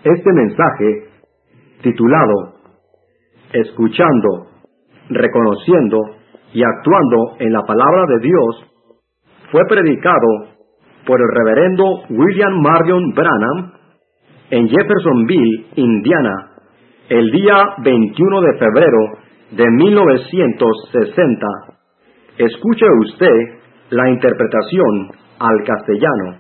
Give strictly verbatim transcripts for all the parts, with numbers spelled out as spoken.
Este mensaje, titulado Escuchando, reconociendo y actuando en la palabra de Dios, fue predicado por el reverendo William Marion Branham en Jeffersonville, Indiana, el día veintiuno de febrero de mil novecientos sesenta. Escuche usted la interpretación al castellano.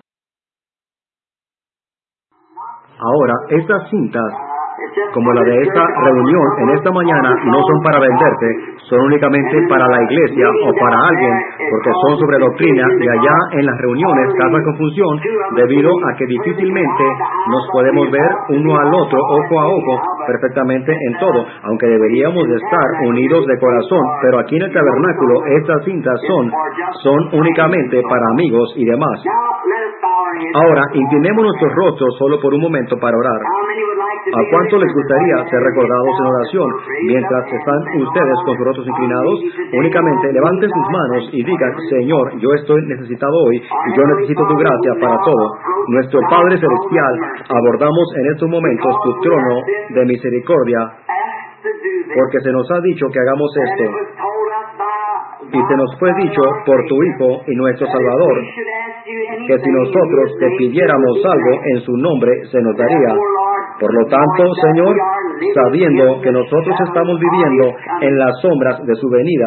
Ahora, estas cintas, como la de esta reunión en esta mañana, no son para venderse, son únicamente para la iglesia o para alguien, porque son sobre doctrina, y allá en las reuniones causa confusión debido a que difícilmente nos podemos ver uno al otro, ojo a ojo, perfectamente en todo, aunque deberíamos de estar unidos de corazón, pero aquí en el tabernáculo estas cintas son, son únicamente para amigos y demás. Ahora, inclinemos nuestros rostros solo por un momento para orar. ¿A cuánto les gustaría ser recordados en oración mientras están ustedes con sus rostros inclinados? Únicamente levanten sus manos y digan: Señor, yo estoy necesitado hoy y yo necesito tu gracia para todo. Nuestro Padre Celestial, abordamos en estos momentos tu trono de misericordia, porque se nos ha dicho que hagamos esto, y se nos fue dicho por tu Hijo y nuestro Salvador, que si nosotros te pidiéramos algo en su nombre, se nos daría. Por lo tanto, Señor, sabiendo que nosotros estamos viviendo en las sombras de su venida,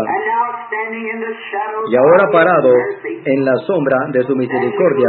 y ahora parados en la sombra de su misericordia,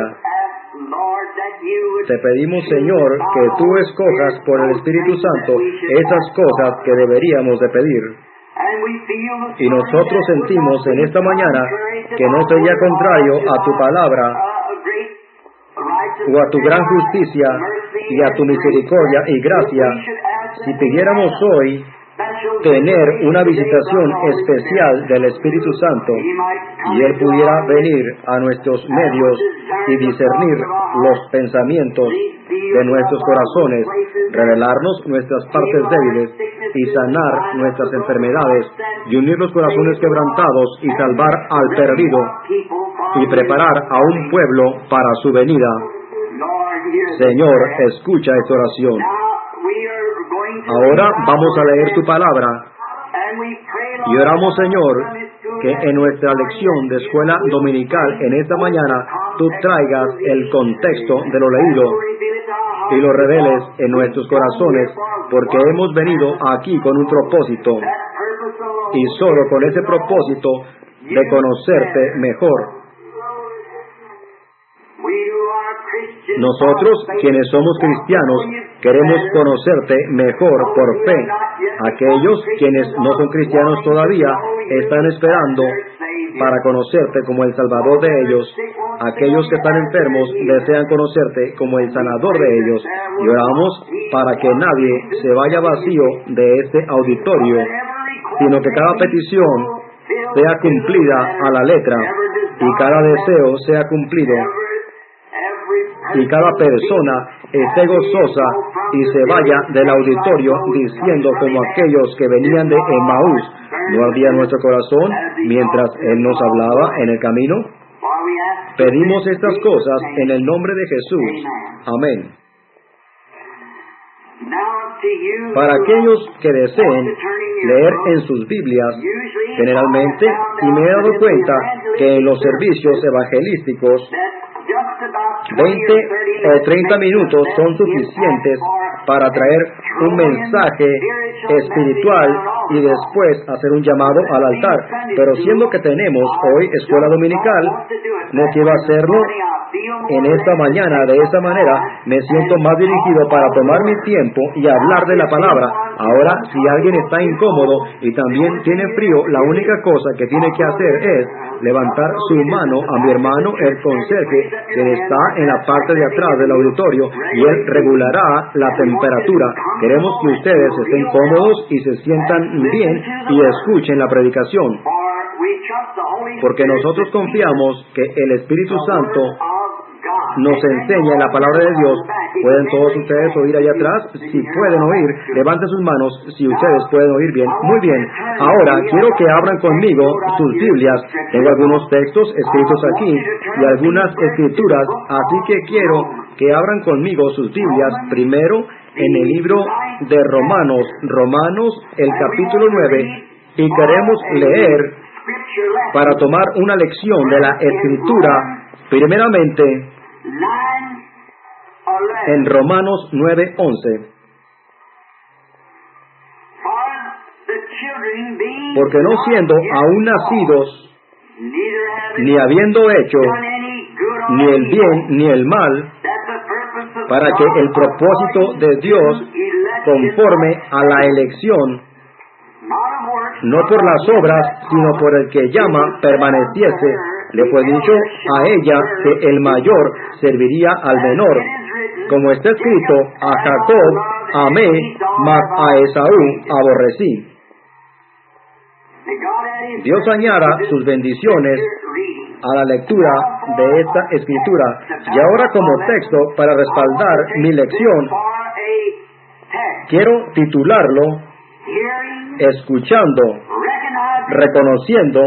te pedimos, Señor, que tú escojas por el Espíritu Santo esas cosas que deberíamos de pedir. Y nosotros sentimos en esta mañana que no sería contrario a tu palabra o a tu gran justicia y a tu misericordia y gracia si pidiéramos hoy tener una visitación especial del Espíritu Santo y Él pudiera venir a nuestros medios y discernir los pensamientos de nuestros corazones, revelarnos nuestras partes débiles y sanar nuestras enfermedades y unir los corazones quebrantados y salvar al perdido y preparar a un pueblo para su venida. Señor, escucha esta oración. Ahora vamos a leer tu palabra y oramos, Señor, que en nuestra lección de escuela dominical en esta mañana tú traigas el contexto de lo leído y lo reveles en nuestros corazones, porque hemos venido aquí con un propósito y solo con ese propósito de conocerte mejor. Nosotros, quienes somos cristianos, queremos conocerte mejor por fe. Aquellos quienes no son cristianos todavía están esperando para conocerte como el Salvador de ellos. Aquellos que están enfermos desean conocerte como el sanador de ellos. Y oramos para que nadie se vaya vacío de este auditorio, sino que cada petición sea cumplida a la letra y cada deseo sea cumplido, y cada persona esté gozosa y se vaya del auditorio diciendo como aquellos que venían de Emaús: ¿no ardía nuestro corazón mientras Él nos hablaba en el camino? Pedimos estas cosas en el nombre de Jesús. Amén. Para aquellos que deseen leer en sus Biblias, generalmente, y me he dado cuenta que en los servicios evangelísticos, veinte o treinta minutos son suficientes para traer un mensaje espiritual y después hacer un llamado al altar. Pero siendo que tenemos hoy escuela dominical, no quiero hacerlo en esta mañana de esta manera. Me siento más dirigido para tomar mi tiempo y hablar de la palabra. Ahora, si alguien está incómodo y también tiene frío, la única cosa que tiene que hacer es levantar su mano a mi hermano, el conserje, que está en la parte de atrás del auditorio, y él regulará la temperatura. Queremos que ustedes estén cómodos y se sientan bien y escuchen la predicación, porque nosotros confiamos que el Espíritu Santo nos enseña en la palabra de Dios. ¿Pueden todos ustedes oír allá atrás? Si pueden oír, levanten sus manos si ustedes pueden oír bien. Muy bien. Ahora quiero que abran conmigo sus Biblias. Tengo algunos textos escritos aquí y algunas escrituras, así que quiero que abran conmigo sus Biblias primero en el libro de Romanos, Romanos el capítulo nueve, y queremos leer para tomar una lección de la Escritura, primeramente en Romanos nueve once. Porque no siendo aún nacidos, ni habiendo hecho ni el bien ni el mal, para que el propósito de Dios conforme a la elección, no por las obras, sino por el que llama, permaneciese, le fue dicho a ella que el mayor serviría al menor. Como está escrito, a Jacob amé, mas a Esaú aborrecí. Dios añada sus bendiciones a la lectura de esta escritura. Y ahora, como texto para respaldar mi lección, quiero titularlo Escuchando, reconociendo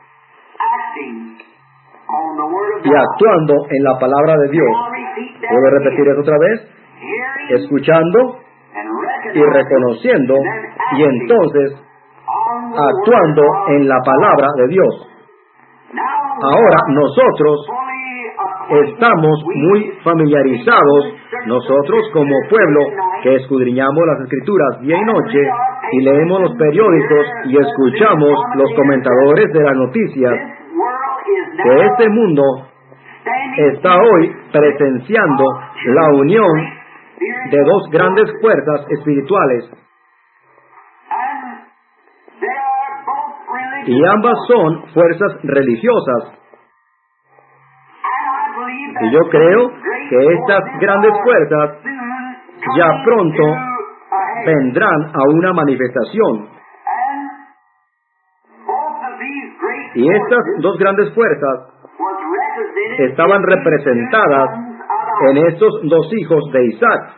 y actuando en la palabra de Dios. ¿Puedo repetir eso otra vez? Escuchando y reconociendo, y entonces actuando en la palabra de Dios. Ahora nosotros estamos muy familiarizados, nosotros como pueblo que escudriñamos las Escrituras día y noche y leemos los periódicos y escuchamos los comentadores de las noticias, que este mundo está hoy presenciando la unión de dos grandes fuerzas espirituales. Y ambas son fuerzas religiosas. Y yo creo que estas grandes fuerzas ya pronto vendrán a una manifestación. Y estas dos grandes fuerzas estaban representadas en estos dos hijos de Isaac.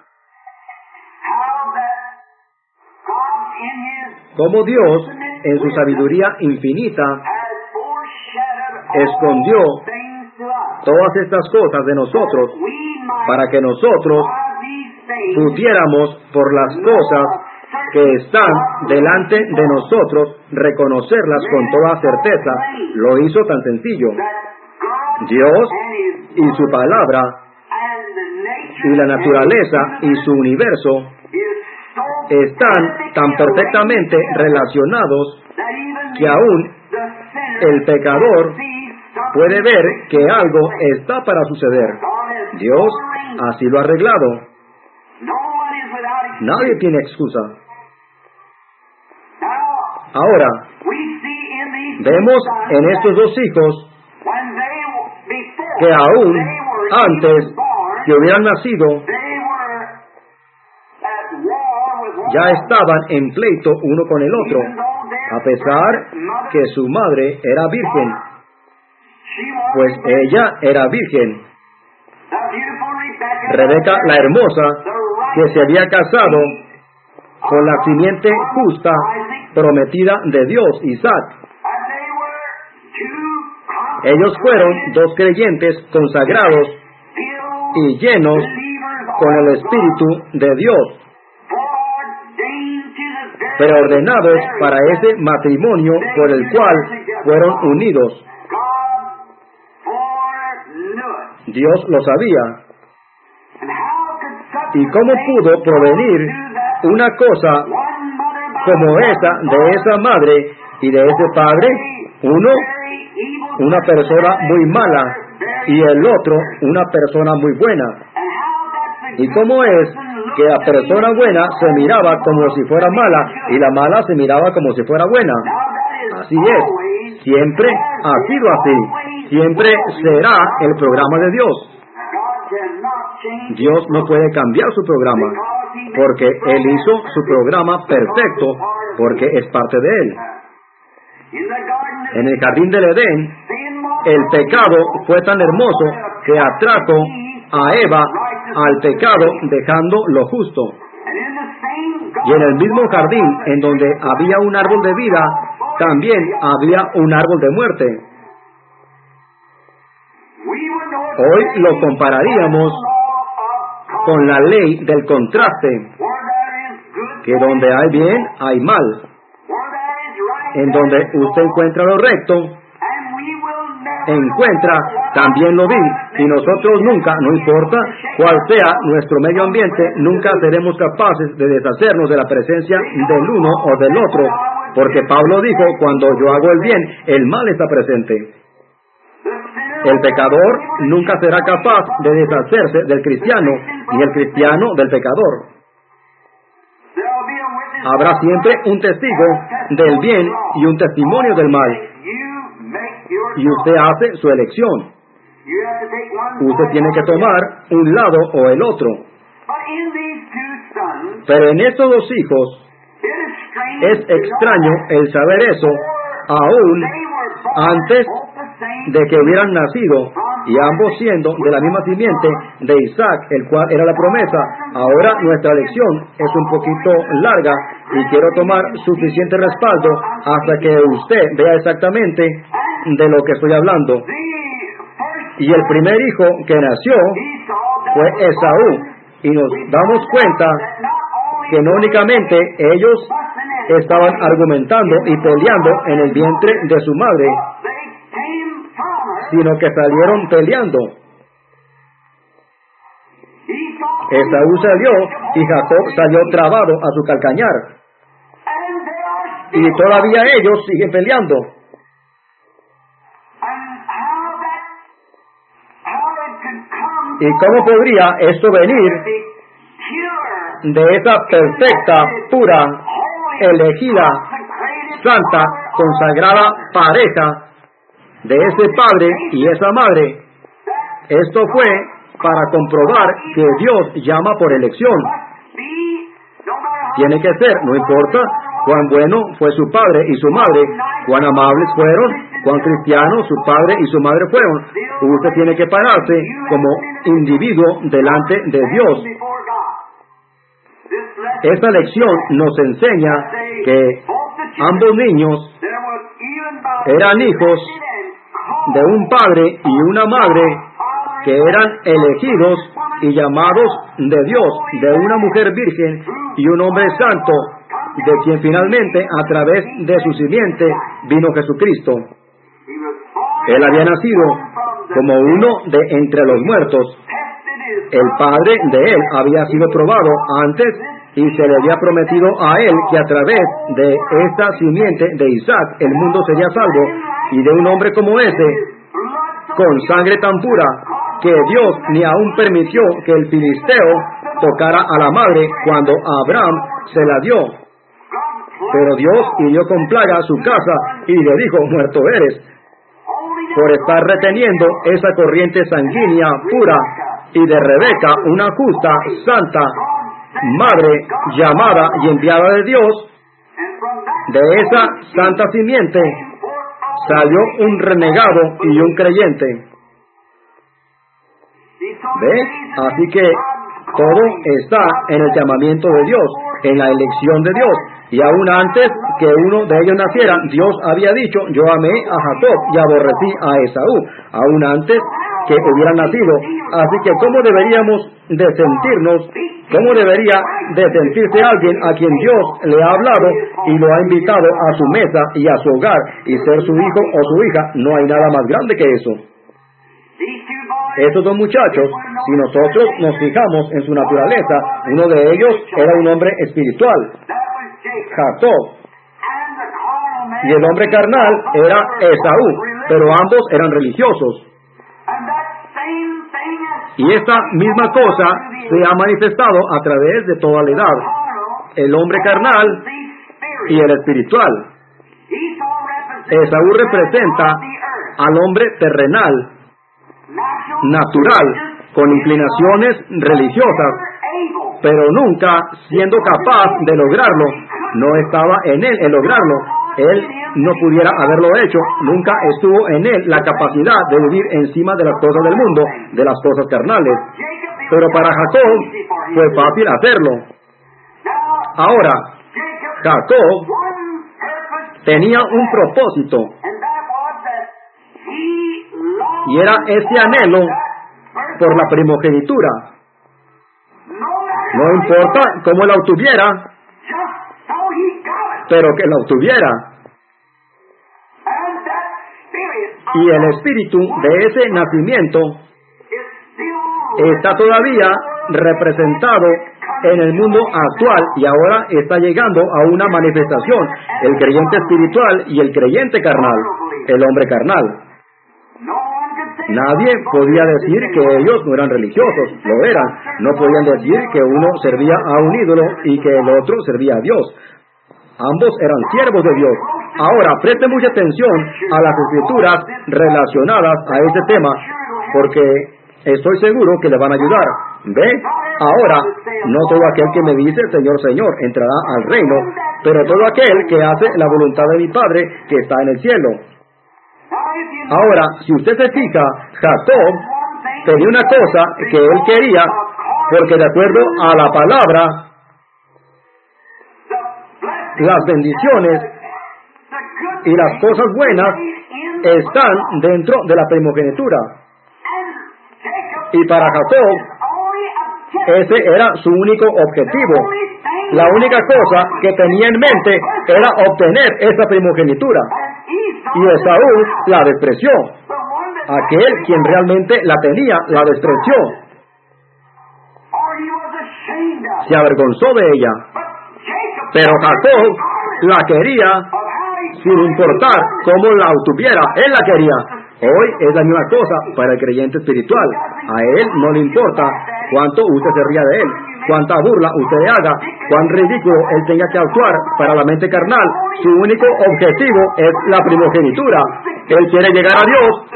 Como Dios, en su sabiduría infinita, escondió todas estas cosas de nosotros para que nosotros pudiéramos, por las cosas que están delante de nosotros, reconocerlas con toda certeza. Lo hizo tan sencillo. Dios y su palabra y la naturaleza y su universo están tan perfectamente relacionados que aún el pecador puede ver que algo está para suceder. Dios así lo ha arreglado. Nadie tiene excusa. Ahora, vemos en estos dos hijos que aún antes que hubieran nacido, ya estaban en pleito uno con el otro, a pesar que su madre era virgen, pues ella era virgen. Rebeca, la hermosa, que se había casado con la simiente justa prometida de Dios, Isaac. Ellos fueron dos creyentes consagrados y llenos con el Espíritu de Dios, pero ordenados para ese matrimonio por el cual fueron unidos. Dios lo sabía. ¿Y cómo pudo provenir una cosa como esa de esa madre y de ese padre? Uno, una persona muy mala, y el otro, una persona muy buena. ¿Y cómo es que la persona buena se miraba como si fuera mala y la mala se miraba como si fuera buena? Así es. Siempre ha sido así. Siempre será el programa de Dios. Dios no puede cambiar su programa, porque Él hizo su programa perfecto, porque es parte de Él. En el jardín del Edén, el pecado fue tan hermoso que atrajo a Eva al pecado, dejando lo justo. Y en el mismo jardín en donde había un árbol de vida, también había un árbol de muerte. Hoy lo compararíamos con la ley del contraste, que donde hay bien, hay mal. En donde usted encuentra lo recto, encuentra también lo vil, y nosotros nunca, no importa cuál sea nuestro medio ambiente, nunca seremos capaces de deshacernos de la presencia del uno o del otro, porque Pablo dijo, cuando yo hago el bien, el mal está presente. El pecador nunca será capaz de deshacerse del cristiano, y el cristiano del pecador. Habrá siempre un testigo del bien y un testimonio del mal, y usted hace su elección. Usted tiene que tomar un lado o el otro. Pero en estos dos hijos es extraño el saber eso, aún antes de que hubieran nacido, y ambos siendo de la misma simiente de Isaac, el cual era la promesa. Ahora nuestra lección es un poquito larga y quiero tomar suficiente respaldo hasta que usted vea exactamente de lo que estoy hablando. Y el primer hijo que nació fue Esaú, y nos damos cuenta que no únicamente ellos estaban argumentando y peleando en el vientre de su madre, sino que salieron peleando. Esaú salió y Jacob salió trabado a su calcañar, y todavía ellos siguen peleando. ¿Y cómo podría esto venir de esa perfecta, pura, elegida, santa, consagrada pareja de ese padre y esa madre? Esto fue para comprobar que Dios llama por elección. Tiene que ser, no importa cuán bueno fue su padre y su madre, cuán amables fueron, cuán cristianos su padre y su madre fueron. Usted tiene que pararse como individuo delante de Dios. Esta lección nos enseña que ambos niños eran hijos de un padre y una madre que eran elegidos y llamados de Dios, de una mujer virgen y un hombre santo, de quien finalmente a través de su simiente vino Jesucristo. Él había nacido como uno de entre los muertos. El padre de él había sido probado antes y se le había prometido a él que a través de esta simiente de Isaac el mundo sería salvo, y de un hombre como ese, con sangre tan pura que Dios ni aún permitió que el filisteo tocara a la madre cuando Abraham se la dio. Pero Dios hirió con plaga a su casa y le dijo, muerto eres, por estar reteniendo esa corriente sanguínea pura, y de Rebeca, una justa, santa, madre llamada y enviada de Dios, de esa santa simiente salió un renegado y un creyente. ¿Ve? Así que todo está en el llamamiento de Dios, en la elección de Dios. Y aún antes que uno de ellos naciera, Dios había dicho, yo amé a Jacob y aborrecí a Esaú, aún antes que hubiera nacido. Así que ¿cómo deberíamos de sentirnos? ¿Cómo debería de sentirse alguien a quien Dios le ha hablado y lo ha invitado a su mesa y a su hogar y ser su hijo o su hija? No hay nada más grande que eso. Estos dos muchachos, si nosotros nos fijamos en su naturaleza, uno de ellos era un hombre espiritual, Jacob, y el hombre carnal era Esaú, pero ambos eran religiosos. Y esta misma cosa se ha manifestado a través de toda la edad, el hombre carnal y el espiritual. Esaú representa al hombre terrenal, natural, con inclinaciones religiosas, pero nunca siendo capaz de lograrlo. No estaba en él el lograrlo. Él no pudiera haberlo hecho. Nunca estuvo en él la capacidad de vivir encima de las cosas del mundo, de las cosas carnales. Pero para Jacob fue fácil hacerlo. Ahora, Jacob tenía un propósito, y era ese anhelo por la primogenitura. No importa cómo la obtuviera, pero que la obtuviera. Y el espíritu de ese nacimiento está todavía representado en el mundo actual y ahora está llegando a una manifestación, el creyente espiritual y el creyente carnal, el hombre carnal. Nadie podía decir que ellos no eran religiosos, lo eran. No podían decir que uno servía a un ídolo y que el otro servía a Dios. Ambos eran siervos de Dios. Ahora, preste mucha atención a las escrituras relacionadas a este tema, porque estoy seguro que le van a ayudar. ¿Ve? Ahora, no todo aquel que me dice Señor, Señor entrará al reino, pero todo aquel que hace la voluntad de mi Padre que está en el cielo. Ahora, si usted se fija, Jacob tenía una cosa que él quería, porque de acuerdo a la palabra, las bendiciones y las cosas buenas están dentro de la primogenitura. Y para Jacob, ese era su único objetivo. La única cosa que tenía en mente era obtener esa primogenitura. Y Esaú la despreció. Aquel quien realmente la tenía, la despreció. Se avergonzó de ella. Pero Jacob la quería sin importar cómo la obtuviera. Él la quería. Hoy es la misma cosa para el creyente espiritual. A él no le importa cuánto usted se ría de él, cuánta burla usted le haga, cuán ridículo él tenga que actuar. Para la mente carnal, su único objetivo es la primogenitura. Él quiere llegar a Dios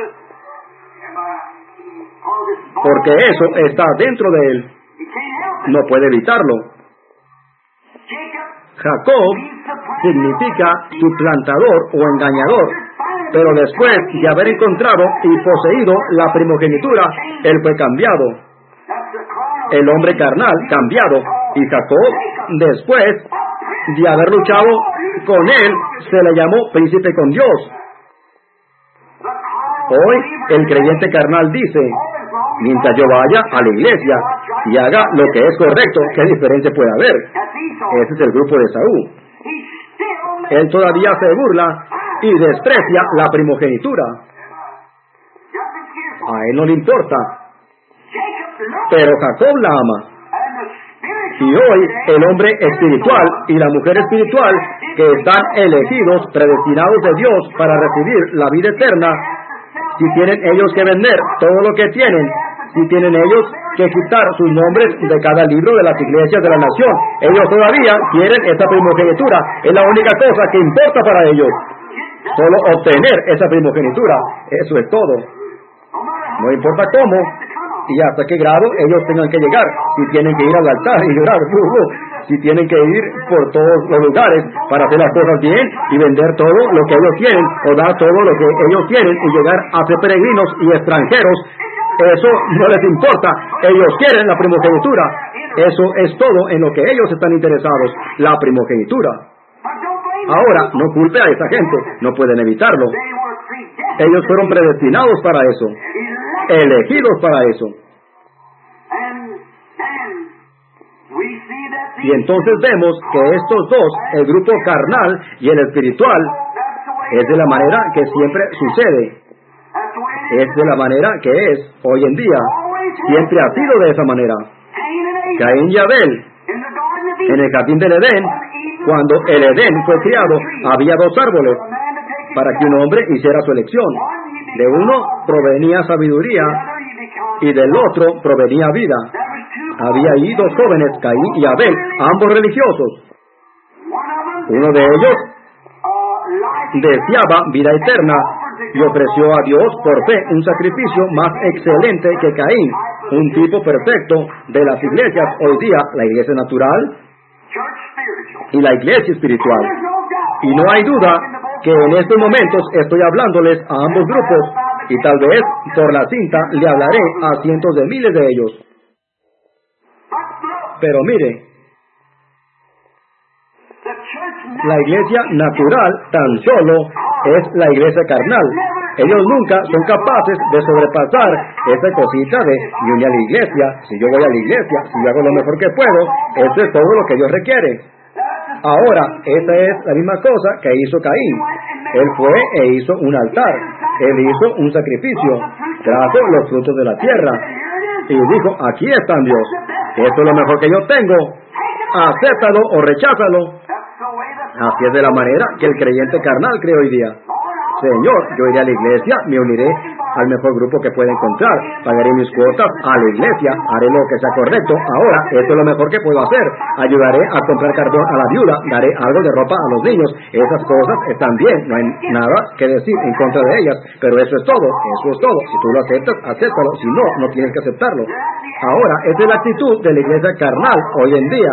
porque eso está dentro de él. No puede evitarlo. Jacob significa suplantador o engañador, pero después de haber encontrado y poseído la primogenitura, él fue cambiado. El hombre carnal cambiado. Y Jacob, después de haber luchado con él, se le llamó príncipe con Dios. Hoy el creyente carnal dice, mientras yo vaya a la iglesia y haga lo que es correcto, ¿qué diferencia puede haber? Ese es el grupo de Saúl. Él todavía se burla y desprecia la primogenitura. A él no le importa. Pero Jacob la ama. Y hoy el hombre espiritual y la mujer espiritual, que están elegidos, predestinados de Dios para recibir la vida eterna, si tienen ellos que vender todo lo que tienen, si tienen ellos que quitar sus nombres de cada libro de las iglesias de la nación, ellos todavía quieren esta primogenitura. Es la única cosa que importa para ellos. Solo obtener esa primogenitura. Eso es todo. No importa cómo y hasta qué grado ellos tengan que llegar. Si tienen que ir al altar y llorar, uh, uh, si tienen que ir por todos los lugares para hacer las cosas bien y vender todo lo que ellos tienen o dar todo lo que ellos tienen y llegar a ser peregrinos y extranjeros, eso no les importa. Ellos quieren la primogenitura. Eso es todo en lo que ellos están interesados, la primogenitura. Ahora, no culpe a esa gente, no pueden evitarlo. Ellos fueron predestinados para eso, elegidos para eso. Y entonces vemos que estos dos, el grupo carnal y el espiritual, es de la manera que siempre sucede. Es de la manera que es hoy en día. Siempre ha sido de esa manera. Caín y Abel, en el jardín del Edén, cuando el Edén fue criado, había dos árboles para que un hombre hiciera su elección. De uno provenía sabiduría y del otro provenía vida. Había ahí dos jóvenes, Caín y Abel, ambos religiosos. Uno de ellos deseaba vida eterna y ofreció a Dios por fe un sacrificio más excelente que Caín, un tipo perfecto de las iglesias hoy día, la iglesia natural y la iglesia espiritual. Y no hay duda que en estos momentos estoy hablándoles a ambos grupos y tal vez por la cinta le hablaré a cientos de miles de ellos. Pero mire, la iglesia natural tan solo es la iglesia carnal. Ellos nunca son capaces de sobrepasar esa cosita de yo voy a la iglesia, si yo voy a la iglesia, si yo hago lo mejor que puedo, eso es todo lo que Dios requiere. Ahora, esa es la misma cosa que hizo Caín. Él fue e hizo un altar, él hizo un sacrificio, trajo los frutos de la tierra y dijo, aquí están Dios, esto es lo mejor que yo tengo, acéptalo o recházalo. Así es de la manera que el creyente carnal cree hoy día. Señor, yo iré a la iglesia, me uniré al mejor grupo que pueda encontrar, pagaré mis cuotas a la iglesia, haré lo que sea correcto. Ahora, esto es lo mejor que puedo hacer. Ayudaré a comprar carbón a la viuda, daré algo de ropa a los niños. Esas cosas están bien, no hay nada que decir en contra de ellas, pero eso es todo, eso es todo. Si tú lo aceptas, acéptalo, si no, no tienes que aceptarlo. Ahora, esa es la actitud de la iglesia carnal hoy en día.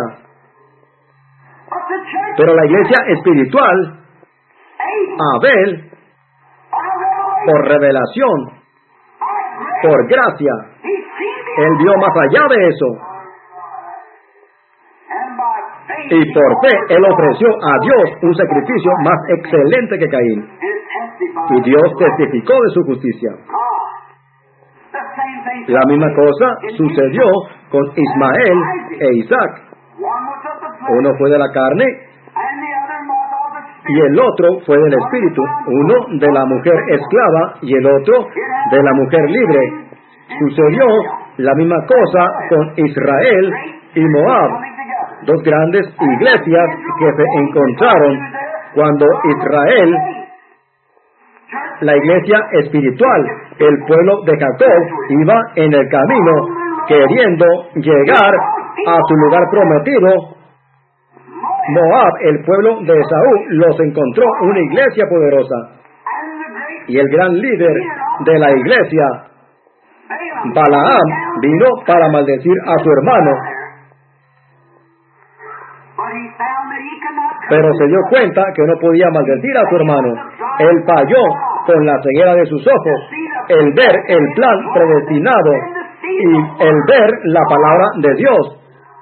Pero la iglesia espiritual, Abel, por revelación, por gracia, él vio más allá de eso. Y por fe, él ofreció a Dios un sacrificio más excelente que Caín. Y Dios testificó de su justicia. La misma cosa sucedió con Ismael e Isaac. Uno fue de la carne y el otro fue del espíritu, uno de la mujer esclava y el otro de la mujer libre. Sucedió la misma cosa con Israel y Moab, dos grandes iglesias que se encontraron cuando Israel, la iglesia espiritual, el pueblo de Jacob, iba en el camino queriendo llegar a su lugar prometido. Moab, el pueblo de Esaú, los encontró una iglesia poderosa. Y el gran líder de la iglesia, Balaam, vino para maldecir a su hermano. Pero se dio cuenta que no podía maldecir a su hermano. Él falló con la ceguera de sus ojos, el ver el plan predestinado y el ver la palabra de Dios.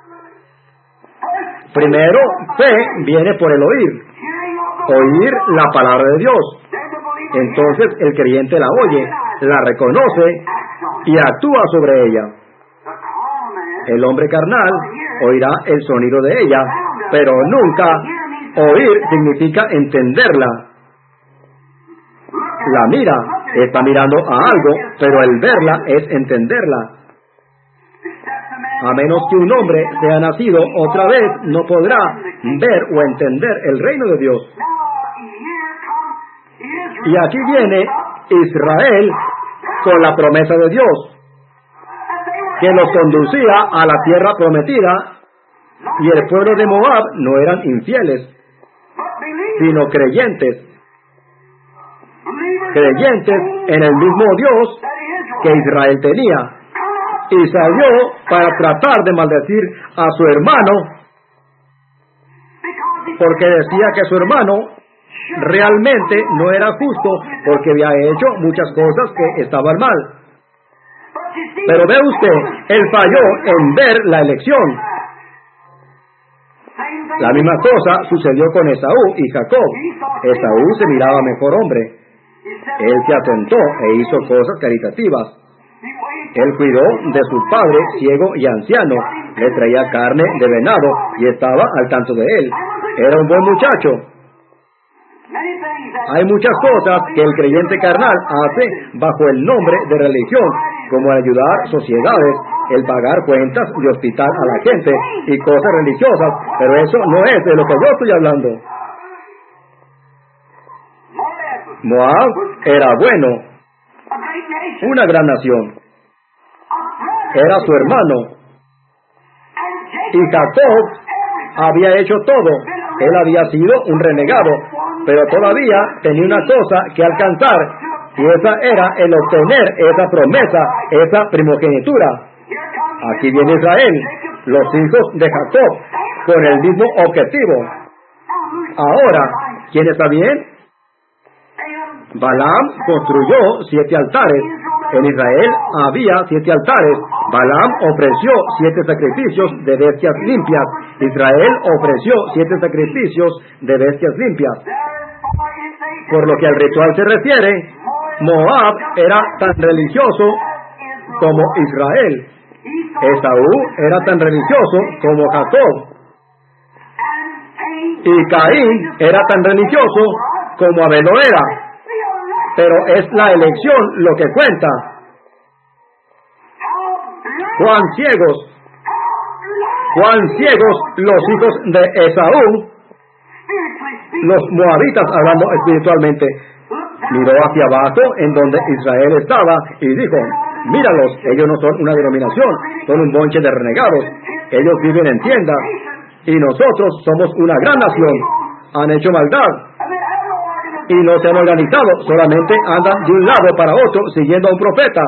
Primero, fe viene por el oír. Oír la palabra de Dios. Entonces el creyente la oye, la reconoce y actúa sobre ella. El hombre carnal oirá el sonido de ella, pero nunca oír significa entenderla. La mira, está mirando a algo, pero el verla es entenderla. A menos que un hombre sea nacido otra vez, no podrá ver o entender el reino de Dios. Y aquí viene Israel con la promesa de Dios, que los conducía a la tierra prometida, y el pueblo de Moab no eran infieles, sino creyentes. Creyentes en el mismo Dios que Israel tenía. Y salió para tratar de maldecir a su hermano, porque decía que su hermano realmente no era justo, porque había hecho muchas cosas que estaban mal. Pero ve usted, él falló en ver la elección. La misma cosa sucedió con Esaú y Jacob. Esaú se miraba mejor hombre. Él se atentó e hizo cosas caritativas. Él cuidó de su padre ciego y anciano, le traía carne de venado y estaba al tanto de él. Era un buen muchacho. Hay muchas cosas que el creyente carnal hace bajo el nombre de religión, como el ayudar sociedades, el pagar cuentas de hospital a la gente y cosas religiosas, pero eso no es de lo que yo estoy hablando. Moab era bueno, una gran nación. Era su hermano. Y Jacob había hecho todo. Él había sido un renegado, pero todavía tenía una cosa que alcanzar, y esa era el obtener esa promesa, esa primogenitura. Aquí viene Israel, los hijos de Jacob, con el mismo objetivo. Ahora, ¿quién está bien? Balaam construyó siete altares. En Israel había siete altares. Balaam ofreció siete sacrificios de bestias limpias. Israel ofreció siete sacrificios de bestias limpias. Por lo que al ritual se refiere, Moab era tan religioso como Israel. Esaú era tan religioso como Jacob. Y Caín era tan religioso como Abel lo era. Pero es la elección lo que cuenta. Cuán ciegos, cuán ciegos los hijos de Esaú, los moabitas hablando espiritualmente. Miró hacia abajo en donde Israel estaba y dijo: míralos, ellos no son una denominación, son un bonche de renegados. Ellos viven en tiendas y nosotros somos una gran nación. Han hecho maldad y no se han organizado, solamente andan de un lado para otro siguiendo a un profeta.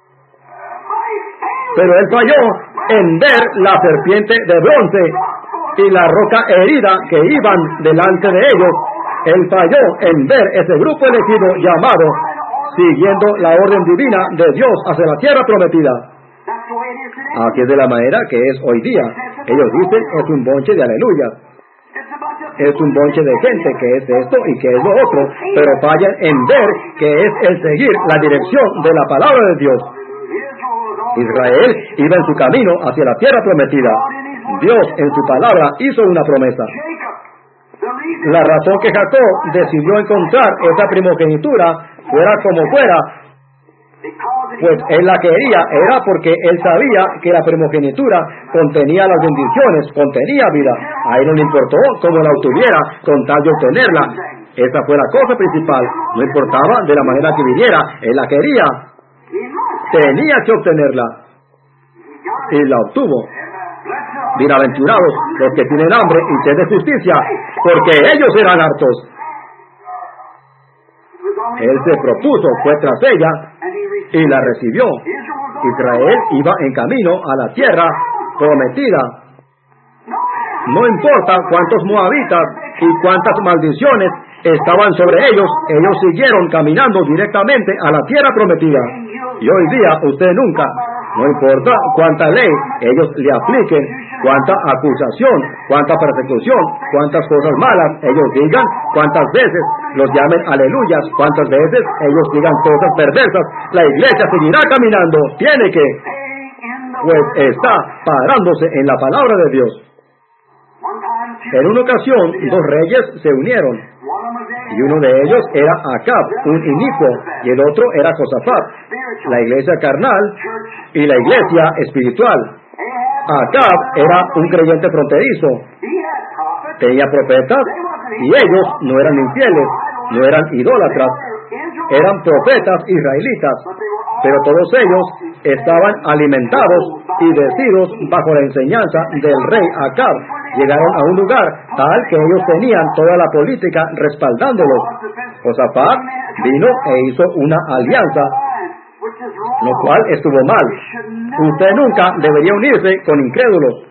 Pero él falló en ver la serpiente de bronce y la roca herida que iban delante de ellos. Él falló en ver ese grupo elegido llamado, siguiendo la orden divina de Dios hacia la tierra prometida. Así es de la manera que es hoy día. Ellos dicen, es un bonche de aleluya. Es un bonche de gente que es esto y que es lo otro, pero fallan en ver que es el seguir la dirección de la palabra de Dios. Israel iba en su camino hacia la tierra prometida. Dios en su palabra hizo una promesa. La razón que Jacob decidió encontrar esa primogenitura, fuera como fuera, pues él la quería, era porque él sabía que la primogenitura contenía las bendiciones, contenía vida. A él no le importó cómo la obtuviera, con tal de obtenerla. Esa fue la cosa principal. No importaba de la manera que viniera, él la quería. Tenía que obtenerla. Y la obtuvo. Bienaventurados los que tienen hambre y sed de justicia, porque ellos serán hartos. Él se propuso, fue tras ella y la recibió. Israel iba en camino a la tierra prometida. No importa cuántos moabitas y cuántas maldiciones estaban sobre ellos, ellos siguieron caminando directamente a la tierra prometida. Y hoy día usted nunca, no importa cuánta ley ellos le apliquen, cuánta acusación, cuánta persecución, cuántas cosas malas ellos digan, cuántas veces los llamen aleluyas, cuántas veces ellos digan cosas perversas, la iglesia seguirá caminando. Tiene que, pues está parándose en la palabra de Dios. En una ocasión, dos reyes se unieron, y uno de ellos era Acab, un inicuo, y el otro era Josafat, la iglesia carnal y la iglesia espiritual. Acab era un creyente fronterizo, tenía profetas, y ellos no eran infieles, no eran idólatras, eran profetas israelitas, pero todos ellos estaban alimentados y vestidos bajo la enseñanza del rey Acab. Llegaron a un lugar tal que ellos tenían toda la política respaldándolos. Josafat vino e hizo una alianza, lo cual estuvo mal. Usted nunca debería unirse con incrédulos.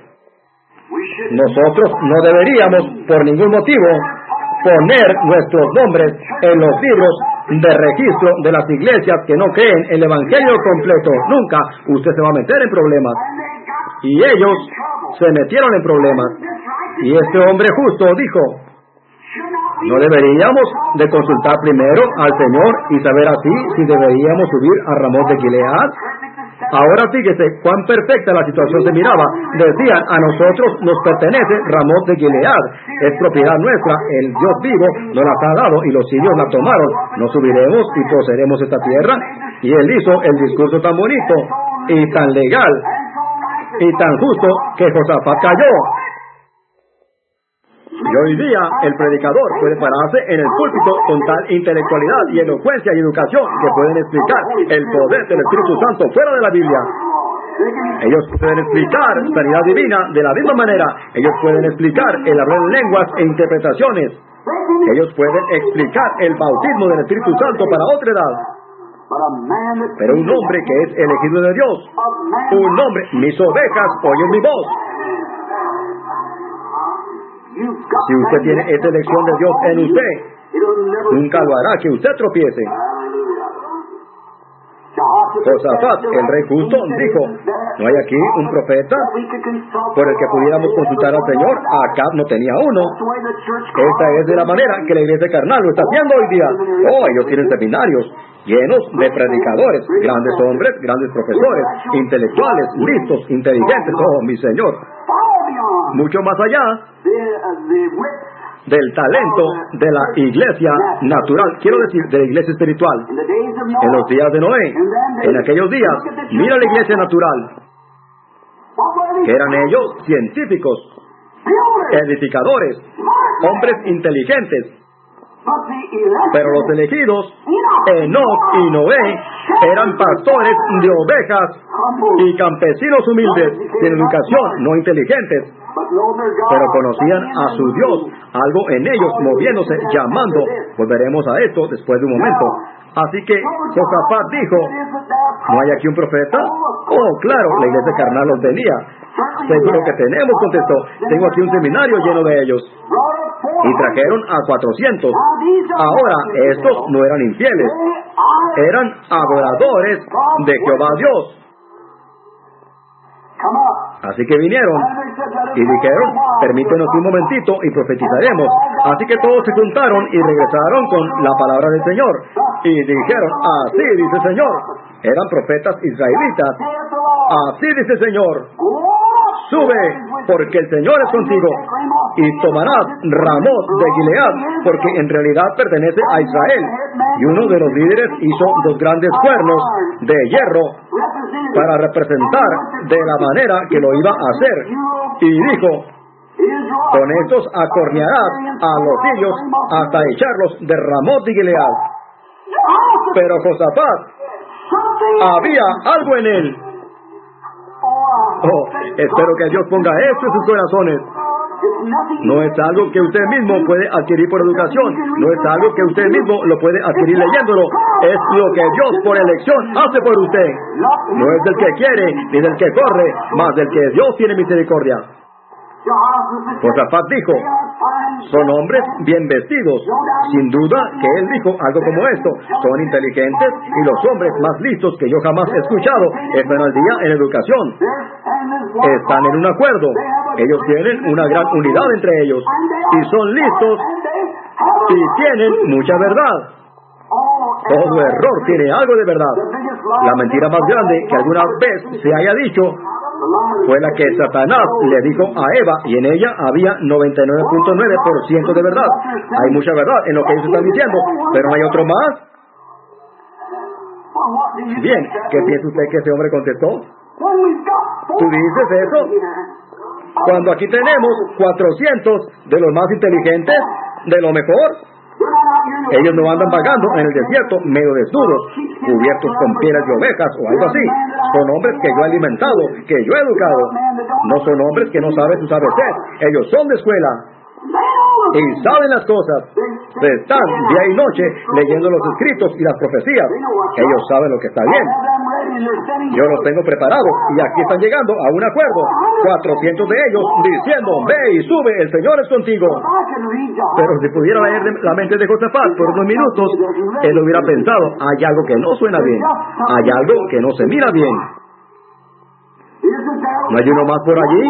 Nosotros no deberíamos, por ningún motivo, poner nuestros nombres en los libros de registro de las iglesias que no creen el evangelio completo. Nunca. Usted se va a meter en problemas. Y ellos se metieron en problemas. Y este hombre justo dijo: ¿no deberíamos de consultar primero al Señor y saber así si deberíamos subir a Ramot de Gilead? Ahora fíjese cuán perfecta la situación se miraba. Decían: a nosotros nos pertenece Ramot de Gilead, es propiedad nuestra, el Dios vivo nos la ha dado y los sirios la tomaron. ¿No subiremos y poseeremos esta tierra? Y él hizo el discurso tan bonito y tan legal y tan justo que Josafat cayó. Y hoy día el predicador puede pararse en el púlpito con tal intelectualidad y elocuencia y educación que pueden explicar el poder del Espíritu Santo fuera de la Biblia. Ellos pueden explicar sanidad divina de la misma manera. Ellos pueden explicar el hablar en lenguas e interpretaciones. Ellos pueden explicar el bautismo del Espíritu Santo para otra edad. Pero un hombre que es elegido de Dios, un hombre, mis ovejas oyen mi voz. Si usted tiene esta elección de Dios en usted, nunca lo hará que usted tropiece. Josafat, el rey justo, dijo, ¿no hay aquí un profeta por el que pudiéramos consultar al Señor? Acab no tenía uno. Esta es de la manera que la iglesia carnal lo está haciendo hoy día. Oh, ellos tienen seminarios llenos de predicadores, grandes hombres, grandes profesores, intelectuales, listos, inteligentes. Oh, mi Señor. Mucho más allá del talento de la iglesia natural, quiero decir, de la iglesia espiritual. En los días de Noé, en aquellos días, mira la iglesia natural. Que eran ellos científicos, edificadores, hombres inteligentes. Pero los elegidos, Enoc y Noé, eran pastores de ovejas y campesinos humildes, sin educación, no inteligentes, pero conocían a su Dios, algo en ellos moviéndose, llamando. Volveremos a esto después de un momento. Así que Josafat dijo, ¿no hay aquí un profeta? Oh, claro, la iglesia carnal los tenía. Seguro que tenemos, contestó. Tengo aquí un seminario lleno de ellos. Y trajeron a cuatrocientos. Ahora, estos no eran infieles, eran adoradores de Jehová Dios. Así que vinieron y dijeron, permítenos un momentito y profetizaremos. Así que todos se juntaron y regresaron con la palabra del Señor. Y dijeron, así dice el Señor. Eran profetas israelitas. Así dice el Señor. Sube, porque el Señor es contigo, y tomarás Ramot de Gilead, porque en realidad pertenece a Israel. Y uno de los líderes hizo dos grandes cuernos de hierro para representar de la manera que lo iba a hacer. Y dijo, con estos acornearás a los sirios hasta echarlos de Ramot de Gilead. Pero Josafat, había algo en él. Oh, espero que Dios ponga esto en sus corazones. No es algo que usted mismo puede adquirir por educación. No es algo que usted mismo lo puede adquirir leyéndolo. Es lo que Dios por elección hace por usted. No es del que quiere ni del que corre, mas del que Dios tiene misericordia. Josafat dijo, son hombres bien vestidos. Sin duda que él dijo algo como esto. Son inteligentes y los hombres más listos que yo jamás he escuchado están al día en educación. Están en un acuerdo. Ellos tienen una gran unidad entre ellos. Y son listos y tienen mucha verdad. Todo error tiene algo de verdad. La mentira más grande que alguna vez se haya dicho fue la que Satanás le dijo a Eva, y en ella había noventa y nueve punto nueve por ciento de verdad. Hay mucha verdad en lo que ellos están diciendo, pero ¿no hay otro más? Bien, ¿qué piensa usted que ese hombre contestó? ¿Tú dices eso? Cuando aquí tenemos cuatrocientos de los más inteligentes, de lo mejor. Ellos no andan vagando en el desierto medio desnudos, cubiertos con pieles de ovejas o algo así. Son hombres que yo he alimentado, que yo he educado. No son hombres que no saben sus A B C. Ellos son de escuela y saben las cosas. Están día y noche leyendo los escritos y las profecías. Ellos saben lo que está bien. Yo los tengo preparados y aquí están llegando a un acuerdo. Cuatrocientos de ellos diciendo, ve y sube, el Señor es contigo. Pero si pudiera leer la mente de Josafat por unos minutos, él hubiera pensado, hay algo que no suena bien, hay algo que no se mira bien. ¿No hay uno más por allí?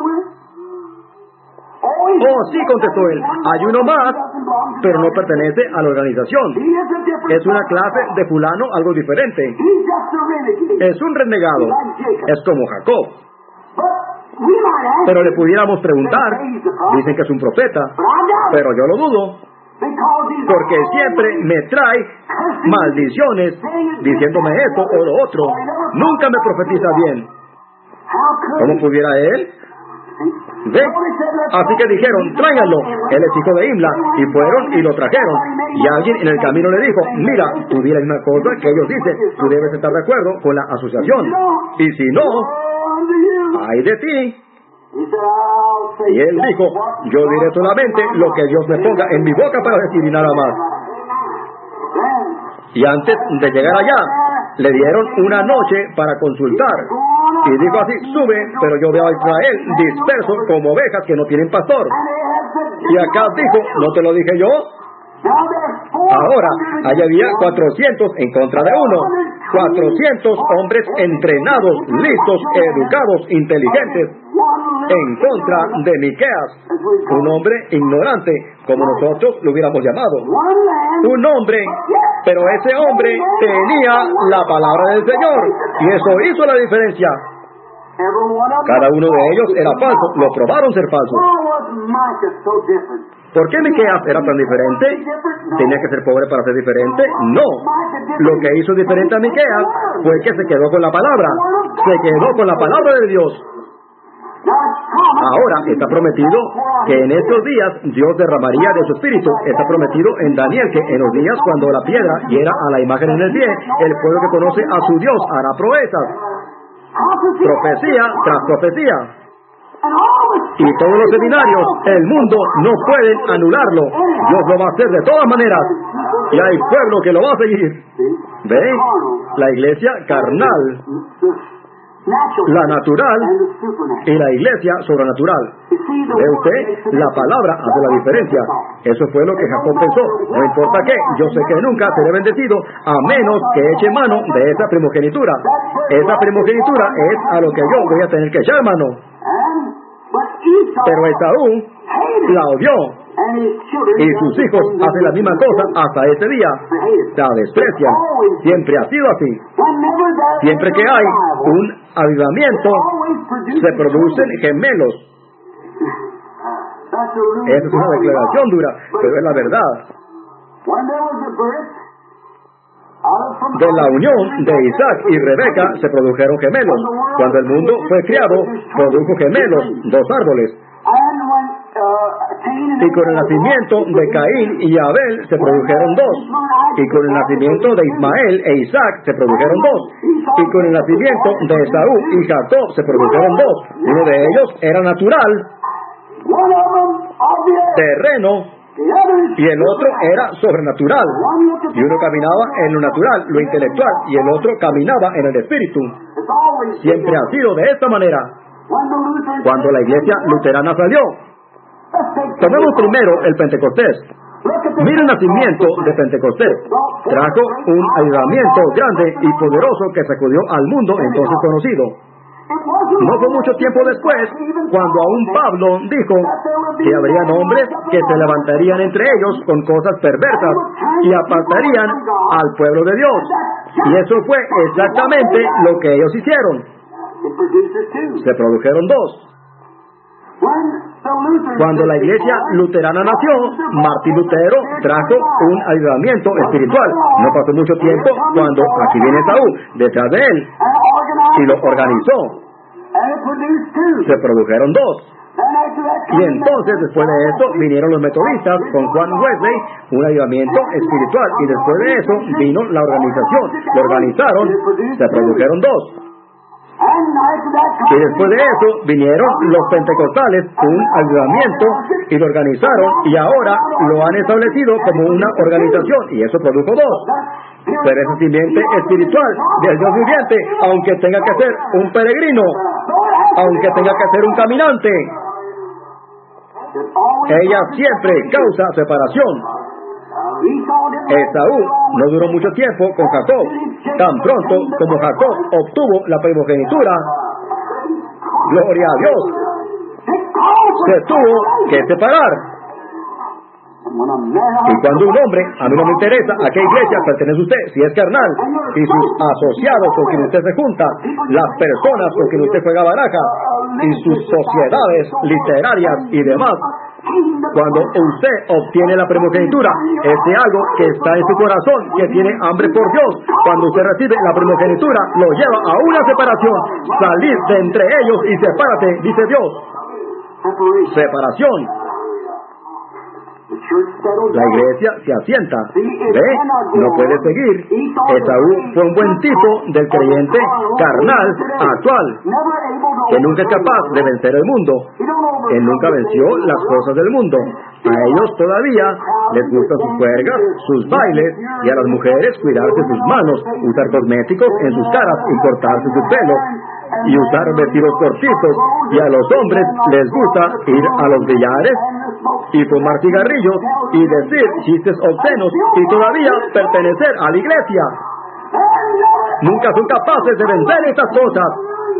Oh, sí, contestó él, hay uno más, pero no pertenece a la organización. Es una clase de fulano, algo diferente. Es un renegado. Es como Jacob. Pero le pudiéramos preguntar, dicen que es un profeta, pero yo lo dudo, porque siempre me trae maldiciones diciéndome esto o lo otro. Nunca me profetiza bien. ¿Cómo pudiera él? ¿Ve? Así que dijeron, tráiganlo. Él es hijo de Imla. Y fueron y lo trajeron. Y alguien en el camino le dijo, mira, tú diles una cosa que ellos dicen, tú debes estar de acuerdo con la asociación. Y si no, ay de ti. Y él dijo, yo diré solamente lo que Dios me ponga en mi boca para decir y nada más. Y antes de llegar allá, le dieron una noche para consultar. Y dijo así, sube, pero yo veo a Israel disperso como ovejas que no tienen pastor. Y acá dijo, ¿no te lo dije yo? Ahora, allá había cuatrocientos en contra de uno. cuatrocientos hombres entrenados, listos, educados, inteligentes, en contra de Miqueas, un hombre ignorante, como nosotros lo hubiéramos llamado. Un hombre, pero ese hombre tenía la palabra del Señor, y eso hizo la diferencia. Cada uno de ellos era falso, lo probaron ser falso. ¿Por qué Miqueas era tan diferente? ¿Tenía que ser pobre para ser diferente? No. Lo que hizo diferente a Miqueas fue que se quedó con la palabra. Se quedó con la palabra de Dios. Ahora está prometido que en estos días Dios derramaría de su espíritu. Está prometido en Daniel que en los días cuando la piedra hiera a la imagen en el pie, el pueblo que conoce a su Dios hará proezas. Profecía tras profecía. Y todos los seminarios, el mundo no pueden anularlo. Dios lo va a hacer de todas maneras. Y hay pueblo que lo va a seguir. ¿Ve? La iglesia carnal, la natural y la iglesia sobrenatural. ¿Ve usted? La palabra hace la diferencia. Eso fue lo que Jacob pensó. No importa qué, yo sé que nunca seré bendecido a menos que eche mano de esa primogenitura. Esa primogenitura es a lo que yo voy a tener que echar mano. Pero Esaú la odió, y sus hijos hacen la misma cosa hasta este día. La desprecian. Siempre ha sido así. Siempre que hay un avivamiento, se producen gemelos. Esa es una declaración dura, pero es la verdad. De la unión de Isaac y Rebeca se produjeron gemelos. Cuando el mundo fue creado, produjo gemelos, dos árboles. Y con el nacimiento de Caín y Abel se produjeron dos. Y con el nacimiento de Ismael e Isaac se produjeron dos. Y con el nacimiento de Esaú y Jacob se produjeron dos. Uno de ellos era natural, terreno, y el otro era sobrenatural. Y uno caminaba en lo natural, lo intelectual, y el otro caminaba en el espíritu. Siempre ha sido de esta manera. Cuando la iglesia luterana salió, tomemos primero el Pentecostés. Mira el nacimiento de Pentecostés. Trajo un ayudamiento grande y poderoso que sacudió al mundo entonces conocido. No fue mucho tiempo después cuando aún Pablo dijo que habrían hombres que se levantarían entre ellos con cosas perversas y apartarían al pueblo de Dios. Y eso fue exactamente lo que ellos hicieron. Se produjeron dos. Cuando la iglesia luterana nació, Martín Lutero trajo un avivamiento espiritual. No pasó mucho tiempo cuando aquí viene Saúl detrás de él y lo organizó. Se produjeron dos. Y entonces, después de esto, vinieron los metodistas con Juan Wesley, un avivamiento espiritual. Y después de eso, vino la organización. Lo organizaron, se produjeron dos. Y después de eso, vinieron los pentecostales, un avivamiento, y lo organizaron. Y ahora lo han establecido como una organización. Y eso produjo dos. Pero esa simiente espiritual del Dios viviente, aunque tenga que ser un peregrino, aunque tenga que ser un caminante, ella siempre causa separación. Esaú no duró mucho tiempo con Jacob. Tan pronto como Jacob obtuvo la primogenitura, gloria a Dios, se tuvo que separar. Y cuando un hombre, a mí no me interesa a qué iglesia pertenece usted, si es carnal, y sus asociados con quien usted se junta, las personas con quien usted juega baraja, y sus sociedades literarias y demás, cuando usted obtiene la primogenitura, es de algo que está en su corazón, que tiene hambre por Dios. Cuando usted recibe la primogenitura, lo lleva a una separación. Salid de entre ellos y sepárate, dice Dios. Separación. La iglesia se asienta. ¿Ve? No puede seguir. Esaú fue un buen tipo del creyente carnal actual, que nunca es capaz de vencer el mundo. Él nunca venció las cosas del mundo. A ellos todavía les gustan sus juergas, sus bailes, y a las mujeres cuidarse sus manos, usar cosméticos en sus caras y cortarse su pelo, y usar vestidos cortitos. Y a los hombres les gusta ir a los billares y fumar cigarrillos y decir chistes obscenos y todavía pertenecer a la iglesia. nunca son capaces de vencer estas cosas.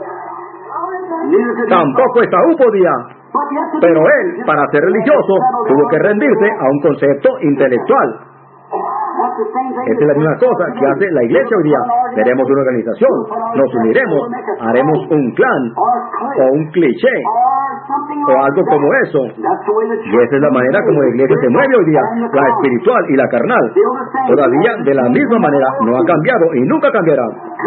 Tampoco Esaú podía. Pero él, para ser religioso, tuvo que rendirse a un concepto intelectual. Esa es la misma cosa que hace la iglesia hoy día. Seremos una organización, nos uniremos, haremos un clan, o un cliché, o algo como eso. Y esa es la manera como la iglesia se mueve hoy día, la espiritual y la carnal. Todavía de la misma manera, no ha cambiado y nunca cambiará.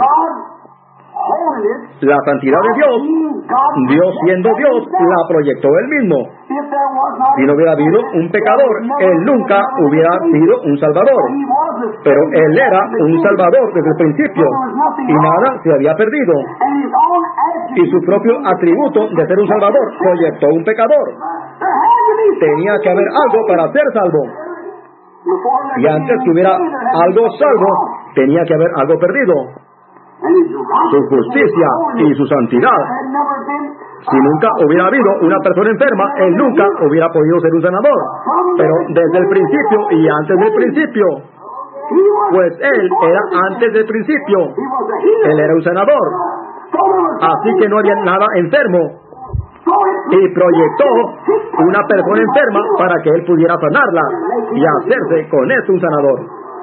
La santidad de Dios, Dios siendo Dios, la proyectó Él mismo. Si no hubiera habido un pecador, Él nunca hubiera sido un Salvador. Pero Él era un Salvador desde el principio, y nada se había perdido. Y su propio atributo de ser un Salvador proyectó un pecador. Tenía que haber algo para ser salvo. Y antes que hubiera algo salvo, tenía que haber algo perdido. Su justicia y su santidad. Si nunca hubiera habido una persona enferma, Él nunca hubiera podido ser un sanador. Pero desde el principio y antes del principio, pues Él era antes del principio, Él era un sanador. Así que no había nada enfermo. Y proyectó una persona enferma para que Él pudiera sanarla y hacerse con esto un sanador.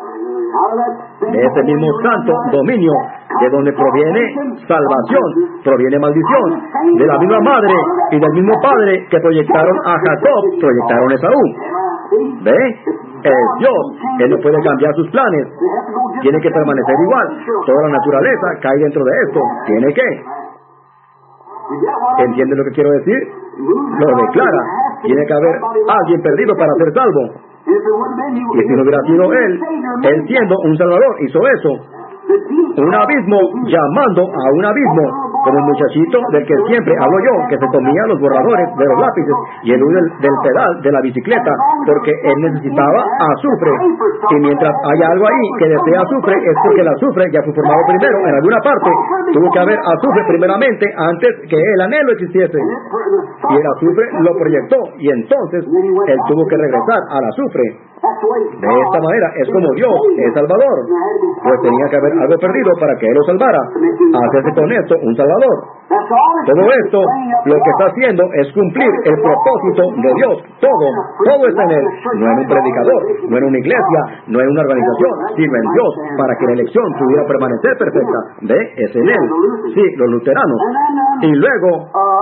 De ese mismo santo dominio, de donde proviene salvación, proviene maldición, de la misma madre y del mismo padre que proyectaron a Jacob, proyectaron a Esaú. ¿Ve? Es Dios. Él no puede cambiar sus planes. Tiene que permanecer igual. Toda la naturaleza cae dentro de esto. Tiene que. ¿Entiende lo que quiero decir? Lo declara. Tiene que haber alguien perdido para ser salvo. Y si no hubiera sido Él, Él siendo un Salvador, hizo eso. Un abismo llamando a un abismo, como un muchachito del que siempre hablo yo, que se comía los borradores de los lápices y el humo del, del pedal de la bicicleta, porque él necesitaba azufre. Y mientras haya algo ahí que desea azufre, es porque el azufre ya fue formado primero en alguna parte. Tuvo que haber azufre primeramente antes que el anhelo existiese. Y el azufre lo proyectó, y entonces él tuvo que regresar al azufre. De esta manera es como Dios es Salvador, pues tenía que haber algo perdido para que Él lo salvara, hacerse con esto un Salvador. Todo esto lo que está haciendo es cumplir el propósito de Dios. Todo, todo está en Él, no en un predicador, no en una iglesia, no en una organización, sino en Dios, para que la elección pudiera permanecer perfecta. ¿Ve? Es en Él. Sí, los luteranos. Y luego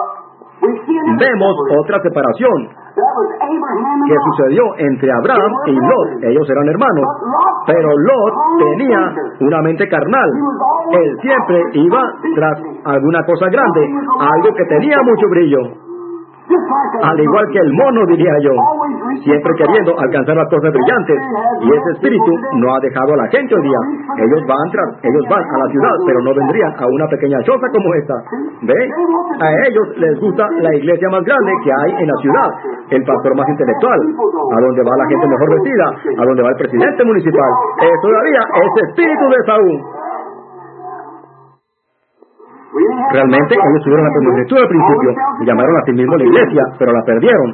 vemos otra separación que sucedió entre Abraham y Lot. Ellos eran hermanos, pero Lot tenía una mente carnal. Él siempre iba tras alguna cosa grande, algo que tenía mucho brillo. Al igual que el mono, diría yo, siempre queriendo alcanzar las cosas brillantes. Y ese espíritu no ha dejado a la gente hoy día. Ellos van tras, ellos van a la ciudad, pero no vendrían a una pequeña choza como esta. ¿Ve? A ellos les gusta la iglesia más grande que hay en la ciudad, el pastor más intelectual, a donde va la gente mejor vestida, a donde va el presidente municipal. Es todavía ese espíritu de Saúl. Realmente ellos tuvieron la primogenitura al principio y llamaron a sí mismos la iglesia, pero la perdieron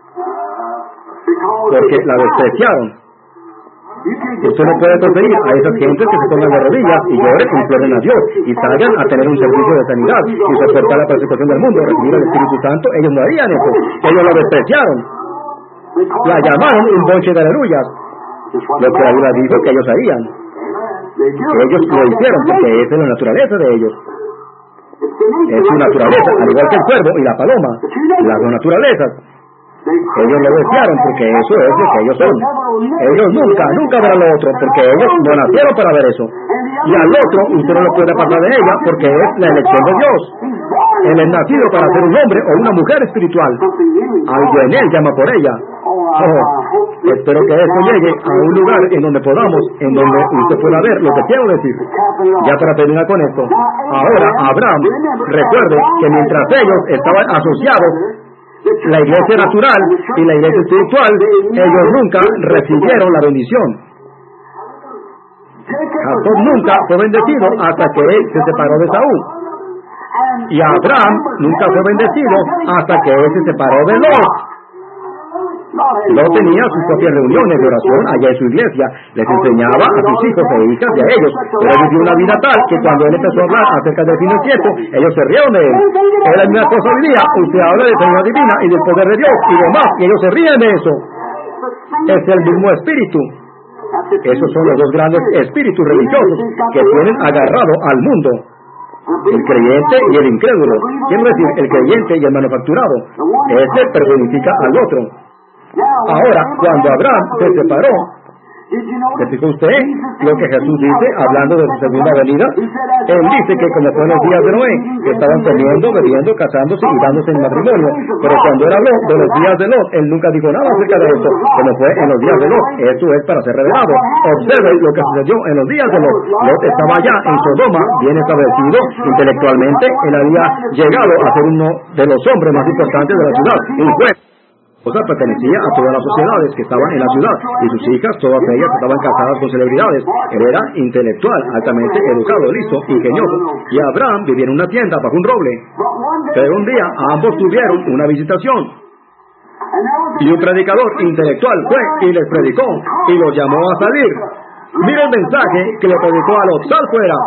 porque la despreciaron. Usted no puede conseguir a esas gentes que se pongan de rodillas y lloren y imploren a Dios y salgan a tener un servicio de sanidad y soportar la persecución del mundo, recibir el Espíritu Santo. Ellos no harían eso. Ellos la despreciaron. La llamaron un bonche de aleluyas, lo que la Biblia dijo que ellos harían. Que ellos lo hicieron porque esa es la naturaleza de ellos. Es su naturaleza, al igual que el cuervo y la paloma, las dos naturalezas. Ellos lo desearon porque eso es lo que ellos son. Ellos nunca, nunca verán lo otro, porque ellos no nacieron para ver eso. Y al otro, usted no lo puede apartar de ella, porque es la elección de Dios. Él es nacido para ser un hombre o una mujer espiritual. Algo en él llama por ella. Oh, espero que esto llegue a un lugar en donde podamos, en donde usted pueda ver lo que quiero decir. Ya para terminar con esto. Ahora, Abraham, recuerde que mientras ellos estaban asociados, la iglesia natural y la iglesia espiritual, ellos nunca recibieron la bendición. Jacob nunca fue bendecido hasta que él se separó de Saúl. Y Abraham nunca fue bendecido hasta que él se separó de Lot. Lot tenía sus propias reuniones de oración allá en su iglesia, les enseñaba a sus hijos e hijas y a ellos, pero él vivió una vida tal que cuando él empezó a hablar acerca del fin del tiempo, ellos se rieron de él. Es la misma cosa hoy día, usted habla de Señor divina y del poder de Dios y demás, y ellos se ríen de eso. Es el mismo espíritu. Esos son los dos grandes espíritus religiosos que tienen agarrado al mundo. El creyente y el incrédulo. Quiero decir, el creyente y el manufacturado. Este personifica al otro. Ahora, cuando Abraham se separó, ¿se fijó usted lo que Jesús dice hablando de su segunda venida? Él dice que como fue en los días de Noé, que estaban comiendo, bebiendo, casándose y dándose en matrimonio. Pero cuando él habló de los días de Lot, él nunca dijo nada acerca de esto, como fue en los días de Lot. Esto es para ser revelado. Observe lo que sucedió en los días de Lot. Lot estaba allá en Sodoma, bien establecido intelectualmente. Él había llegado a ser uno de los hombres más importantes de la ciudad, un juez. O sea, pertenecía a todas las sociedades que estaban en la ciudad, y sus hijas, todas ellas estaban casadas con celebridades. Él era intelectual, altamente educado, listo, ingenioso, y Abraham vivía en una tienda bajo un roble. Pero un día ambos tuvieron una visitación, y un predicador intelectual fue y les predicó, y los llamó a salir. Mira el mensaje que le predicó a Lot: sal fuera.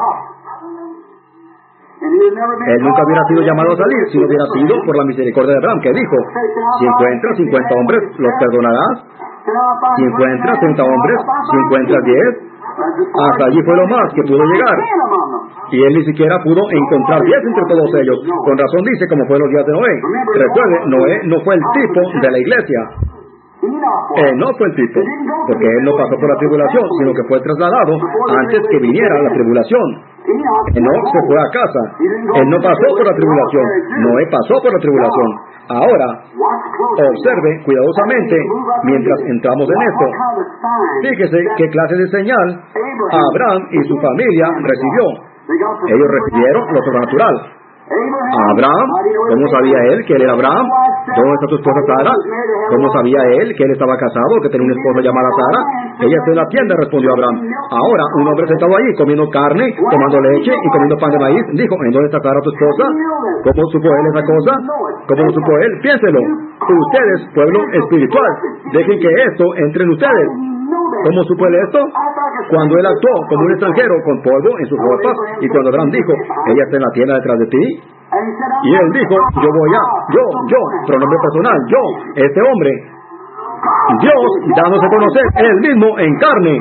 Él nunca hubiera sido llamado a salir si no hubiera sido por la misericordia de Abraham, que dijo: si encuentras cincuenta hombres, ¿los perdonarás? Si encuentras treinta hombres, si encuentras diez, hasta allí fue lo más que pudo llegar. Y él ni siquiera pudo encontrar diez entre todos ellos. Con razón dice, como fue en los días de Noé. Recuerde, Noé no fue el tipo de la iglesia. Él no fue el tipo, porque él no pasó por la tribulación, sino que fue trasladado antes que viniera la tribulación. Enoc se fue a casa. Él no pasó por la tribulación. Noé pasó por la tribulación. Ahora, observe cuidadosamente mientras entramos en esto. Fíjese qué clase de señal Abraham y su familia recibió. Ellos recibieron lo sobrenatural. Abraham, ¿cómo sabía él que él era Abraham? ¿Dónde está tu esposa Sara? ¿Cómo sabía él que él estaba casado, que tenía una esposa llamada Sara? Ella está en la tienda, respondió Abraham. Ahora, un hombre sentado allí, comiendo carne, tomando leche y comiendo pan de maíz, dijo: ¿en dónde está Sara, tu esposa? ¿Cómo supo él esa cosa? ¿Cómo lo supo él? Piénselo. Ustedes, pueblo espiritual, dejen que esto entre en ustedes. ¿Cómo supo él esto? Cuando él actuó como un extranjero con polvo en sus ropas, y cuando Abraham dijo: ella está en la tienda detrás de ti, y él dijo: yo voy a, yo, yo, pronombre personal, yo, este hombre, Dios dándose a conocer él mismo en carne.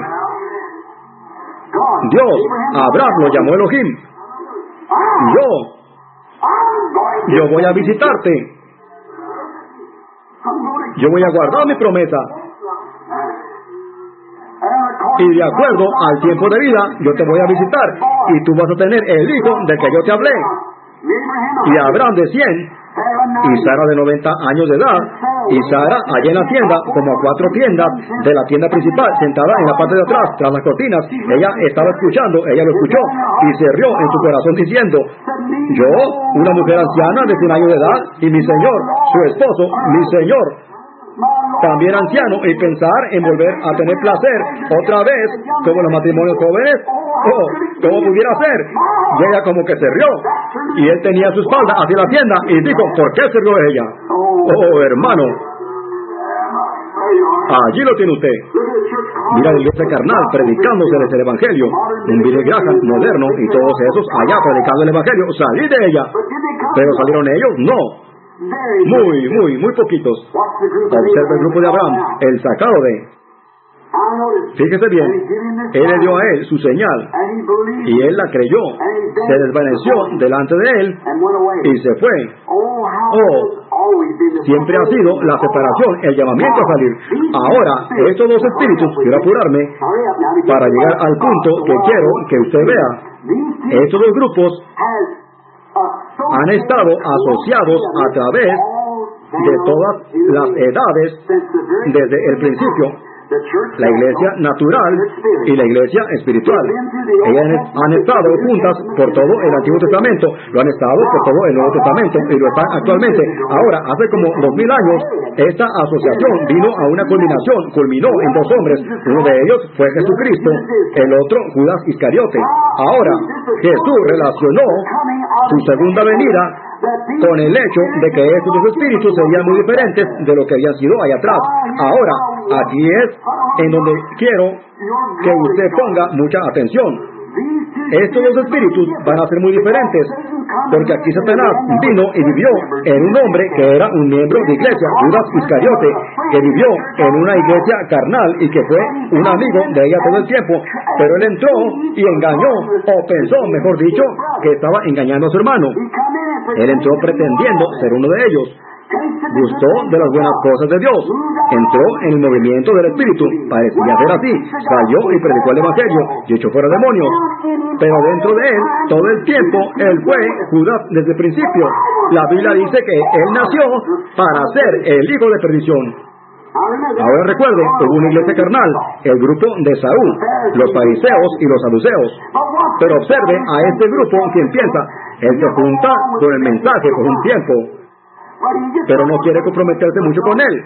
Dios, Abraham lo llamó Elohim. Yo, yo voy a visitarte. Yo voy a guardar mi promesa. Y de acuerdo al tiempo de vida, yo te voy a visitar, y tú vas a tener el hijo del que yo te hablé. Y Abraham de cien, y Sara de noventa años de edad, y Sara allá en la tienda, como a cuatro tiendas de la tienda principal, sentada en la parte de atrás, tras las cortinas. Ella estaba escuchando, ella lo escuchó, y se rió en su corazón diciendo: yo, una mujer anciana de cien años de edad, y mi señor, su esposo, mi señor, también anciano, y pensar en volver a tener placer otra vez como los matrimonios jóvenes. Oh, ¿cómo pudiera ser? Y ella como que se rió, y él tenía su espalda hacia la tienda y dijo: ¿por qué se rió ella? Oh, hermano, allí lo tiene usted. Mira la iglesia carnal predicándoseles el evangelio, un Billy Graham moderno y todos esos allá predicando el evangelio. Salí de ella. Pero salieron ellos, no. Muy, muy, muy poquitos. Observa el grupo de Abraham, el sacado de... Fíjese bien, él le dio a él su señal, y él la creyó, se desvaneció delante de él, y se fue. Oh, siempre ha sido la separación, el llamamiento a salir. Ahora, estos dos espíritus, quiero apurarme, para llegar al punto que quiero que usted vea. Estos dos grupos han estado asociados a través de todas las edades desde el principio. La iglesia natural y la iglesia espiritual. Ellas han estado juntas por todo el Antiguo Testamento, lo han estado por todo el Nuevo Testamento y lo están actualmente. Ahora, hace como dos mil años, esta asociación vino a una culminación, culminó en dos hombres. Uno de ellos fue Jesucristo, el otro Judas Iscariote. Ahora, Jesús relacionó su segunda venida con el hecho de que estos dos espíritus serían muy diferentes de lo que habían sido allá atrás. Ahora, aquí es en donde quiero que usted ponga mucha atención. Estos dos espíritus van a ser muy diferentes, porque aquí Satanás vino y vivió en un hombre que era un miembro de iglesia, Judas Iscariote, que vivió en una iglesia carnal y que fue un amigo de ella todo el tiempo, pero él entró y engañó, o pensó, mejor dicho, que estaba engañando a su hermano. Él entró pretendiendo ser uno de ellos. Gustó de las buenas cosas de Dios, entró en el movimiento del Espíritu, parecía ser así, salió y predicó el Evangelio y echó fuera demonios, pero dentro de él, todo el tiempo, él fue Judas desde el principio. La Biblia dice que él nació para ser el hijo de perdición. Ahora recuerde, hubo una iglesia carnal, el grupo de Saúl, los fariseos y los saduceos, pero observe a este grupo quien piensa, él se junta con el mensaje por un tiempo, pero no quiere comprometerse mucho con él.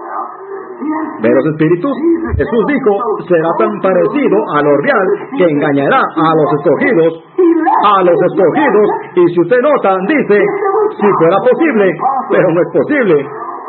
¿Ve los espíritus? Jesús dijo, será tan parecido a lo real que engañará a los escogidos, a los escogidos, y si usted nota, dice, si fuera posible, pero no es posible.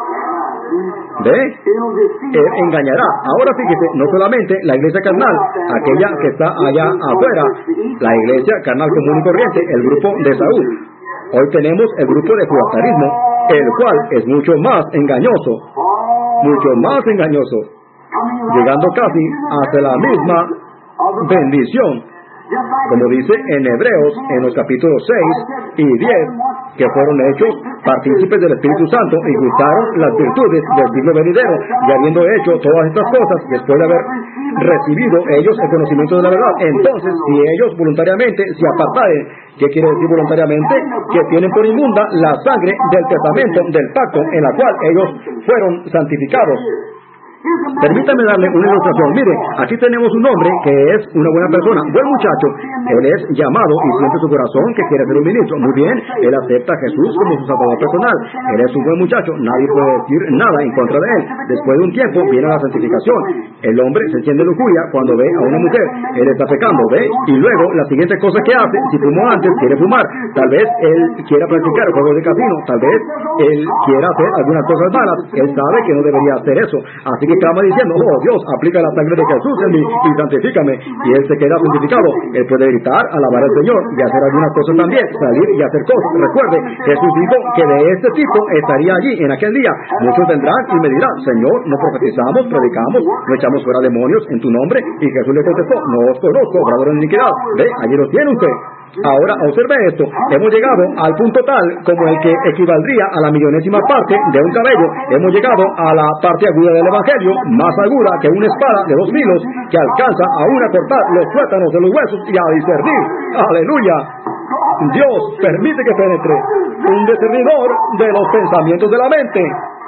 ¿Ve? Él engañará. Ahora fíjese, no solamente la iglesia carnal, aquella que está allá afuera, la iglesia carnal común y corriente, el grupo de Saúl. Hoy tenemos el grupo de judaísmo, el cual es mucho más engañoso, mucho más engañoso, llegando casi hasta la misma bendición, como dice en Hebreos, en los capítulos seis y diez, que fueron hechos partícipes del Espíritu Santo y gustaron las virtudes del siglo venidero, y habiendo hecho todas estas cosas, después de haber recibido ellos el conocimiento de la verdad, entonces si ellos voluntariamente se apartaren, ¿qué quiere decir voluntariamente? Que tienen por inmunda la sangre del testamento del pacto en la cual ellos fueron santificados. Permítame darle una ilustración. Mire, aquí tenemos un hombre que es una buena persona, buen muchacho. Él es llamado y siente su corazón que quiere ser un ministro. Muy bien, él acepta a Jesús como su salvador personal. Él es un buen muchacho, nadie puede decir nada en contra de él. Después de un tiempo viene la santificación. El hombre se enciende lujuria cuando ve a una mujer. Él está pecando, ¿ve? Y luego la siguiente cosa que hace, si fumó antes, quiere fumar. Tal vez él quiera practicar juegos de casino. Tal vez él quiera hacer algunas cosas malas. Él sabe que no debería hacer eso. Así que clama diciendo, oh Dios, aplica la sangre de Jesús en mí y santifícame. Y él se queda santificado. Él puede gritar, alabar al Señor y hacer algunas cosas también, salir y hacer cosas. Recuerde, Jesús dijo que de este tipo estaría allí en aquel día. Muchos vendrán y me dirán, Señor, no profetizamos, predicamos, no echamos fuera demonios en tu nombre. Y Jesús le contestó, no os conozco, obrador de iniquidad. Ve, allí lo tiene usted. Ahora, observe esto, hemos llegado al punto tal como el que equivaldría a la millonésima parte de un cabello. Hemos llegado a la parte aguda del Evangelio, más aguda que una espada de dos filos, que alcanza aún a cortar los tuétanos de los huesos y a discernir. ¡Aleluya! Dios permite que penetre un discernidor de los pensamientos de la mente.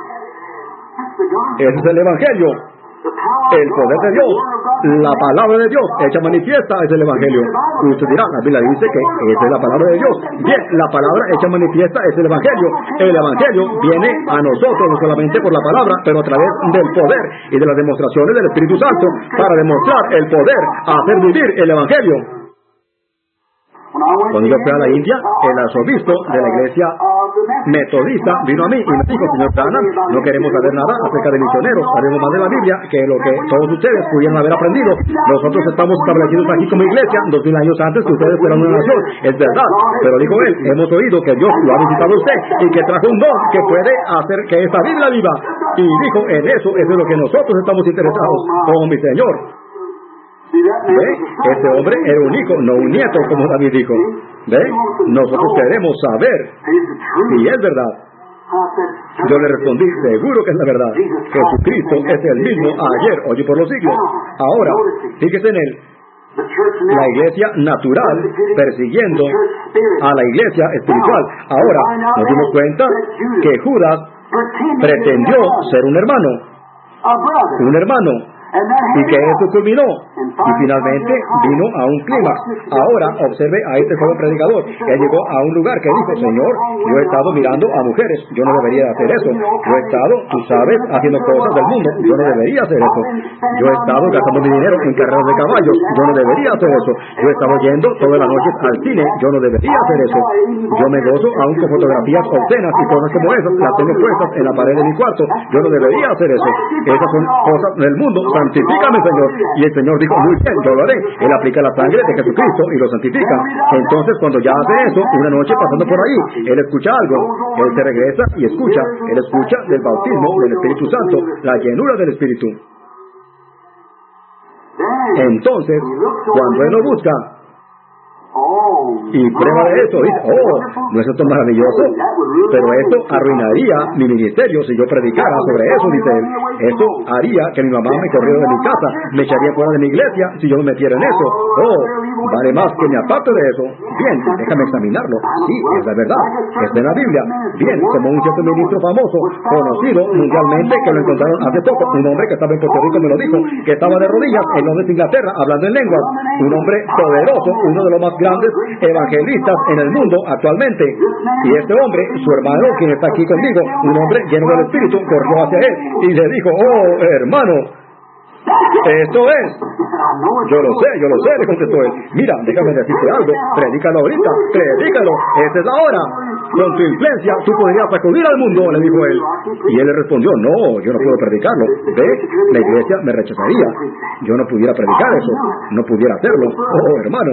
Ese es el Evangelio. El poder de Dios, la palabra de Dios hecha manifiesta es el Evangelio. Usted dirá, la Biblia dice que esa es la palabra de Dios. Bien, la palabra hecha manifiesta es el Evangelio. El Evangelio viene a nosotros no solamente por la palabra, pero a través del poder y de las demostraciones del Espíritu Santo para demostrar el poder a hacer vivir el Evangelio. Cuando yo fui a la India, el arzobispo de la iglesia metodista vino a mí y me dijo, señor Branham, no queremos saber nada acerca de misioneros, sabemos más de la Biblia que lo que todos ustedes pudieran haber aprendido. Nosotros estamos establecidos aquí como iglesia dos mil años antes que ustedes fueran una nación. Es verdad, pero dijo él, hemos oído que Dios lo ha visitado a usted y que trajo un don que puede hacer que esta Biblia viva. Y dijo, en eso, eso es lo que nosotros estamos interesados. Oh, mi Señor. ¿Ve? Este hombre era un hijo, no un nieto, como David dijo. ¿Ve? Nosotros queremos saber si es verdad. Yo le respondí, seguro que es la verdad. Jesucristo es el mismo ayer, hoy y por los siglos. Ahora, fíjese en él. La iglesia natural persiguiendo a la iglesia espiritual. Ahora, nos dimos cuenta que Judas pretendió ser un hermano. Un hermano. Y que eso culminó Y finalmente vino a un clímax. Ahora observe a este joven predicador que llegó a un lugar que dijo: Señor, yo he estado mirando a mujeres, yo no debería hacer eso. Yo he estado, tú sabes, haciendo cosas del mundo, yo no debería hacer eso. Yo he estado gastando mi dinero en carreras de caballos, yo no debería hacer eso. Yo he estado yendo todas las noches al cine, yo no debería hacer eso. Yo me gozo aún con fotografías obscenas y cosas como esas, las tengo puestas en la pared de mi cuarto, yo no debería hacer eso. Esas son cosas del mundo, santifícame, Señor. Y el Señor dijo: muy bien, yo lo haré. Él aplica la sangre de Jesucristo y lo santifica. Entonces, cuando ya hace eso, una noche pasando por ahí, él escucha algo, él se regresa y escucha, él escucha del bautismo del Espíritu Santo, la llenura del Espíritu. Entonces, cuando él lo busca y prueba de eso, dice: oh, ¿no es esto maravilloso? Pero esto arruinaría mi ministerio si yo predicara sobre eso, dice él. Esto haría que mi mamá me corriera de mi casa, me echaría fuera de mi iglesia si yo me metiera en eso. Oh, vale más que me aparte de eso. Bien, déjame examinarlo. Sí, es la verdad, está en la Biblia. Bien, como un cierto ministro famoso, conocido mundialmente, que lo encontraron hace poco, un hombre que estaba en Puerto Rico me lo dijo, que estaba de rodillas en Londres, Inglaterra, hablando en lenguas. Un hombre poderoso, uno de los más grandes evangelistas en el mundo actualmente. Y este hombre, su hermano, quien está aquí conmigo, un hombre lleno del Espíritu, corrió hacia él y le dijo: oh, hermano, esto es. Yo lo sé, yo lo sé, le contestó él. Mira, déjame decirte algo, predícalo ahorita, predícalo, esta es la hora. Con tu influencia tú podrías sacudir al mundo, le dijo él. Y él le respondió: no, yo no puedo predicarlo. Ve, la iglesia me rechazaría. Yo no pudiera predicar eso, no pudiera hacerlo. Oh, hermano,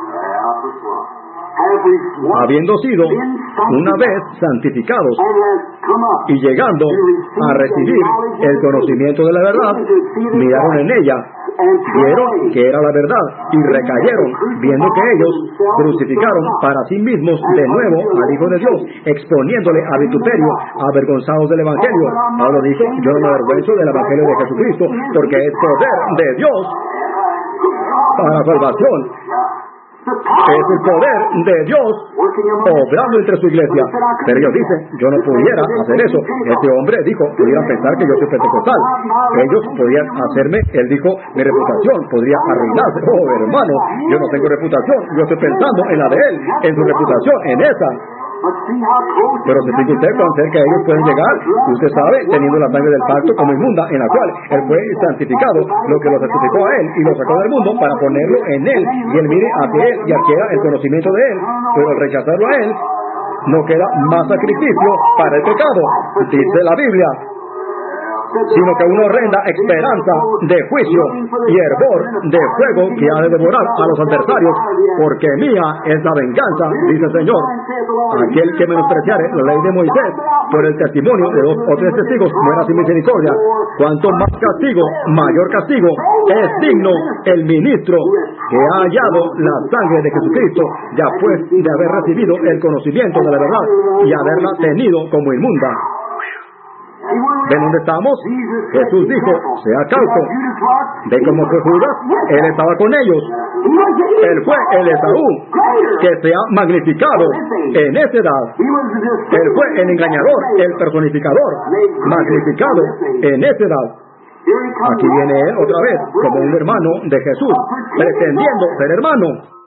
habiendo sido una vez santificados y llegando a recibir el conocimiento de la verdad, miraron en ella, vieron que era la verdad y recayeron, viendo que ellos crucificaron para sí mismos de nuevo al Hijo de Dios, exponiéndole a vituperio, avergonzados del Evangelio. Pablo dijo: yo no me avergüenzo del Evangelio de Jesucristo, porque es poder de Dios para salvación. Es el poder de Dios obrando entre su iglesia. Pero ellos dicen: yo no pudiera hacer eso. Este hombre dijo: pudieran pensar que yo soy pentecostal. Ellos podrían hacerme, él dijo, mi reputación podría arruinarse. Oh, hermano, yo no tengo reputación. Yo estoy pensando en la de él, en su reputación, en esa. Pero se fija usted cuán cerca ellos pueden llegar. Usted sabe, teniendo la sangre del pacto como inmunda, en la cual él fue santificado, lo que lo santificó a él y lo sacó del mundo para ponerlo en él, y él mire hacia él y adquiera el conocimiento de él. Pero al rechazarlo a él, no queda más sacrificio para el pecado, dice la Biblia, sino que una horrenda esperanza de juicio y hervor de fuego que ha de devorar a los adversarios, porque mía es la venganza, dice el Señor. Aquel que menospreciare la ley de Moisés por el testimonio de dos o tres testigos muera sin misericordia. Cuanto más castigo, mayor castigo es digno el ministro que ha hallado la sangre de Jesucristo, ya pues de haber recibido el conocimiento de la verdad y haberla tenido como inmunda. ¿Ven dónde estamos? Jesús dijo: sea cauto. ¿Ve cómo fue Judas? Él estaba con ellos. Él fue el Esaú que se ha magnificado en esa edad. Él fue el engañador, el personificador, magnificado en esa edad. Aquí viene él otra vez, como un hermano de Jesús, pretendiendo ser hermano.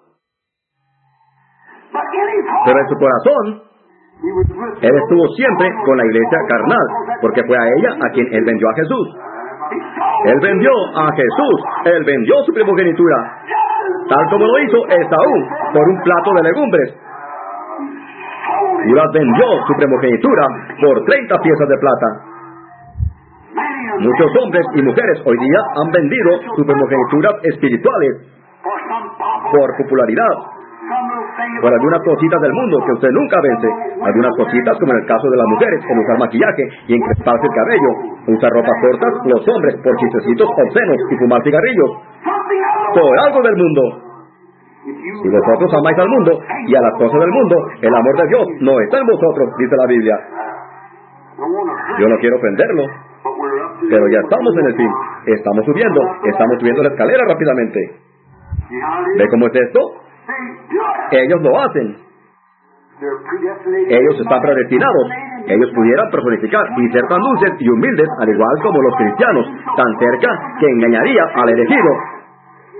Pero en su corazón, él estuvo siempre con la iglesia carnal, porque fue a ella a quien él vendió a Jesús. Él vendió a Jesús, él vendió su primogenitura, tal como lo hizo Esaú por un plato de legumbres. Judas vendió su primogenitura por treinta piezas de plata. Muchos hombres y mujeres hoy día han vendido sus primogenituras espirituales por popularidad, por algunas cositas del mundo que usted nunca vence. Algunas cositas, como en el caso de las mujeres, el usar maquillaje y encresparse el cabello, usar ropas cortas, los hombres por chistecitos obscenos y fumar cigarrillos, por algo del mundo. Si vosotros amáis al mundo y a las cosas del mundo, el amor de Dios no está en vosotros, dice la Biblia. Yo no quiero ofenderlo, pero ya estamos en el fin. Estamos subiendo, estamos subiendo la escalera rápidamente. ¿Ve cómo es esto? Ellos lo hacen. Ellos están predestinados. Ellos pudieran personificar y ser tan dulces y humildes, al igual como los cristianos, tan cerca que engañaría al elegido.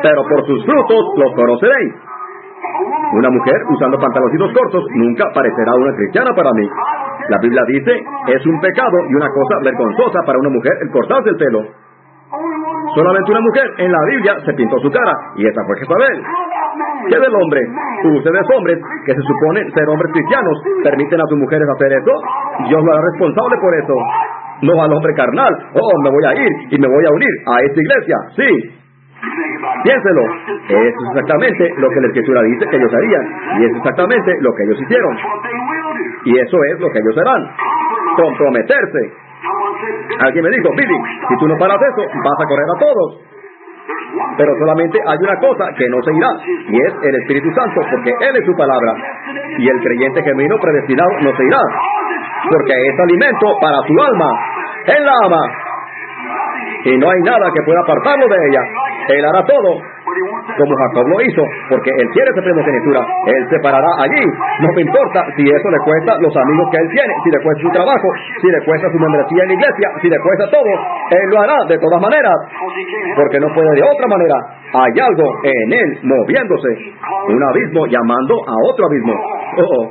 pero por sus frutos los conoceréis. Una mujer usando pantaloncitos cortos nunca parecerá una cristiana para mí. La Biblia dice, es un pecado y una cosa vergonzosa para una mujer el cortarse el pelo. Solamente una mujer en la Biblia se pintó su cara, y esa fue Jezabel. ¿Qué del hombre? Ustedes hombres, que se suponen ser hombres cristianos, ¿permiten a sus mujeres hacer eso? Dios lo hará responsable por eso. No al hombre carnal. Oh, me voy a ir y me voy a unir a esta iglesia. Sí. Piénselo. Eso es exactamente lo que la Escritura dice que ellos harían, y es exactamente lo que ellos hicieron. Y eso es lo que ellos harán. Comprometerse. Alguien me dijo, Billy, si tú no paras eso, vas a correr a todos. Pero solamente hay una cosa que no se irá, y es el Espíritu Santo, porque Él es su palabra. Y el creyente genuino predestinado no se irá, porque es alimento para su alma. Él la ama, y no hay nada que pueda apartarlo de ella. Él hará todo, como Jacob lo hizo, porque Él quiere esa primogenitura. Él se parará allí. No me importa si eso le cuesta los amigos que Él tiene, si le cuesta su trabajo, si le cuesta su membresía en la iglesia, si le cuesta todo. Él lo hará de todas maneras, porque no puede de otra manera. Hay algo en Él moviéndose, un abismo llamando a otro abismo. Oh, oh.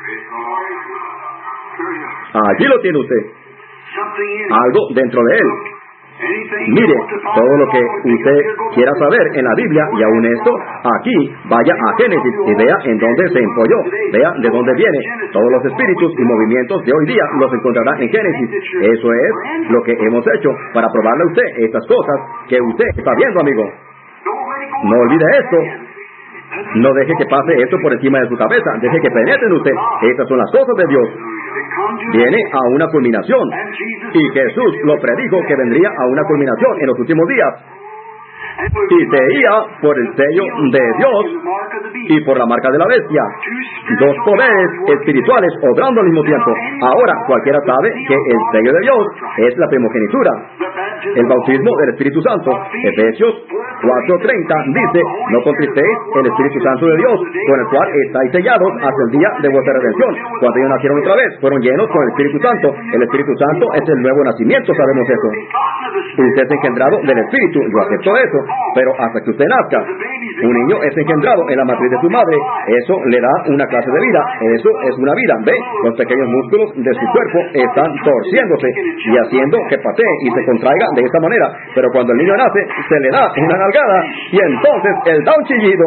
Allí lo tiene usted. Algo dentro de Él. Mire, todo lo que usted quiera saber en la Biblia, y aún esto, aquí, vaya a Génesis y vea en dónde se empolló, vea de dónde viene. Todos los espíritus y movimientos de hoy día los encontrará en Génesis. Eso es lo que hemos hecho para probarle a usted estas cosas que usted está viendo, amigo. No olvide esto. No deje que pase esto por encima de su cabeza. Deje que penetre en usted. Estas son las cosas de Dios. Viene a una culminación, y Jesús lo predijo que vendría a una culminación en los últimos días, y se iba por el sello de Dios y por la marca de la bestia. Dos poderes espirituales obrando al mismo tiempo. Ahora cualquiera sabe que el sello de Dios es la primogenitura, el bautismo del Espíritu Santo. Efesios cuatro treinta dice, no contristéis el Espíritu Santo de Dios, con el cual estáis sellados hasta el día de vuestra redención. Cuando ellos nacieron otra vez, fueron llenos con el Espíritu Santo. El Espíritu Santo es el nuevo nacimiento, sabemos eso. Usted es engendrado del Espíritu, yo acepto eso, pero hasta que usted nazca, un niño es engendrado en la matriz de su madre. Eso le da una clase de vida, eso es una vida. ¿Ve? Los pequeños músculos de su cuerpo están torciéndose y haciendo que patee y se contraiga de esta manera, pero cuando el niño nace, se le da una nalgada y entonces él da un chillido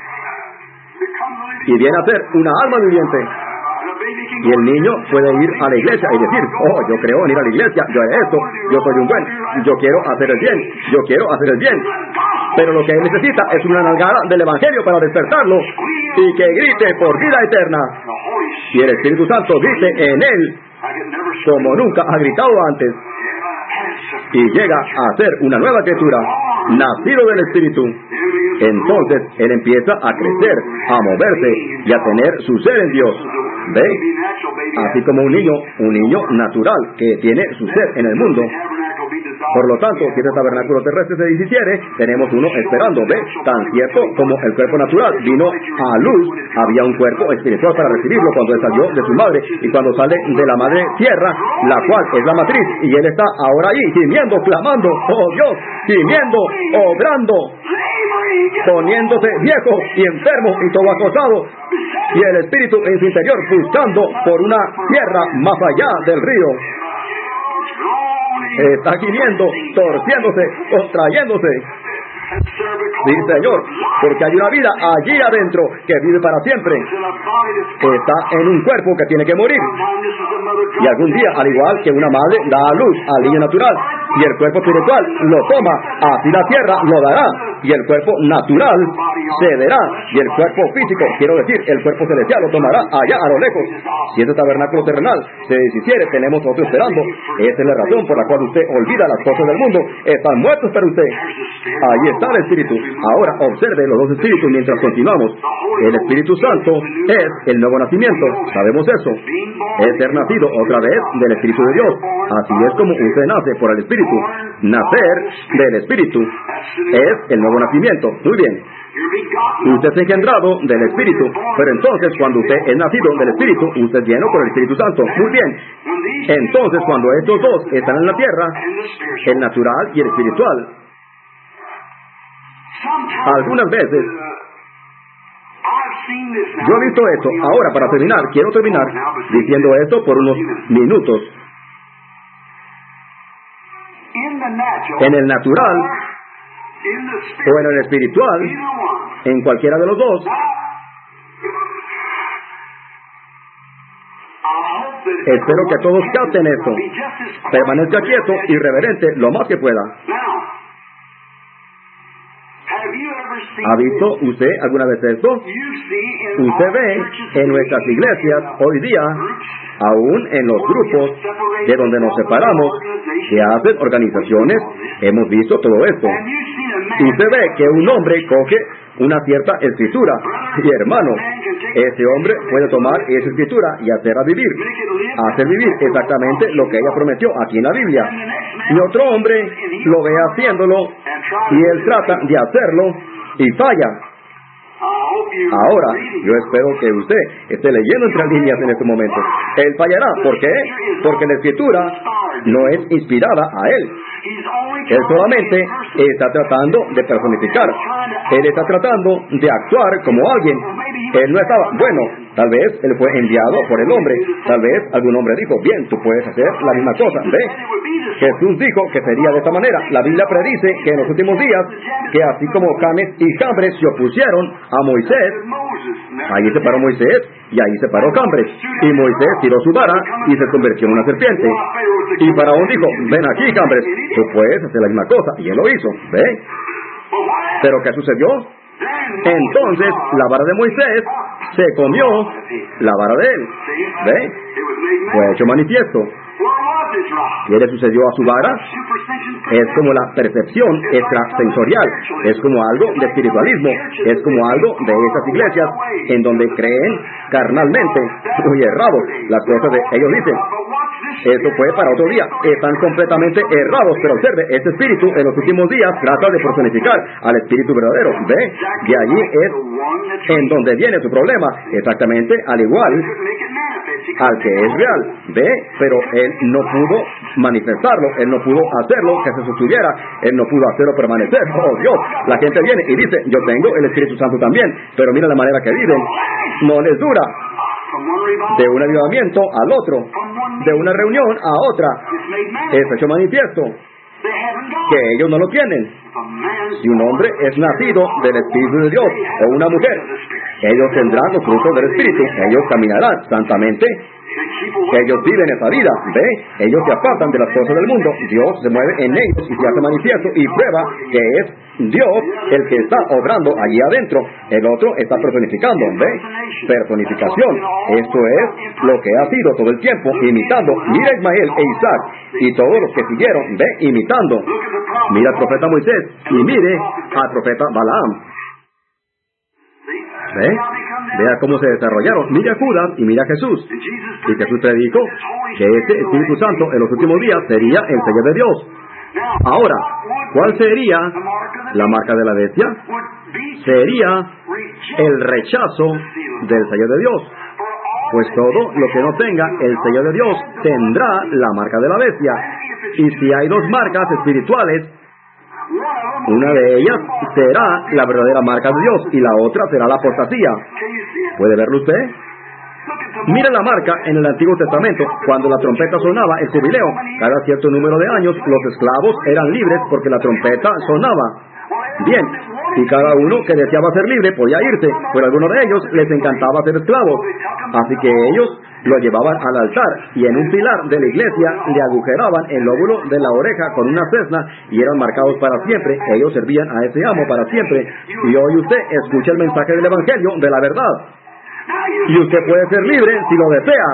y viene a ser una alma viviente. Y el niño puede ir a la iglesia y decir, oh, yo creo en ir a la iglesia, yo haré esto, yo soy un buen, yo quiero hacer el bien, yo quiero hacer el bien. Pero lo que él necesita es una nalgada del Evangelio para despertarlo y que grite por vida eterna. Y el Espíritu Santo grite en él como nunca ha gritado antes. Y llega a ser una nueva criatura, nacido del Espíritu. Entonces él empieza a crecer, a moverse y a tener su ser en Dios. ¿Ve? Así como un niño, un niño natural que tiene su ser en el mundo. Por lo tanto, si este tabernáculo terrestre se deshiciere, tenemos uno esperando. ¿Ve? Tan cierto como el cuerpo natural vino a luz, había un cuerpo espiritual para recibirlo cuando él salió de su madre, y cuando sale de la madre tierra, la cual es la matriz, y él está ahora allí gimiendo, clamando, oh Dios, gimiendo, obrando, poniéndose viejo y enfermo y todo acosado, y el espíritu en su interior buscando por una tierra más allá del río. Está gimiendo, torciéndose, contrayéndose. Sí, Señor, porque hay una vida allí adentro que vive para siempre. Está en un cuerpo que tiene que morir. Y algún día, al igual que una madre da a luz al niño natural, y el cuerpo espiritual lo toma, así la tierra lo dará, y el cuerpo natural cederá, y el cuerpo físico, quiero decir, el cuerpo celestial lo tomará allá a lo lejos. Si este tabernáculo terrenal se deshiciere, tenemos otro esperando. Esa es la razón por la cual usted olvida las cosas del mundo. Están muertos para usted. Ahí está el Espíritu. Ahora observe los dos espíritus mientras continuamos. El Espíritu Santo es el nuevo nacimiento. Sabemos eso. Es ser nacido otra vez del Espíritu de Dios. Así es como usted nace por el Espíritu. Nacer del Espíritu es el nuevo nacimiento. Muy bien. Usted es engendrado del Espíritu, pero entonces cuando usted es nacido del Espíritu, usted es lleno por el Espíritu Santo. Muy bien. Entonces cuando estos dos están en la tierra, el natural y el espiritual, Algunas veces, yo he visto esto. Ahora, para terminar, quiero terminar diciendo esto por unos minutos. En el natural o en el espiritual, en cualquiera de los dos, espero que todos capten esto. Permanezca quieto y reverente lo más que pueda. ¿Ha visto usted alguna vez esto? Usted ve en nuestras iglesias hoy día, aún en los grupos de donde nos separamos, que hacen organizaciones, hemos visto todo esto. Usted ve que un hombre coge una cierta escritura, y hermano, ese hombre puede tomar esa escritura y hacerla vivir, hacer vivir exactamente lo que ella prometió aquí en la Biblia. Y otro hombre lo ve haciéndolo, y él trata de hacerlo, y falla. Ahora, yo espero que usted esté leyendo entre líneas en este momento. Él fallará. ¿Por qué? Porque la escritura no es inspirada a él. Él solamente está tratando de personificar. Él está tratando de actuar como alguien. Él no estaba, bueno, tal vez él fue enviado por el hombre. Tal vez algún hombre dijo, bien, tú puedes hacer la misma cosa. ¿Ve? Jesús dijo que sería de esta manera. La Biblia predice que en los últimos días, que así como Janes y Jambres se opusieron a Moisés, ahí se paró Moisés y ahí se paró Jambres. Y Moisés tiró su vara y se convirtió en una serpiente. Y Faraón dijo, ven aquí, Jambres, tú puedes hacer la misma cosa. Y él lo hizo. ¿Ve? ¿Pero qué sucedió? Entonces la vara de Moisés se comió la vara de él. ¿Ve? Fue hecho manifiesto. ¿Qué le sucedió a su vara? Es como la percepción extrasensorial, es como algo de espiritualismo, es como algo de esas iglesias en donde creen carnalmente, muy errados, las cosas de ellos dicen. Eso fue para otro día. Están completamente errados, pero observe, este espíritu en los últimos días trata de personificar al espíritu verdadero. ¿Ve? De allí es en donde viene su problema, exactamente al igual al que es real. ¿Ve? Pero él no pudo manifestarlo, él no pudo hacerlo que se sostuviera, él no pudo hacerlo permanecer. Oh Dios, la gente viene y dice, yo tengo el Espíritu Santo también, pero mira la manera que viven, no les dura. De un avivamiento al otro, de una reunión a otra, es hecho manifiesto que ellos no lo tienen. Si un hombre es nacido del Espíritu de Dios o una mujer, ellos tendrán los frutos del Espíritu, ellos caminarán santamente, ellos viven esa vida. ¿Ve? Ellos se apartan de las cosas del mundo, Dios se mueve en ellos y se hace manifiesto y prueba que es Dios el que está obrando allí adentro. El otro está personificando. ¿Ve? Personificación. Esto es lo que ha sido todo el tiempo, imitando. Mira a Ismael e Isaac y todos los que siguieron. ¿Ve? Imitando. Mira al profeta Moisés y mire al profeta Balaam. ¿Ve? Vea cómo se desarrollaron. Mira a Judas y mira a Jesús. Y Jesús predicó que este Espíritu Santo en los últimos días sería el sello de Dios. Ahora, ¿cuál sería la marca de la bestia? Sería el rechazo del sello de Dios. Pues todo lo que no tenga el sello de Dios tendrá la marca de la bestia. Y si hay dos marcas espirituales, una de ellas será la verdadera marca de Dios y la otra será la apostasía. ¿Puede verlo usted? Mira la marca en el Antiguo Testamento. Cuando la trompeta sonaba, el jubileo, cada cierto número de años, los esclavos eran libres porque la trompeta sonaba. Bien, y cada uno que deseaba ser libre podía irse, pero a algunos de ellos les encantaba ser esclavos. Así que ellos lo llevaban al altar y en un pilar de la iglesia le agujeraban el lóbulo de la oreja con una cesna y eran marcados para siempre. Ellos servían a ese amo para siempre. Y hoy usted escucha el mensaje del Evangelio de la verdad. Y usted puede ser libre si lo desea.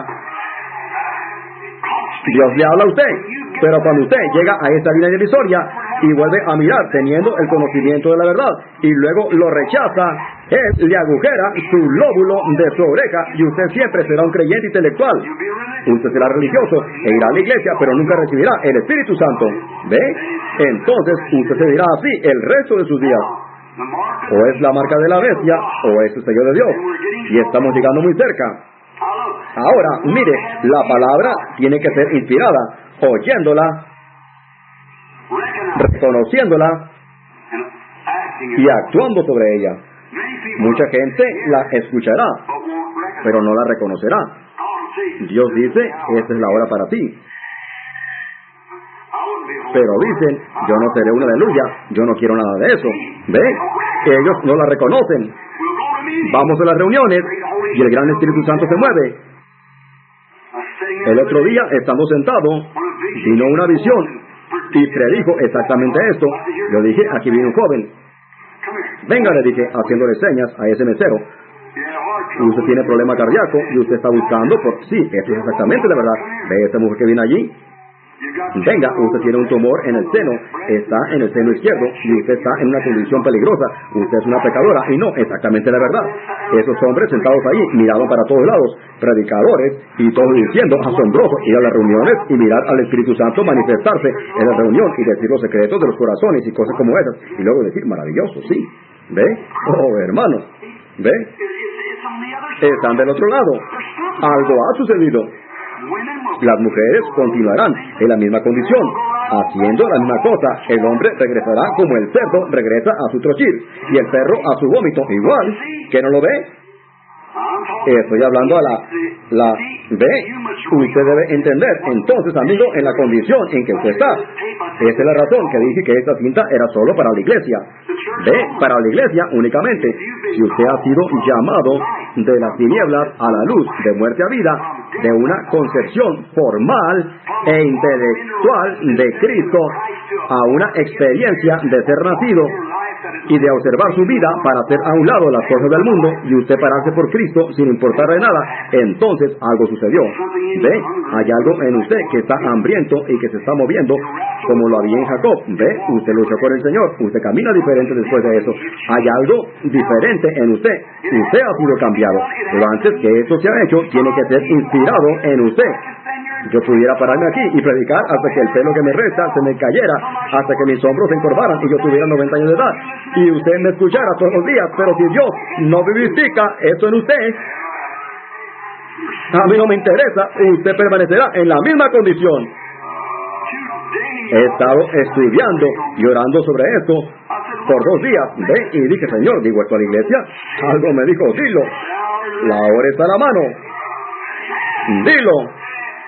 Dios le habla a usted. Pero cuando usted llega a esta línea divisoria y vuelve a mirar teniendo el conocimiento de la verdad y luego lo rechaza, él le agujera su lóbulo de su oreja y usted siempre será un creyente intelectual. Usted será religioso e irá a la iglesia, pero nunca recibirá el Espíritu Santo. ¿Ve? Entonces usted se dirá así el resto de sus días. O es la marca de la bestia o es el sello de Dios. Y estamos llegando muy cerca. Ahora, mire, la palabra tiene que ser inspirada, oyéndola, reconociéndola y actuando sobre ella. Mucha gente la escuchará, pero no la reconocerá. Dios dice, esta es la hora para ti. Pero dicen, yo no seré una aleluya, yo no quiero nada de eso. ¿Ve? Ellos no la reconocen. Vamos a las reuniones y el gran Espíritu Santo se mueve. El otro día, estando sentado, vino una visión y predijo exactamente esto. Yo dije, aquí viene un joven. Venga, le dije, haciéndole señas a ese mesero. Usted tiene problema cardíaco y usted está buscando por... Sí, eso es exactamente la verdad. ¿Ve esta mujer que viene allí? Venga, usted tiene un tumor en el seno, está en el seno izquierdo y usted está en una condición peligrosa. Usted es una pecadora y no, exactamente la verdad. Esos hombres sentados ahí miraban para todos lados, predicadores y todos diciendo, asombroso, ir a las reuniones y mirar al Espíritu Santo manifestarse en la reunión y decir los secretos de los corazones y cosas como esas. Y luego decir, maravilloso, sí. ¿Ve? Oh, hermano. ¿Ve? Están del otro lado. Algo ha sucedido. Las mujeres continuarán en la misma condición, haciendo la misma cosa. El hombre regresará como el cerdo regresa a su trochir, y el perro a su vómito. Igual, ¿que no lo ve? Estoy hablando a la... la ¿Ve? Usted debe entender, entonces, amigo, en la condición en que usted está. Esa es la razón que dije que esta cinta era solo para la iglesia. ¿Ve? Para la iglesia únicamente. Si usted ha sido llamado de las tinieblas a la luz, de muerte a vida, de una concepción formal e intelectual de Cristo a una experiencia de ser nacido y de observar su vida para hacer a un lado las cosas del mundo y usted pararse por Cristo sin importarle nada, entonces algo sucedió. ¿Ve? Hay algo en usted que está hambriento y que se está moviendo como lo había en Jacob. ¿Ve? Usted luchó con el Señor, usted camina diferente después de eso. Hay algo diferente en usted. Usted ha sido cambiado. Pero antes que eso se ha hecho, tiene que ser inspirado en usted. Yo pudiera pararme aquí y predicar hasta que el pelo que me resta se me cayera, hasta que mis hombros se encorvaran y yo tuviera noventa años de edad. Y usted me escuchara todos los días, pero si Dios no vivifica eso en usted, a mí no me interesa, usted permanecerá en la misma condición. He estado estudiando y orando sobre esto por dos días, ¿ve? Y dije, Señor, ¿digo esto a la iglesia? Algo me dijo, dilo, la hora está a la mano, dilo.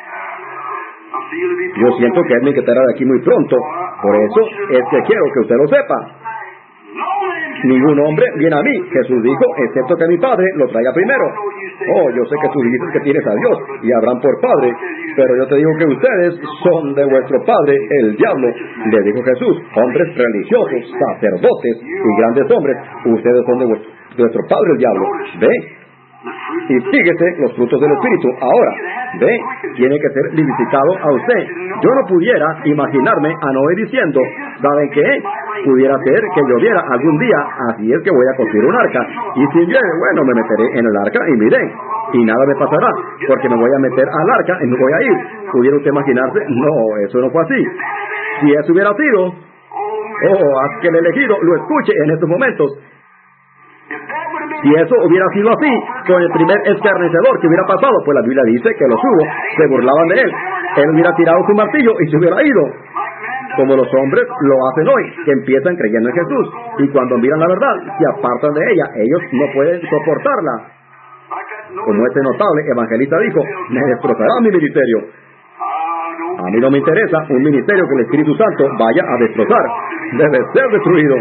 Yo siento que Él me quitará de aquí muy pronto. Por eso es que quiero que usted lo sepa. Ningún hombre viene a mí, Jesús dijo, excepto que mi Padre lo traiga primero. Oh, yo sé que tú dices que tienes a Dios y a Abraham por Padre, pero yo te digo que ustedes son de vuestro padre, el diablo. Le dijo Jesús, hombres religiosos, sacerdotes y grandes hombres, ustedes son de vuestro, de vuestro padre, el diablo. ¿Ve? Y fíjese los frutos del Espíritu. Ahora, ve, tiene que ser vivificado a usted. Yo no pudiera imaginarme a Noé diciendo, ¿saben qué? Pudiera ser que lloviera algún día, así es que voy a construir un arca. Y si llueve, bueno, me meteré en el arca y miré. Y nada me pasará, porque me voy a meter al arca y me voy a ir. ¿Pudiera usted imaginarse? No, eso no fue así. Si eso hubiera sido, oh, haz que el elegido lo escuche en estos momentos. Si eso hubiera sido así, con el primer escarnecedor que hubiera pasado, pues la Biblia dice que los hubo, se burlaban de él. Él hubiera tirado su martillo y se hubiera ido. Como los hombres lo hacen hoy, que empiezan creyendo en Jesús, y cuando miran la verdad, se apartan de ella. Ellos no pueden soportarla. Como este notable evangelista dijo, me destrozará mi ministerio. A mí no me interesa un ministerio que el Espíritu Santo vaya a destrozar. Debe ser destruido.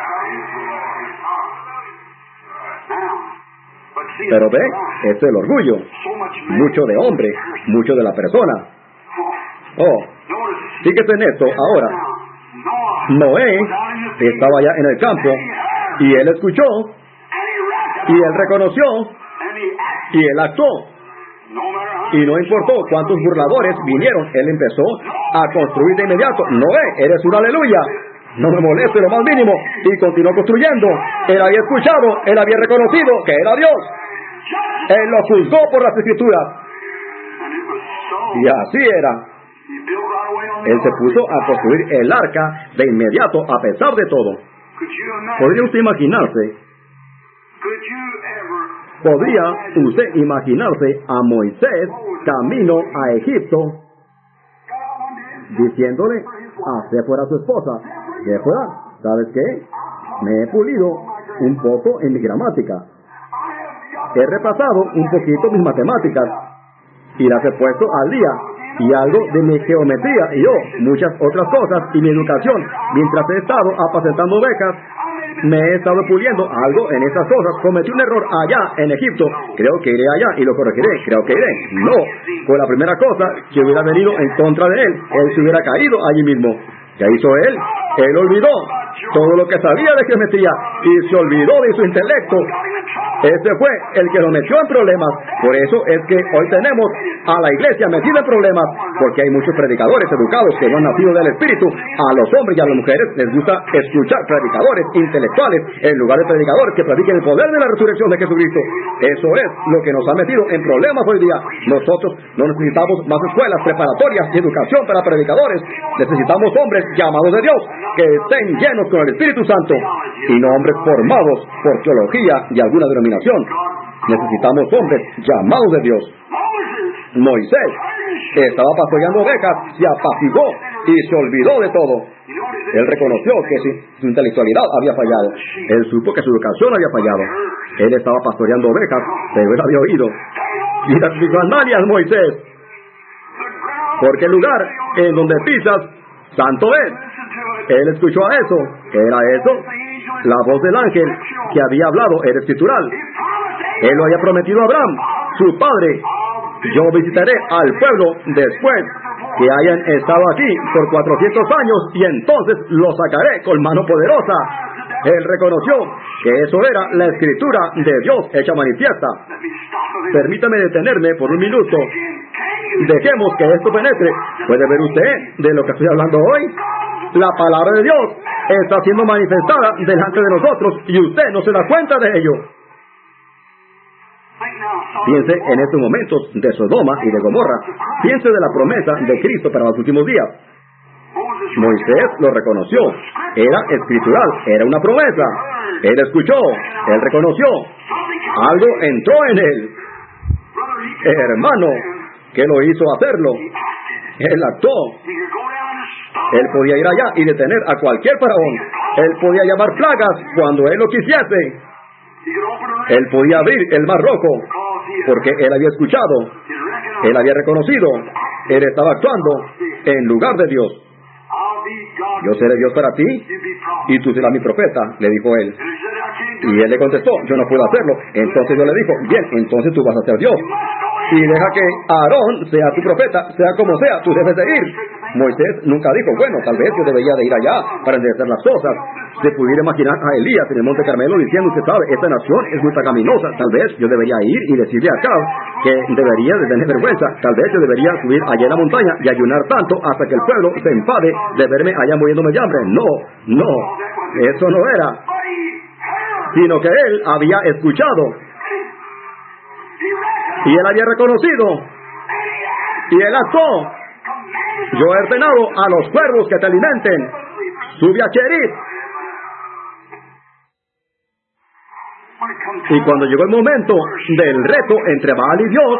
Pero ve, esto es el orgullo. Mucho de hombre, mucho de la persona. Oh, fíjese en esto ahora. Noé estaba allá en el campo y él escuchó y él reconoció y él actuó. Y no importó cuántos burladores vinieron, él empezó a construir de inmediato. Noé, eres un aleluya. No me moleste lo más mínimo. Y continuó construyendo. Él había escuchado, él había reconocido que era Dios. Él lo juzgó por las Escrituras. Y así era. Él se puso a construir el arca de inmediato a pesar de todo. ¿Podría usted imaginarse? ¿Podría usted imaginarse a Moisés camino a Egipto diciéndole a Séfora, su esposa, Séfora, ¿sabes qué? Me he pulido un poco en mi gramática. He repasado un poquito mis matemáticas y las he puesto al día. Y algo de mi geometría y yo, muchas otras cosas y mi educación. Mientras he estado apacentando ovejas, me he estado puliendo algo en esas cosas. Cometí un error allá en Egipto. Creo que iré allá y lo corregiré. Creo que iré. No. Fue la primera cosa que hubiera venido en contra de él. Él se hubiera caído allí mismo. ¿Qué hizo él? Él olvidó todo lo que sabía de geometría y se olvidó de su intelecto. Este fue el que lo metió en problemas. Por eso es que hoy tenemos a la iglesia metida en problemas, porque hay muchos predicadores educados que no han nacido del Espíritu. A los hombres y a las mujeres les gusta escuchar predicadores intelectuales en lugar de predicadores que prediquen el poder de la resurrección de Jesucristo. Eso es lo que nos ha metido en problemas hoy día. Nosotros no necesitamos más escuelas preparatorias y educación para predicadores. Necesitamos hombres llamados de Dios que estén llenos con el Espíritu Santo y no hombres formados por teología y alguna denominación. Necesitamos hombres llamados de Dios. Moisés estaba pastoreando ovejas, se apaciguó y se olvidó de todo. Él reconoció que su intelectualidad había fallado. Él supo que su educación había fallado. Él estaba pastoreando ovejas, pero él había oído: quita tus sandalias, Moisés, porque el lugar en donde pisas, santo es. Él escuchó a eso. ¿Qué era eso? La voz del ángel que había hablado era escritural. Él lo había prometido a Abraham, su padre: yo visitaré al pueblo después que hayan estado aquí por cuatrocientos años y entonces lo sacaré con mano poderosa. Él reconoció que eso era la escritura de Dios hecha manifiesta. Permítame detenerme por un minuto. Dejemos que esto penetre. ¿Puede ver usted de lo que estoy hablando hoy? La palabra de Dios está siendo manifestada delante de nosotros y usted no se da cuenta de ello. Piense en estos momentos de Sodoma y de Gomorra. Piense de la promesa de Cristo para los últimos días. Moisés lo reconoció. Era escritural, era una promesa. Él escuchó, él reconoció. Algo entró en él. Hermano, ¿qué lo hizo hacerlo? Él actuó. Él podía ir allá y detener a cualquier faraón. Él podía llamar plagas cuando él lo quisiese. Él podía abrir el mar rojo porque él había escuchado. Él había reconocido. Él estaba actuando en lugar de Dios. Yo seré Dios para ti y tú serás mi profeta, le dijo él. Y él le contestó: yo no puedo hacerlo. Entonces Dios le dijo: bien, entonces tú vas a ser Dios. Y deja que Aarón sea tu profeta, sea como sea, tú debes de ir. Moisés nunca dijo: bueno, tal vez yo debería de ir allá para enderezar las cosas. Se pudiera imaginar a Elías en el Monte Carmelo diciendo: usted sabe, esta nación es muy pecaminosa, tal vez yo debería ir y decirle a Acab que debería de tener vergüenza, tal vez yo debería subir allá en la montaña y ayunar tanto hasta que el pueblo se enfade de verme allá muriéndome de hambre. No, no, eso no era, sino que él había escuchado. Y él había reconocido. Y él actuó. Yo he ordenado a los cuervos que te alimenten. Sube a Cherit. Y cuando llegó el momento del reto entre Baal y Dios,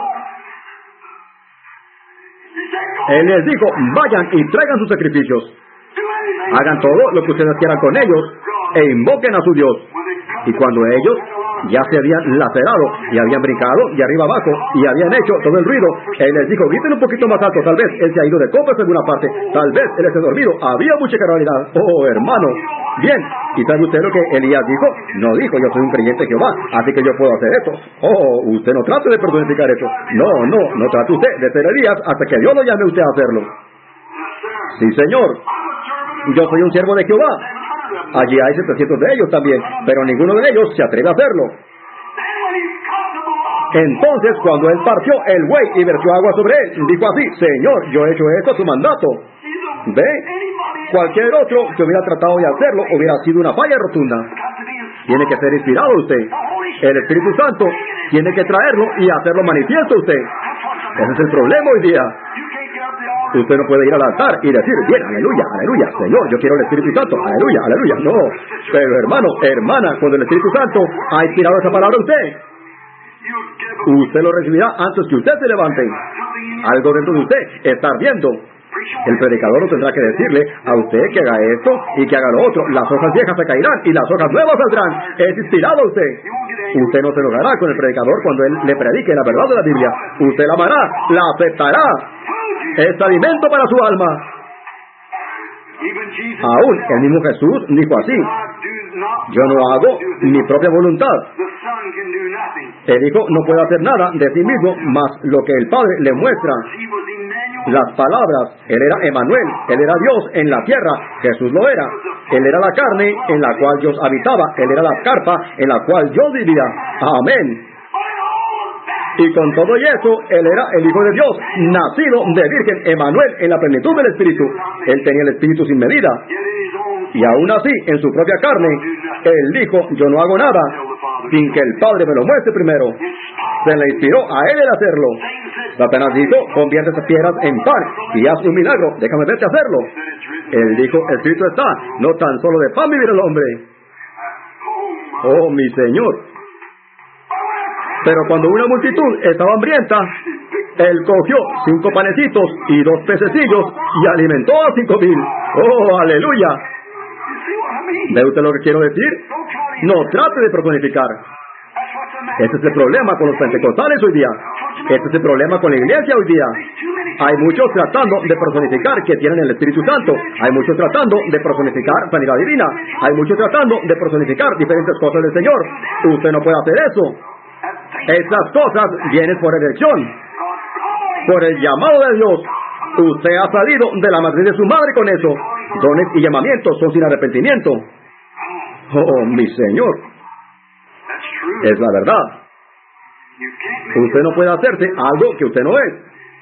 él les dijo: vayan y traigan sus sacrificios. Hagan todo lo que ustedes quieran con ellos e invoquen a su Dios. Y cuando ellos ya se habían lacerado y habían brincado de arriba abajo y habían hecho todo el ruido, él les dijo: griten un poquito más alto, tal vez él se ha ido de copas en alguna parte, tal vez él esté dormido. Había mucha carnalidad. Oh, hermano. Bien, ¿y sabe usted lo que Elías dijo? No dijo: yo soy un creyente de Jehová, así que yo puedo hacer esto. Oh, usted no trate de personificar eso. No, no, no trate usted de ser Elías hasta que Dios lo llame a usted a hacerlo. Sí, señor. Yo soy un siervo de Jehová. Allí hay setecientos de ellos también, pero ninguno de ellos se atreve a hacerlo. Entonces, cuando él partió el buey y vertió agua sobre él, dijo así: Señor, yo he hecho esto a tu mandato. ¿Ve? Cualquier otro que hubiera tratado de hacerlo hubiera sido una falla rotunda. Tiene que ser inspirado usted. El Espíritu Santo tiene que traerlo y hacerlo manifiesto usted. Ese es el problema hoy día. Usted no puede ir al altar y decir: bien, aleluya, aleluya, Señor, yo quiero el Espíritu Santo, aleluya, aleluya. No, pero hermano, hermana, cuando el Espíritu Santo ha inspirado esa palabra a usted, usted lo recibirá antes que usted se levante. Algo dentro de usted está ardiendo. El predicador no tendrá que decirle a usted que haga esto y que haga lo otro. Las hojas viejas se caerán y las hojas nuevas saldrán. Es inspirado a usted. Usted no se enojará con el predicador cuando él le predique la verdad de la Biblia. Usted la amará, la aceptará. Es alimento para su alma. Aún el mismo Jesús dijo así: yo no hago mi propia voluntad. El Hijo no puede hacer nada de sí mismo, más lo que el Padre le muestra. Las palabras, Él era Emmanuel, Él era Dios en la tierra, Jesús lo era. Él era la carne en la cual Dios habitaba, Él era la carpa en la cual Dios vivía. Amén. Y con todo y eso, Él era el Hijo de Dios, nacido de Virgen, Emmanuel, en la plenitud del Espíritu. Él tenía el Espíritu sin medida. Y aún así, en su propia carne, Él dijo: yo no hago nada sin que el Padre me lo muestre primero. Se le inspiró a Él el hacerlo. Satanás dijo: convierte esas piedras en pan y haz un milagro, déjame verte hacerlo. Él dijo: escrito está, no tan solo de pan vivirá el hombre. Oh, mi Señor. Pero cuando una multitud estaba hambrienta, Él cogió cinco panecitos y dos pececillos y alimentó a cinco mil. ¡Oh, aleluya! ¿Ve usted lo que quiero decir? No trate de personificar. Ese es el problema con los pentecostales hoy día. Este es el problema con la iglesia hoy día. Hay muchos tratando de personificar que tienen el Espíritu Santo. Hay muchos tratando de personificar sanidad divina. Hay muchos tratando de personificar diferentes cosas del Señor. Usted no puede hacer eso. Esas cosas vienen por elección, por el llamado de Dios. Usted ha salido de la matriz de su madre con eso. Dones y llamamientos son sin arrepentimiento. Oh, mi Señor. Es la verdad. Usted no puede hacerse algo que usted no es.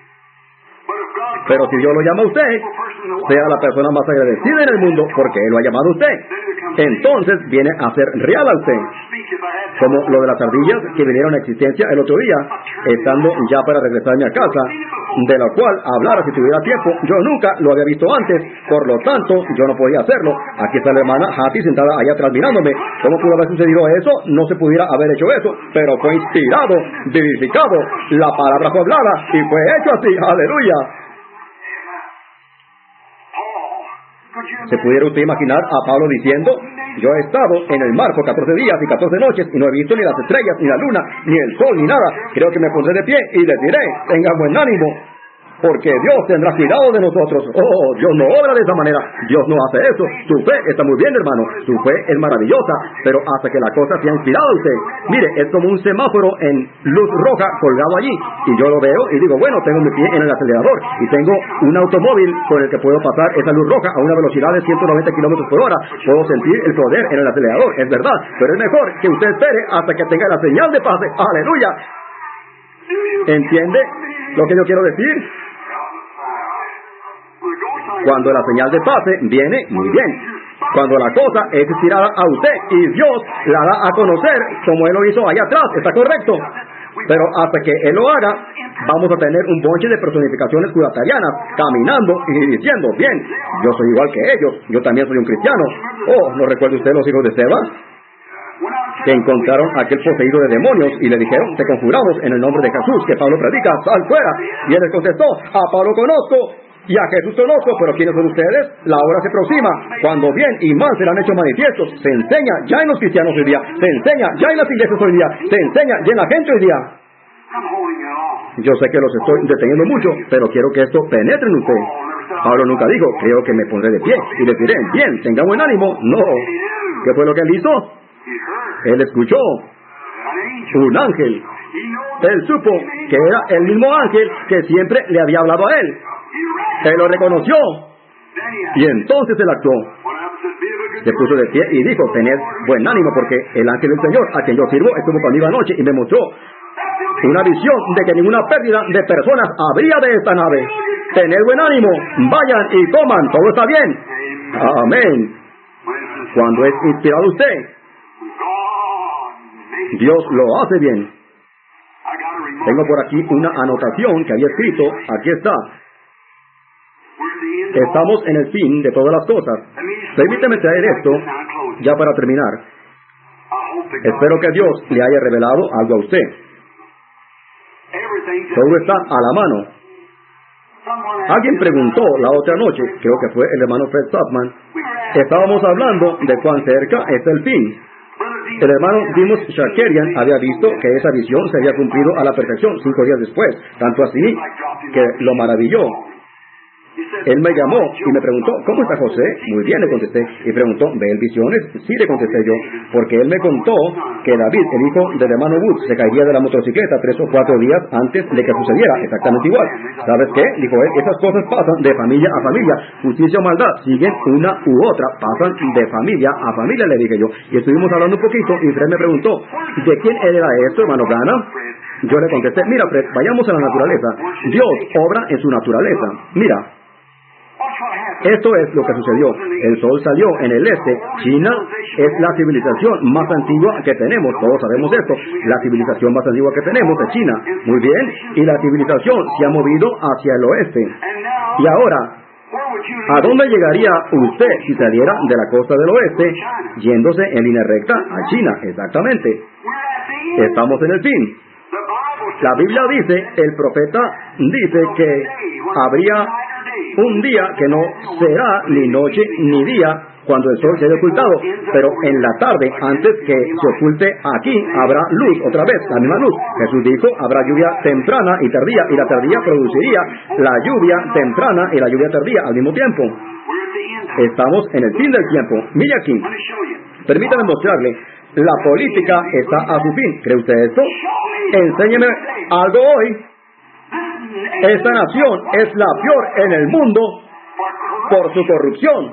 Pero si Dios lo llama a usted, sea la persona más agradecida en el mundo porque Él lo ha llamado a usted. Entonces viene a ser real a usted. Como lo de las ardillas que vinieron a existencia el otro día, estando ya para regresarme a casa, de lo cual hablara si tuviera tiempo. Yo nunca lo había visto antes, por lo tanto yo no podía hacerlo. Aquí está la hermana Hattie sentada allá atrás mirándome. ¿Cómo pudo haber sucedido eso? No se pudiera haber hecho eso, pero fue inspirado, vivificado, la palabra fue hablada y fue hecho así. ¡Aleluya! ¿Se pudiera usted imaginar a Pablo diciendo: yo he estado en el mar por catorce días y catorce noches y no he visto ni las estrellas, ni la luna, ni el sol, ni nada? Creo que me pondré de pie y les diré: tengan buen ánimo, porque Dios tendrá cuidado de nosotros. Oh, Dios no obra de esa manera. Dios no hace eso. Su fe está muy bien, hermano. Su fe es maravillosa, pero hasta que la cosa sea inspirada a usted. Mire, es como un semáforo en luz roja colgado allí, y yo lo veo y digo: bueno, tengo mi pie en el acelerador y tengo un automóvil con el que puedo pasar esa luz roja a una velocidad de ciento noventa kilómetros por hora. Puedo sentir el poder en el acelerador, es verdad, pero es mejor que usted espere hasta que tenga la señal de pase. ¡Aleluya! ¿Entiende lo que yo quiero decir? Cuando la señal de pase viene, muy bien. Cuando la cosa es inspirada a usted y Dios la da a conocer, como Él lo hizo allá atrás, está correcto. Pero hasta que Él lo haga, vamos a tener un bonche de personificaciones judatarianas caminando y diciendo: bien, yo soy igual que ellos, yo también soy un cristiano. Oh, ¿no recuerda usted los hijos de Seba? Que encontraron a aquel poseído de demonios y le dijeron: te conjuramos en el nombre de Jesús que Pablo predica, sal fuera. Y él les contestó: a Pablo conozco y a Jesús conozco, pero ¿quiénes son ustedes? La hora se aproxima, cuando bien y mal serán hechos manifiestos. Se enseña ya en los cristianos hoy día, se enseña ya en las iglesias hoy día, se enseña ya en la gente hoy día. Yo sé que los estoy deteniendo mucho, pero quiero que esto penetre en usted. Pablo nunca dijo: creo que me pondré de pie y les diré: bien, tengan buen ánimo. No. ¿Qué fue lo que él hizo? Él escuchó un ángel. Él supo que era el mismo ángel que siempre le había hablado a él. Él lo reconoció y entonces él actuó. Se puso de pie y dijo: tened buen ánimo, porque el ángel del Señor a quien yo sirvo estuvo conmigo anoche y me mostró una visión de que ninguna pérdida de personas habría de esta nave. Tened buen ánimo, vayan y coman, todo está bien. Amén. Cuando es inspirado usted, Dios lo hace bien. Tengo por aquí una anotación que había escrito. Aquí está. Estamos en el fin de todas las cosas. Permíteme traer esto ya para terminar. Espero que Dios le haya revelado algo a usted. Todo está a la mano. Alguien preguntó la otra noche, creo que fue el hermano Fred Tubman, estábamos hablando de cuán cerca es el fin. El hermano Dimos Shakarian había visto que esa visión se había cumplido a la perfección cinco días después, tanto así que lo maravilló. Él me llamó y me preguntó, ¿cómo está José? Muy bien, le contesté. Y preguntó, ¿ve él visiones? Sí, le contesté yo, porque él me contó que David, el hijo del hermano Woods, se caería de la motocicleta tres o cuatro días antes de que sucediera, exactamente igual. ¿Sabes qué? Dijo él, esas cosas pasan de familia a familia, justicia o maldad, siguen una u otra, pasan de familia a familia, le dije yo. Y estuvimos hablando un poquito y Fred me preguntó, ¿de quién era esto, hermano Branham? Yo le contesté, mira Fred, vayamos a la naturaleza. Dios obra en su naturaleza. Mira, esto es lo que sucedió. El sol salió en el este. China es la civilización más antigua que tenemos. Todos sabemos esto. La civilización más antigua que tenemos es China. Muy bien. Y la civilización se ha movido hacia el oeste. Y ahora, ¿a dónde llegaría usted si saliera de la costa del oeste, yéndose en línea recta a China? Exactamente. Estamos en el fin. La Biblia dice, el profeta dice que habría un día que no será ni noche ni día cuando el sol se haya ocultado, pero en la tarde, antes que se oculte aquí, habrá luz, otra vez, la misma luz. Jesús dijo, habrá lluvia temprana y tardía, y la tardía produciría la lluvia temprana y la lluvia tardía al mismo tiempo. Estamos en el fin del tiempo. Mire aquí, permítame mostrarle, la política está a su fin. ¿Cree usted esto? Enséñeme algo hoy. Esta nación es la peor en el mundo por su corrupción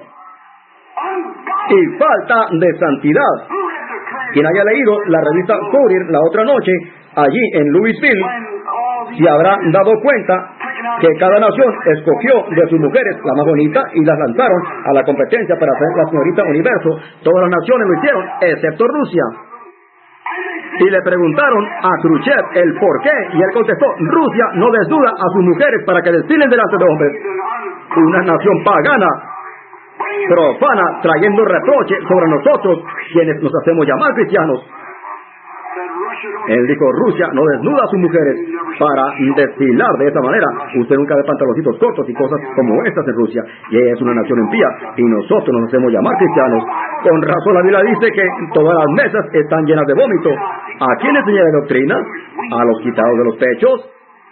y falta de santidad. Quien haya leído la revista Courier la otra noche, allí en Louisville, se habrá dado cuenta que cada nación escogió de sus mujeres la más bonita y las lanzaron a la competencia para ser la señorita universo. Todas las naciones lo hicieron, excepto Rusia. Y le preguntaron a Khrushchev el por qué, y él contestó, Rusia no desnuda a sus mujeres para que desfilen delante de hombres. Una nación pagana, profana, trayendo reproche sobre nosotros, quienes nos hacemos llamar cristianos. Él dijo, Rusia no desnuda a sus mujeres para desfilar de esa manera. Usted nunca ve pantaloncitos cortos y cosas como estas en Rusia. Y ella es una nación impía y nosotros nos hacemos llamar cristianos. Con razón la Biblia dice que todas las mesas están llenas de vómito. ¿A quién enseña la doctrina? A los quitados de los pechos.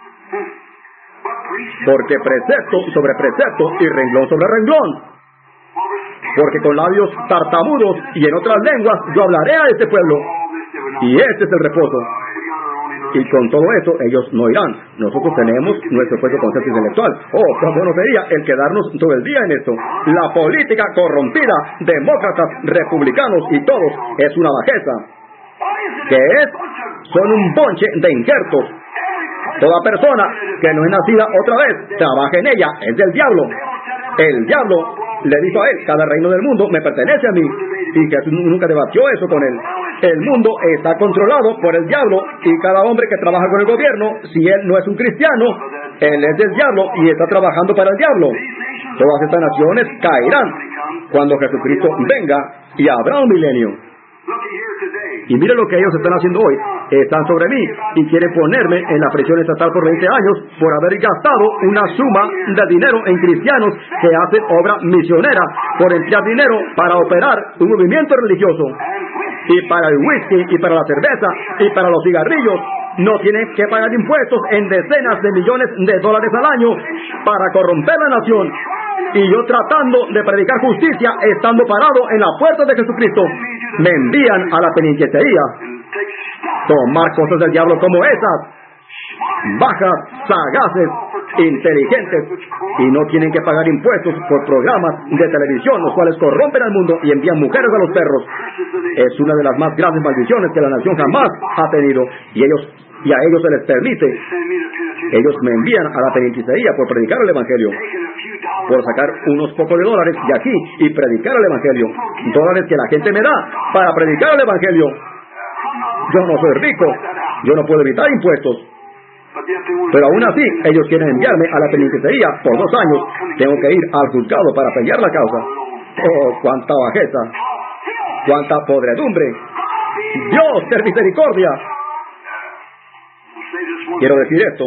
Porque precepto sobre precepto y renglón sobre renglón. Porque con labios tartamudos y en otras lenguas yo hablaré a este pueblo. Y este es el reposo. Y con todo eso ellos no irán. Nosotros tenemos nuestro propio concepto intelectual. Oh, cuán bueno sería el quedarnos todo el día en esto. La política corrompida, demócratas, republicanos y todos, es una bajeza. ¿Qué es? Son un bonche de injertos. Toda persona que no es nacida otra vez, trabaja en ella, es del diablo. El diablo le dijo a él, cada reino del mundo me pertenece a mí. Y Jesús nunca debatió eso con él. El mundo está controlado por el diablo y cada hombre que trabaja con el gobierno, si él no es un cristiano, él es del diablo y está trabajando para el diablo. Todas estas naciones caerán cuando Jesucristo venga y habrá un milenio. Y mire lo que ellos están haciendo hoy. Están sobre mí y quieren ponerme en la prisión estatal por veinte años por haber gastado una suma de dinero en cristianos que hacen obra misionera, por emplear dinero para operar un movimiento religioso. Y para el whisky, y para la cerveza, y para los cigarrillos, no tienen que pagar impuestos en decenas de millones de dólares al año para corromper la nación. Y yo tratando de predicar justicia, estando parado en la puerta de Jesucristo, me envían a la penitenciaría. Tomar cosas del diablo como esas, bajas, sagaces, inteligentes, y no tienen que pagar impuestos por programas de televisión, los cuales corrompen al mundo y envían mujeres a los perros. Es una de las más grandes maldiciones que la nación jamás ha tenido, y ellos y a ellos se les permite. Ellos me envían a la penitenciaría por predicar el evangelio, por sacar unos pocos de dólares de aquí y predicar el evangelio, dólares que la gente me da para predicar el evangelio. Yo no soy rico, yo no puedo evitar impuestos, pero aún así ellos quieren enviarme a la penitenciaría por dos años. Tengo que ir al juzgado para pelear la causa. Oh, cuánta bajeza, cuánta podredumbre. Dios, ten misericordia. Quiero decir esto,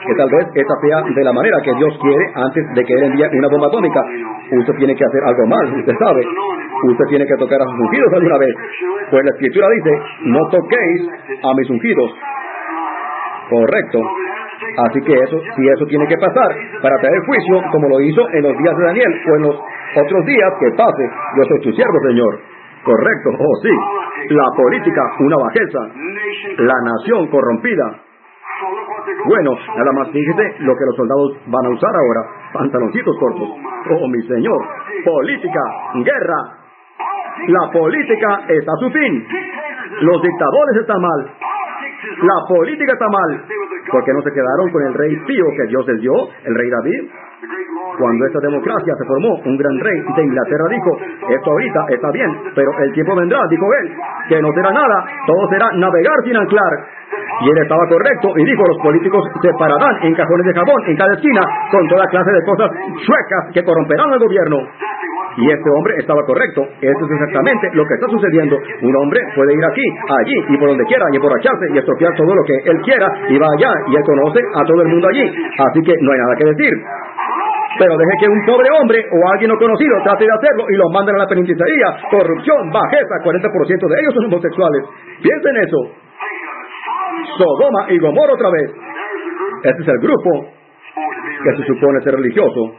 que tal vez esta sea de la manera que Dios quiere antes de que Él envíe una bomba atómica. Usted tiene que hacer algo más, usted sabe. Usted tiene que tocar a sus ungidos alguna vez. Pues la Escritura dice, no toquéis a mis ungidos. Correcto. Así que eso, si eso tiene que pasar para traer juicio, como lo hizo en los días de Daniel o en los otros días, que pase. Yo soy tu siervo, Señor. Correcto. Oh, sí. La política, una bajeza. La nación corrompida. Bueno, nada más fíjese lo que los soldados van a usar ahora. Pantaloncitos cortos. Oh, mi Señor. Política, guerra. La política está a su fin. Los dictadores están mal. La política está mal. ¿Por qué no se quedaron con el rey Pío que Dios les dio, el rey David? Cuando esta democracia se formó, un gran rey de Inglaterra dijo, esto ahorita está bien, pero el tiempo vendrá, dijo él, que no será nada, todo será navegar sin anclar. Y él estaba correcto y dijo, los políticos se pararán en cajones de jabón en cada esquina con toda clase de cosas chuecas que corromperán al gobierno. Y este hombre estaba correcto. Eso es exactamente lo que está sucediendo. Un hombre puede ir aquí, allí y por donde quiera y emborracharse y estropear todo lo que él quiera y va allá y él conoce a todo el mundo allí. Así que no hay nada que decir. Pero deje que un pobre hombre o alguien no conocido trate de hacerlo y lo manden a la penitenciaría. Corrupción, bajeza, cuarenta por ciento de ellos son homosexuales. Piensen eso. Sodoma y Gomorra otra vez. Este es el grupo que se supone ser religioso.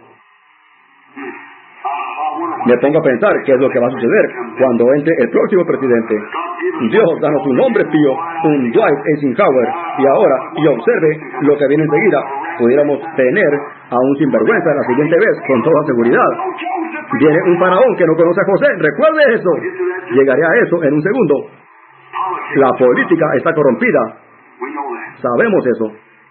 Me pongo a pensar qué es lo que va a suceder cuando entre el próximo presidente. Dios, danos un nombre pío, un Dwight Eisenhower, y ahora, y observe lo que viene enseguida. Pudiéramos tener a un sinvergüenza la siguiente vez, con toda seguridad. Viene un faraón que no conoce a José, recuerde eso. Llegaré a eso en un segundo. La política está corrompida. Sabemos eso.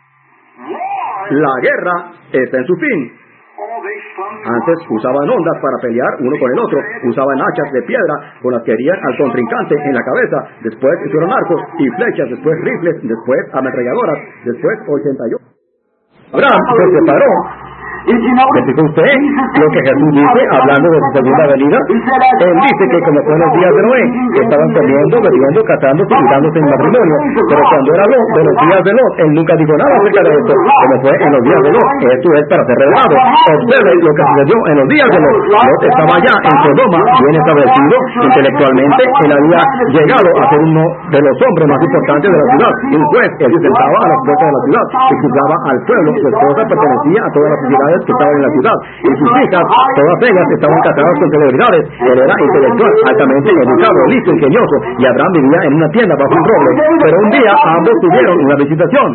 La guerra está en su fin. Antes usaban ondas para pelear uno con el otro, usaban hachas de piedra con las que herían al contrincante en la cabeza, después usaron arcos y flechas, después rifles, después ametralladoras, después ochenta y ocho. Abraham se separó. ¿Me dijo usted lo que Jesús dice hablando de su segunda venida? Él dice que como fue en los días de Noé, que estaban comiendo, bebiendo, casándose y dándose en matrimonio. Pero cuando era Lot, de los días de Lot, él nunca dijo nada acerca de esto, como fue en los días de Lot. Esto es para ser revelado. Observe lo que sucedió en los días de Lot. Lot estaba allá en Sodoma, bien establecido intelectualmente. Él había llegado a ser uno de los hombres más importantes de la ciudad. Un juez, él se sentaba a las puertas de la ciudad y juzgaba al pueblo. Su esposa pertenecía a todas las sociedades que estaban en la ciudad, y sus hijas, todas ellas estaban casadas con celebridades. Él era intelectual, altamente educado, listo, ingenioso, y Abraham vivía en una tienda bajo un roble. Pero un día ambos tuvieron una visitación.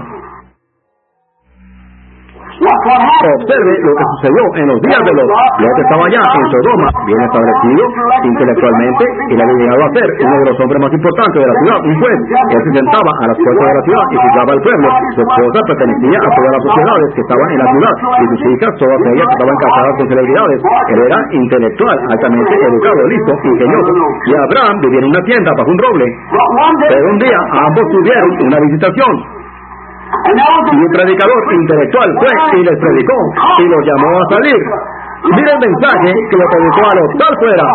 Observe lo que sucedió en los días de Lot. Lot estaba allá en Sodoma, bien establecido intelectualmente, y le había llegado a ser uno de los hombres más importantes de la ciudad, un juez. Él se sentaba a las puertas de la ciudad y juzgaba al pueblo. Su esposa pertenecía a todas las sociedades que estaban en la ciudad, y sus hijas, todas ellas estaban casadas con celebridades. Él era intelectual, altamente educado, listo, ingenioso, y Abraham vivía en una tienda bajo un roble. Pero un día ambos tuvieron una visitación. Y un predicador intelectual fue y les predicó y los llamó a salir. Mira el mensaje que le predicó a los tal fuera.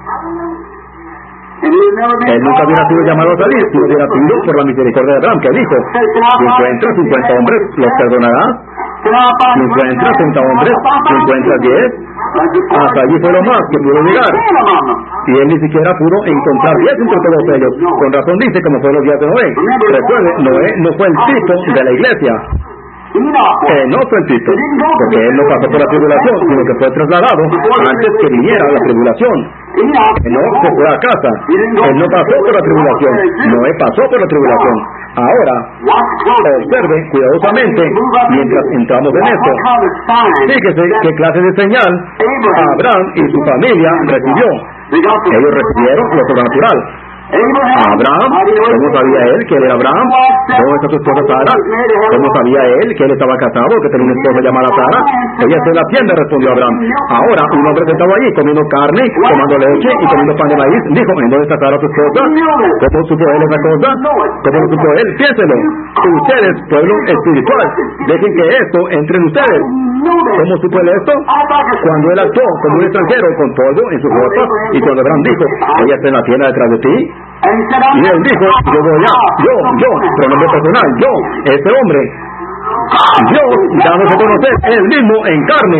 Él nunca hubiera sido llamado a salir si hubiera sido por la misericordia de Abraham, que dijo, si encuentras cincuenta hombres, ¿los perdonarás? Si encuentras treinta hombres, si encuentras diez, hasta allí fue lo más que pudo llegar. Y él ni siquiera pudo encontrar diez entre todos ellos. Con razón dice, como fue en los días de Noé. Recuerde, Noé no fue el tipo de la iglesia. Eh, no fue el tipo, porque él no pasó por la tribulación, sino que fue trasladado antes que viniera la tribulación. No se fue a casa. Él no pasó por la tribulación. Noé pasó por la tribulación. Ahora, observe cuidadosamente mientras entramos en esto. Fíjese qué clase de señal Abraham y su familia recibió. Ellos recibieron lo sobrenatural. Abraham, ¿cómo sabía él que él era Abraham? ¿Cómo está su esposa Sara? ¿Cómo sabía él que él estaba casado, que tenía una esposa llamada Sara? Ella está en la tienda, respondió Abraham. Ahora, un hombre sentado allí, comiendo carne, tomando leche y comiendo pan de maíz, dijo, ¿en dónde está Sara, tu esposa? ¿Cómo supo él esa cosa? ¿Cómo lo supo él? Piénselo. Ustedes, pueblo espiritual, dejen que esto entre en ustedes. ¿Cómo supo él esto? Cuando él actuó como un extranjero con polvo en sus ropas, y cuando Abraham dijo, ella está en la tienda detrás de ti, y él dijo, yo voy a, yo, yo, pronombre personal, yo, este hombre. Dios dándose a conocer Él mismo en carne.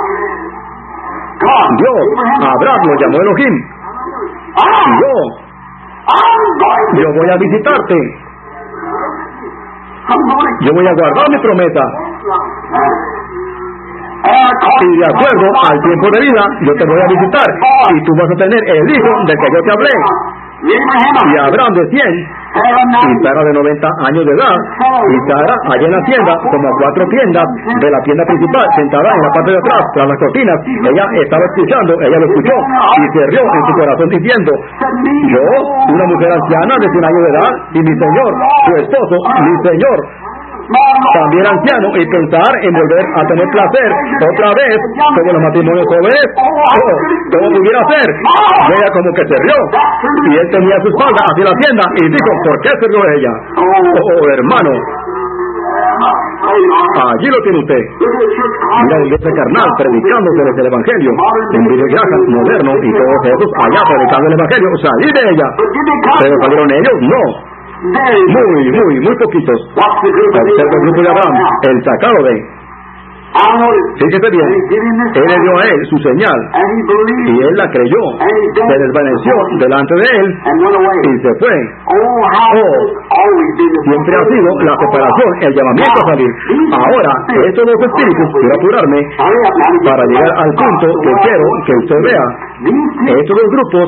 Dios, Abraham lo llamó Elohim. Yo, yo voy a visitarte. Yo voy a guardar mi promesa. Y de acuerdo al tiempo de vida, yo te voy a visitar. Y tú vas a tener el hijo del que yo te hablé. Y Abraham de cien, y Sara de noventa años de edad, y Sara allá en la tienda, como a cuatro tiendas de la tienda principal, sentada en la parte de atrás, tras las cortinas. Ella estaba escuchando, ella lo escuchó, y se rió en su corazón diciendo: yo, una mujer anciana de cien años de edad, y mi señor, su esposo, mi señor, también anciano, y pensar en volver a tener placer otra vez como los matrimonios jóvenes. Oh, ¿cómo pudiera ser? Y ella como que se rió, y él tenía su espalda hacia la tienda y dijo: ¿por qué se rió ella? Oh, hermano, allí lo tiene usted. Mira la iglesia carnal predicándoseles el evangelio, en Billy Graham moderno y todos esos allá predicando el evangelio. Salí de ella. ¿Pero salieron ellos? No. Muy, muy, muy poquitos. Observa el grupo de Abraham, el sacado de. Fíjese bien, él le dio a él su señal, y él la creyó, se desvaneció delante de él, y se fue. Oh, siempre ha sido la separación, el llamamiento a salir. Ahora, estos dos espíritus, quiero apurarme, para llegar al punto que quiero que usted vea. Estos dos grupos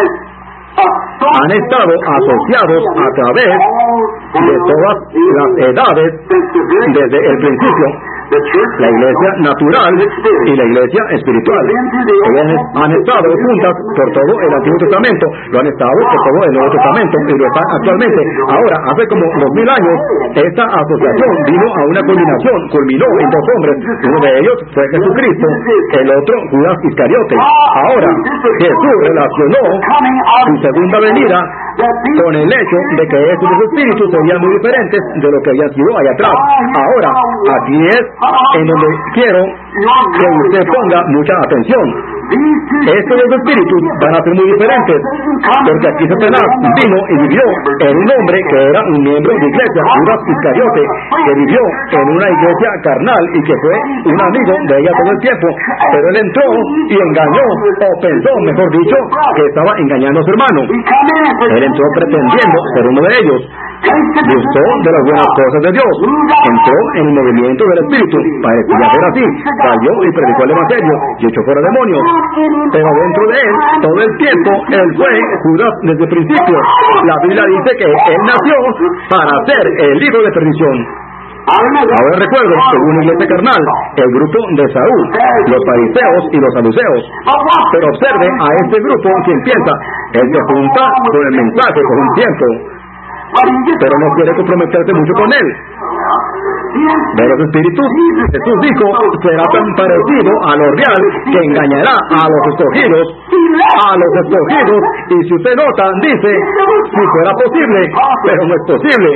han estado asociados a través de todas las edades desde el principio. La iglesia natural y la iglesia espiritual. Ellas han estado juntas por todo el Antiguo Testamento, lo han estado por todo el Nuevo Testamento y lo están actualmente. Ahora, hace como dos mil años, esta asociación vino a una culminación, culminó en dos hombres. Uno de ellos fue Jesucristo, el otro Judas Iscariote. Ahora, Jesús relacionó su segunda venida con el hecho de que estos dos espíritus serían muy diferentes de lo que habían sido allá atrás. Ahora, aquí es en donde quiero que usted ponga mucha atención. Estos dos espíritus van a ser muy diferentes, porque aquí Satanás vino y vivió en un hombre que era un miembro de iglesia, Judas Iscariote, que vivió en una iglesia carnal y que fue un amigo de ella todo el tiempo, pero él entró y engañó, o pensó, mejor dicho, que estaba engañando a su hermano. Él entró pretendiendo ser uno de ellos, gustó de las buenas cosas de Dios, entró en el movimiento del Espíritu, parecía ser así, cayó y predicó el Evangelio y echó fuera demonios, pero dentro de él, todo el tiempo, él fue Judas desde el principio. La Biblia dice que él nació para ser el hijo de perdición. Ahora recuerdo que hubo una iglesia carnal, el grupo de Saúl, los fariseos y los saduceos. Pero observe a este grupo que empieza, él se junta con el mensaje por un tiempo, pero no quiere comprometerse mucho con él. De los espíritus, Jesús dijo, será tan parecido a lo real que engañará a los escogidos, a los escogidos, y si usted nota, dice, si fuera posible, pero no es posible.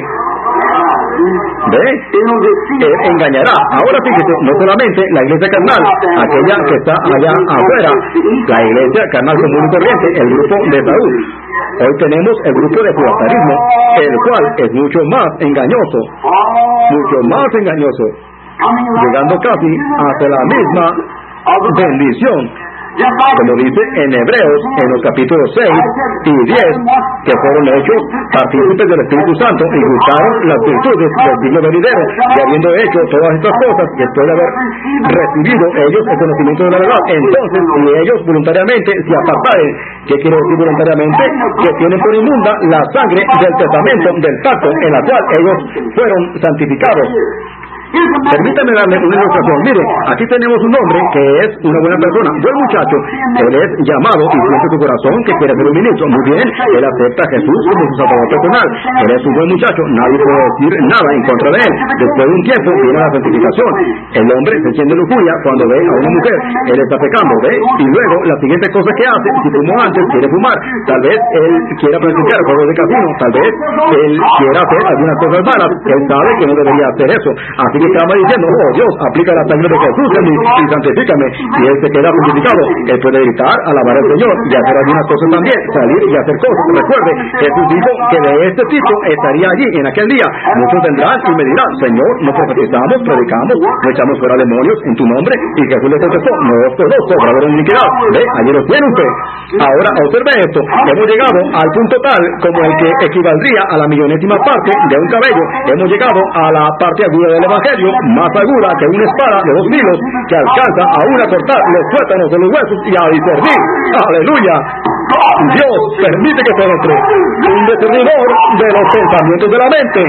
¿Ve? Él engañará. Ahora fíjese, no solamente la iglesia carnal, aquella que está allá afuera, la iglesia carnal común y corriente, el grupo de Saúl. Hoy tenemos el grupo de judaísmo, el cual es mucho más engañoso, mucho más engañoso, llegando casi hasta la misma bendición. Como dice en Hebreos, en los capítulos seis y diez, que fueron hechos partícipes del Espíritu Santo y gustaron las virtudes del siglo venidero, y habiendo hecho todas estas cosas, después de haber recibido ellos el conocimiento de la verdad, entonces, si ellos voluntariamente se apartaren, ¿qué quiere decir voluntariamente? Que tienen por inmunda la sangre del testamento, del pacto, en la cual ellos fueron santificados. Permítame darle una ilustración. Mire, aquí tenemos un hombre que es una buena persona, buen muchacho. Él es llamado y siente su corazón que quiere ser un ministro. Muy bien, él acepta a Jesús como su salvador personal. Él es un buen muchacho, nadie puede decir nada en contra de él. Después de un tiempo viene la santificación. El hombre se siente lujuria cuando ve a una mujer. Él está pecando, ¿ve? Y luego la siguiente cosa que hace, si fumó antes, quiere fumar. Tal vez él quiera practicar juegos de casino. Tal vez él quiera hacer algunas cosas malas. Él sabe que no debería hacer eso. Así y clama diciendo, oh Dios, aplica la sangre de Jesús en mí y santifícame. Y él se queda santificado. Él puede gritar, alabar al Señor y hacer algunas cosas también, salir y hacer cosas. Recuerde, Jesús dijo que de este tipo estaría allí en aquel día. Muchos vendrán y me dirán, Señor, no profetizamos, predicamos, no echamos fuera demonios en tu nombre. Y Jesús le contestó, no os conozco, obrador de iniquidad. Ve, allí lo tiene usted. Ahora, observe esto. Hemos llegado al punto tal como el que equivaldría a la millonésima parte de un cabello. Hemos llegado a la parte aguda del Evangelio, más aguda que una espada de dos filos, que alcanza aún a cortar los tuétanos de los huesos y a discernir. ¡Aleluya! Dios permite que penetre un discernidor de los pensamientos de la mente.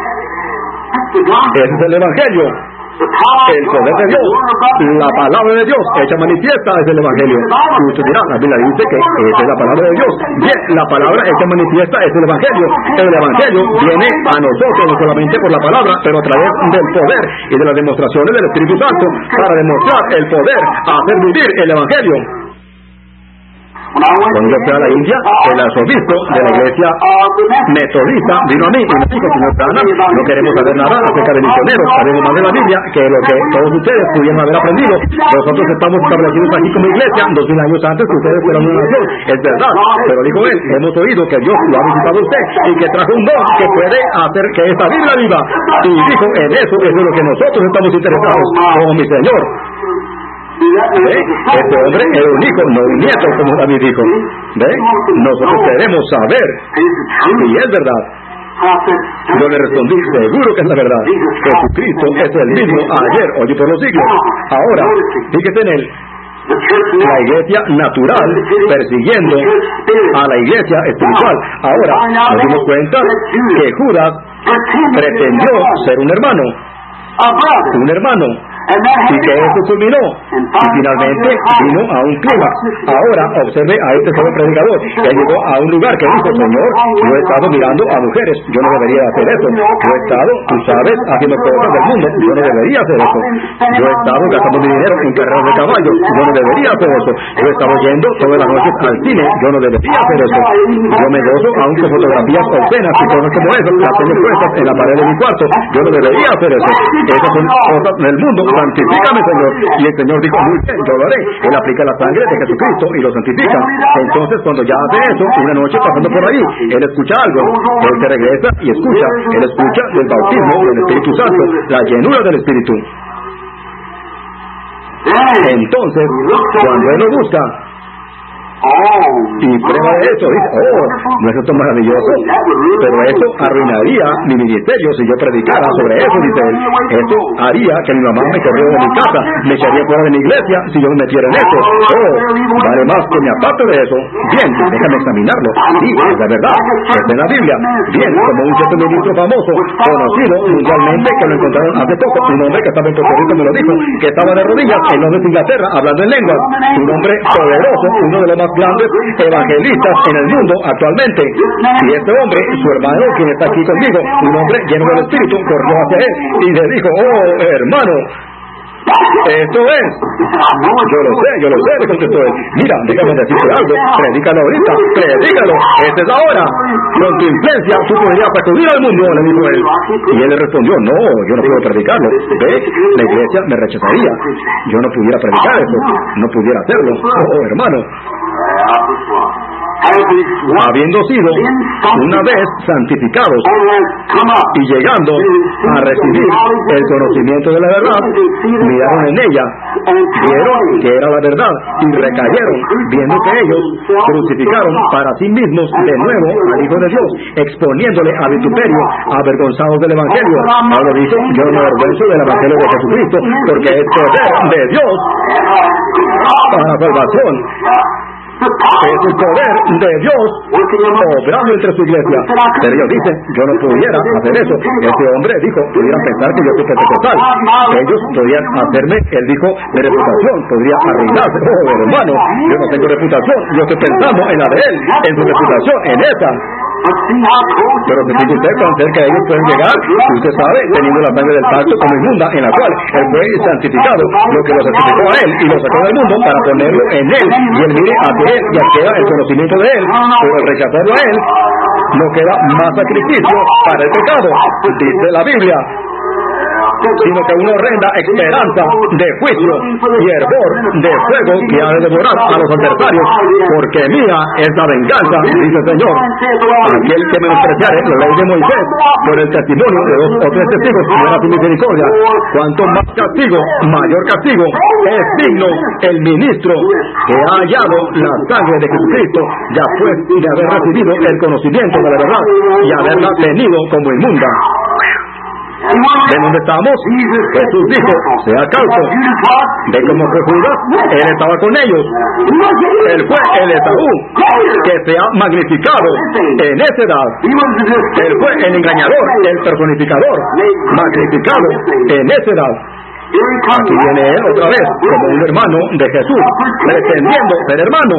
Ese es el Evangelio. El poder de Dios, la palabra de Dios hecha manifiesta es el Evangelio. Y usted dirá, la Biblia dice que esa es la palabra de Dios. Bien, la palabra hecha manifiesta es el Evangelio. El Evangelio viene a nosotros no solamente por la palabra, pero a través del poder y de las demostraciones del Espíritu Santo para demostrar el poder a hacer vivir el Evangelio. Cuando yo fui a la India, el arzobispo de la iglesia metodista vino a mí y me dijo, señor Branham, no queremos saber nada acerca de misioneros, sabemos más de la Biblia que lo que todos ustedes pudieron haber aprendido. Nosotros estamos establecidos aquí como iglesia dos mil años antes que ustedes fueran una nación. Es verdad, pero dijo él, hemos oído que Dios lo ha visitado a usted y que trajo un don que puede hacer que esta Biblia viva. Y dijo, en eso, eso es lo que nosotros estamos interesados. Oh, mi Señor. ¿Ve? Este hombre era un hijo, no un nieto, como David dijo. ¿Ve? Nosotros queremos saber si es verdad. Yo le respondí, seguro que es la verdad. Jesucristo es el mismo ayer, hoy y por los siglos. Ahora, fíjese en él. La iglesia natural persiguiendo a la iglesia espiritual. Ahora, nos dimos cuenta que Judas pretendió ser un hermano. Un hermano. Y que eso culminó y finalmente vino a un clímax. Ahora observe a este joven predicador. Él llegó a un lugar que dijo, Señor, yo he estado mirando a mujeres, yo no debería hacer eso. Yo he estado, tú sabes, haciendo cosas del mundo, yo no debería hacer eso. Yo he estado gastando mi dinero en carreras de caballos, yo no debería hacer eso. Yo he estado yendo todas las noches al cine, yo no debería hacer eso. Yo me gozo aún con fotografías obscenas y cosas como esas, las tengo puestas en la pared de mi cuarto, yo no debería hacer eso. Esas son cosas del mundo. Santifícame, Señor. Y el Señor dijo, muy bien, yo lo haré. Él aplica la sangre de Jesucristo y lo santifica. Entonces, cuando ya hace eso, una noche pasando por ahí, él escucha algo. Él se regresa y escucha. Él escucha del bautismo del Espíritu Santo, la llenura del Espíritu. Entonces, cuando él lo busca, y prueba de eso, dice, oh, no es esto maravilloso, pero eso arruinaría mi ministerio si yo predicara sobre eso, dice él. Esto haría que mi mamá me corriera de mi casa, me echaría fuera de mi iglesia si yo me metiera en eso. Oh, vale más que me aparte de eso. Bien, déjame examinarlo. Sí, es la verdad, está en la Biblia. Bien, como un cierto ministro famoso, conocido mundialmente, que lo encontraron hace poco, un hombre que estaba en Puerto Rico me lo dijo, que estaba de rodillas en Londres, Inglaterra, hablando en lenguas. Un hombre poderoso, uno de los más grandes evangelistas en el mundo actualmente. Y este hombre, su hermano, quien está aquí conmigo, un hombre lleno del Espíritu, corrió hacia él y le dijo, oh, hermano, esto es. Yo lo sé, yo lo sé, le contestó él. Mira, déjame decirte algo, predícalo ahorita, predícalo, esta es la hora. Con tu influencia tú podrías sacudir al mundo, le dijo él. Y él le respondió, no, yo no puedo predicarlo. ¿Ve? La iglesia me rechazaría. Yo no pudiera predicar eso, no pudiera hacerlo. Oh, hermano. Habiendo sido una vez santificados y llegando a recibir el conocimiento de la verdad, miraron en ella, vieron que era la verdad y recayeron, viendo que ellos crucificaron para sí mismos de nuevo al Hijo de Dios, exponiéndole a vituperio, avergonzados del Evangelio. Pablo dice, yo no me avergüenzo del Evangelio de Jesucristo, porque es poder de Dios para salvación. Es el poder de Dios obrando entre su iglesia. Pero ellos dicen, yo no pudiera hacer eso. Este hombre dijo, pudieran pensar que yo soy pentecostal. Ellos podrían hacerme, él dijo, mi reputación podría arruinarse. Oh, hermano, yo no tengo reputación, yo estoy pensando en la de él, en su reputación, en esa. Pero se fija usted cuán cerca ellos pueden llegar, usted sabe, teniendo la sangre del pacto como inmunda, en la cual él fue santificado, lo que lo santificó a él y lo sacó del mundo para ponerlo en él, y él mire hacia él y queda el conocimiento de él, pero al rechazarlo a él no queda más sacrificio para el pecado, dice la Biblia. sino que una horrenda esperanza de juicio y hervor de fuego que ha de devorar a los adversarios, porque mía es la venganza, dice el Señor. Aquel que menospreciare la ley de Moisés por el testimonio de dos o tres testigos no era su misericordia. Cuanto más castigo, mayor castigo es digno el ministro que ha hallado la sangre de Jesucristo, ya pues de haber recibido el conocimiento de la verdad y haberla tenido como inmunda. ¿De dónde estamos? Jesús dijo, sea cauto. ¿De cómo fue Judas? Él estaba con ellos. Él fue el Esaú que se ha magnificado en esa edad. Él fue el engañador, el personificador, magnificado en esa edad. Aquí viene él otra vez, como un hermano de Jesús, pretendiendo ser hermano.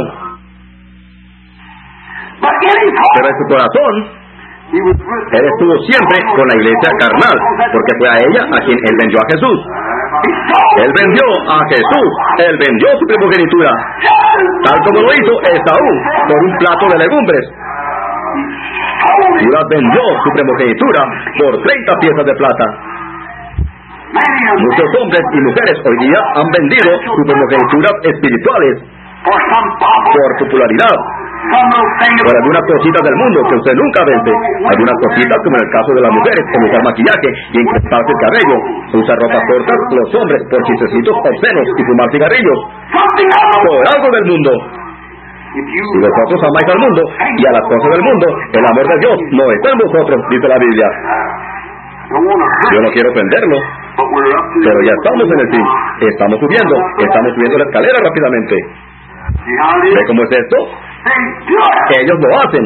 Pero en su corazón, él estuvo siempre con la iglesia carnal, porque fue a ella a quien él vendió a Jesús. Él vendió a Jesús, él vendió su primogenitura, tal como lo hizo Esaú, por un plato de legumbres. Judas vendió su primogenitura por treinta piezas de plata. Muchos hombres y mujeres hoy día han vendido sus primogenituras espirituales por popularidad, por algunas cositas del mundo que usted nunca vende. Algunas cositas, como en el caso de las mujeres, como usar maquillaje y encresparse el cabello, usar ropas cortas, los hombres por chistecitos obscenos y fumar cigarrillos, por algo del mundo. Si vosotros amáis al mundo y a las cosas del mundo, el amor de Dios no está en vosotros, dice la Biblia. Yo no quiero ofenderlo, pero ya estamos en el fin. Estamos subiendo, estamos subiendo la escalera rápidamente. ¿Ve cómo es esto? Ellos lo hacen.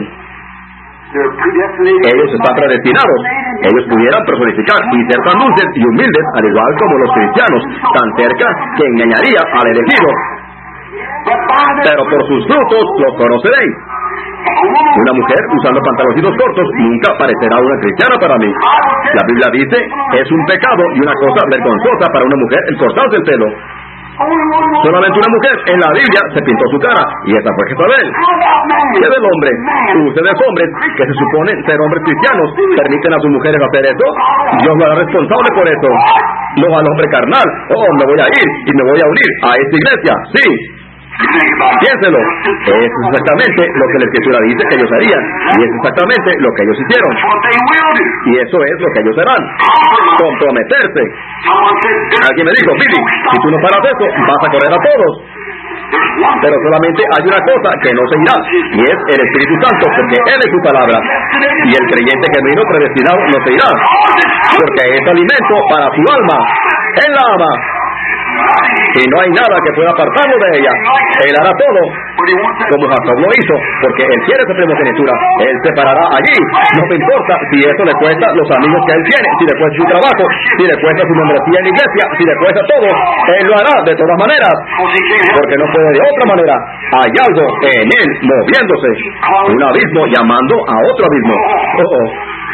Ellos están predestinados. Ellos pudieran personificar y ser tan dulces y humildes, al igual como los cristianos, tan cerca que engañaría al elegido. Pero por sus frutos los conoceréis. Una mujer usando pantaloncitos cortos nunca parecerá una cristiana para mí. La Biblia dice, es un pecado y una cosa vergonzosa para una mujer el cortarse el pelo. Solamente una mujer en la Biblia se pintó su cara, y esa fue Jezabel. ¿Qué del hombre? Ustedes hombres, que se suponen ser hombres cristianos, ¿permiten a sus mujeres hacer eso? Dios lo hará responsable por eso. No al hombre carnal. Oh, me voy a ir y me voy a unir a esta iglesia. Sí. Piénselo. Es exactamente lo que la Escritura dice que ellos harían, y es exactamente lo que ellos hicieron, y eso es lo que ellos harán. Comprometerse. Alguien me dijo, Billy, si tú no paras eso, vas a correr a todos. Pero solamente hay una cosa que no se irá, y es el Espíritu Santo, porque Él es su palabra, y el creyente genuino predestinado no se irá, porque es alimento para su alma. Él la ama y no hay nada que pueda apartarlo de ella. Él hará todo como Jacob lo hizo, porque él quiere esa primogenitura. Él se parará allí, no me importa si eso le cuesta los amigos que él tiene, si le cuesta su trabajo, si le cuesta su membresía en la iglesia, si le cuesta todo. Él lo hará de todas maneras, porque no puede de otra manera. Hay algo en él moviéndose, un abismo llamando a otro abismo. Oh, oh.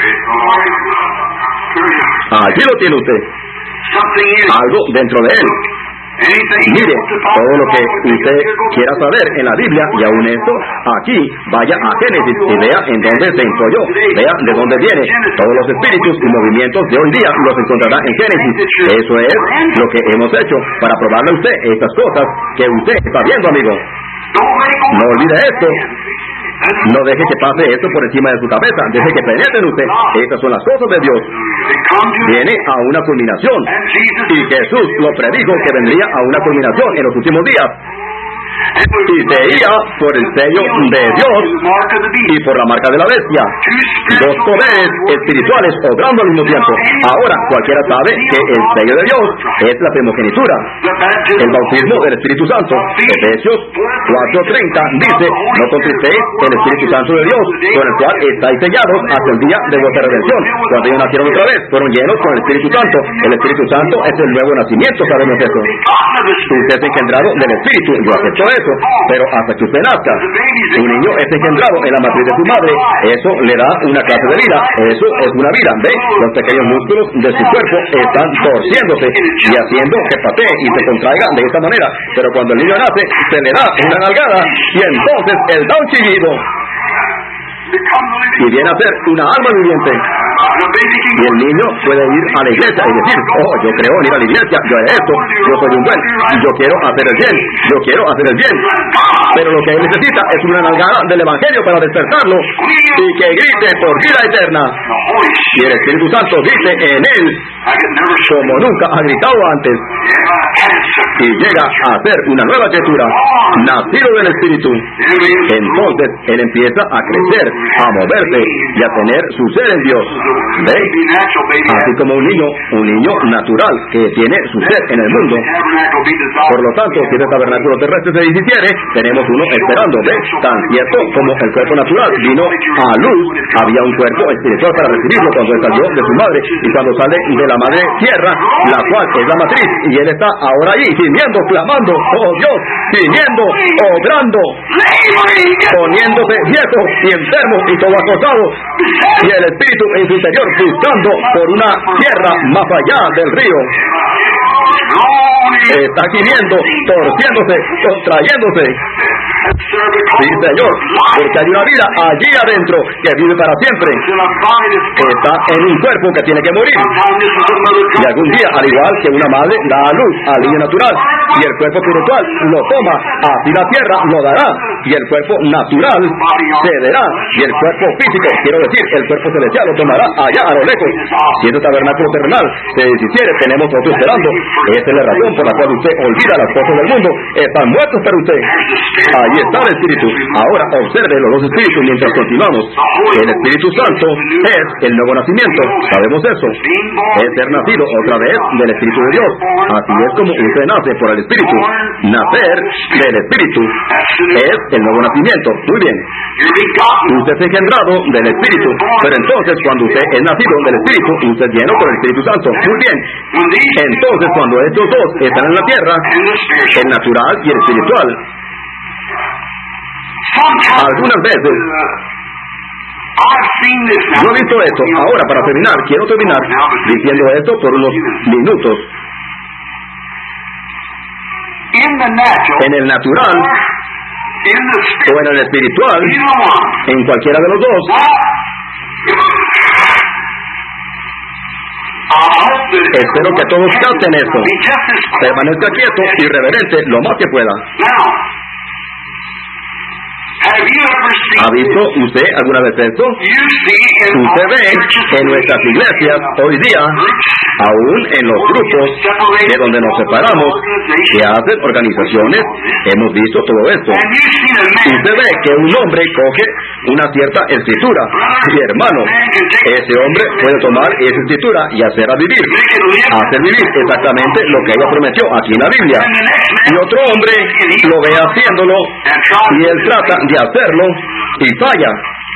Allí lo tiene usted, algo dentro de él. Mire, todo lo que usted quiera saber en la Biblia, y aún esto, aquí, vaya a Génesis y vea en dónde se enfolló, vea de dónde viene. Todos los espíritus y movimientos de hoy día los encontrará en Génesis. Eso es lo que hemos hecho para probarle a usted estas cosas que usted está viendo, amigo. No olvide esto. No deje que pase esto por encima de su cabeza. Deje que penetre en usted. Estas son las cosas de Dios. Viene a una culminación, y Jesús lo predijo que vendría a una culminación en los últimos días, y sería por el sello de Dios y por la marca de la bestia. Dos poderes espirituales obrando al mismo tiempo. Ahora cualquiera sabe que el sello de Dios es la primogenitura, el bautismo del Espíritu Santo. Efesios cuatro treinta dice, no contristéis el Espíritu Santo de Dios, con el cual estáis sellados hasta el día de vuestra redención. Cuando ellos nacieron otra vez, fueron llenos con el Espíritu Santo. El Espíritu Santo es el nuevo nacimiento, sabemos eso. Usted es engendrado del Espíritu. Yo acepto eso, pero hasta que usted nazca, un niño es engendrado en la matriz de su madre. Eso le da una clase de vida. Eso es una vida. ¿Ve? Los pequeños músculos de su cuerpo están torciéndose y haciendo que patee y se contraiga de esta manera. Pero cuando el niño nace, se le da una nalgada y entonces él da un chillido y viene a ser una alma viviente. Y el niño puede ir a la iglesia y decir, oh, yo creo en ir a la iglesia, yo haré esto, yo soy un buen, yo quiero hacer el bien, yo quiero hacer el bien. Pero lo que él necesita es una nalgada del evangelio para despertarlo y que grite por vida eterna. Y el Espíritu Santo dice en él, como nunca ha gritado antes, y llega a ser una nueva criatura, nacido del Espíritu. Entonces él empieza a crecer, a moverse y a tener su ser en Dios. ¿Ve? Así como un niño, un niño natural que tiene su ser en el mundo. Por lo tanto, si el tabernáculo terrestre se deshiciere, tenemos uno esperando. ¿Ve? Tan cierto como el cuerpo natural vino a luz, había un cuerpo espiritual para recibirlo cuando él salió de su madre, y cuando sale de la madre tierra, la cual es la matriz, y él está ahora allí gimiendo, clamando, oh Dios, gimiendo, obrando, poniéndose viejo y enfermo y todo acosado, y el espíritu en su interior buscando por una tierra más allá del río. Está gimiendo, torciéndose, contrayéndose. Sí, Señor, porque hay una vida allí adentro que vive para siempre. Está en un cuerpo que tiene que morir. Y algún día, al igual que una madre da a luz al niño natural, y el cuerpo espiritual lo toma, así la tierra lo dará, y el cuerpo natural cederá, y el cuerpo físico, quiero decir, el cuerpo celestial lo tomará allá a lo lejos. Si este tabernáculo terrenal se deshiciere, tenemos otro esperando. Esa es la razón por la cual usted olvida las cosas del mundo. Están muertos para usted. Ahí está el Espíritu. Ahora observe los dos Espíritus mientras continuamos. El Espíritu Santo es el nuevo nacimiento. Sabemos eso. Es ser nacido otra vez del Espíritu de Dios. Así es como usted nace por el Espíritu. Nacer del Espíritu es el nuevo nacimiento. Muy bien. Usted es engendrado del Espíritu. Pero entonces cuando usted es nacido del Espíritu, usted es lleno por el Espíritu Santo. Muy bien. Entonces cuando estos dos están en la tierra, el natural y el espiritual, algunas veces yo he visto esto. Ahora, para terminar, quiero terminar diciendo esto por unos minutos. En el natural o en el espiritual, en cualquiera de los dos, espero que todos capten esto. Permanezca quieto y reverente lo más que pueda. ¿Ha visto usted alguna vez esto? Usted ve en nuestras iglesias hoy día, aún en los grupos de donde nos separamos, que hacen organizaciones, hemos visto todo esto. Usted ve que un hombre coge una cierta escritura, y hermano, ese hombre puede tomar esa escritura y hacerla vivir, hacer vivir exactamente lo que ella prometió aquí en la Biblia. Y otro hombre lo ve haciéndolo y él trata de hacerlo y falla.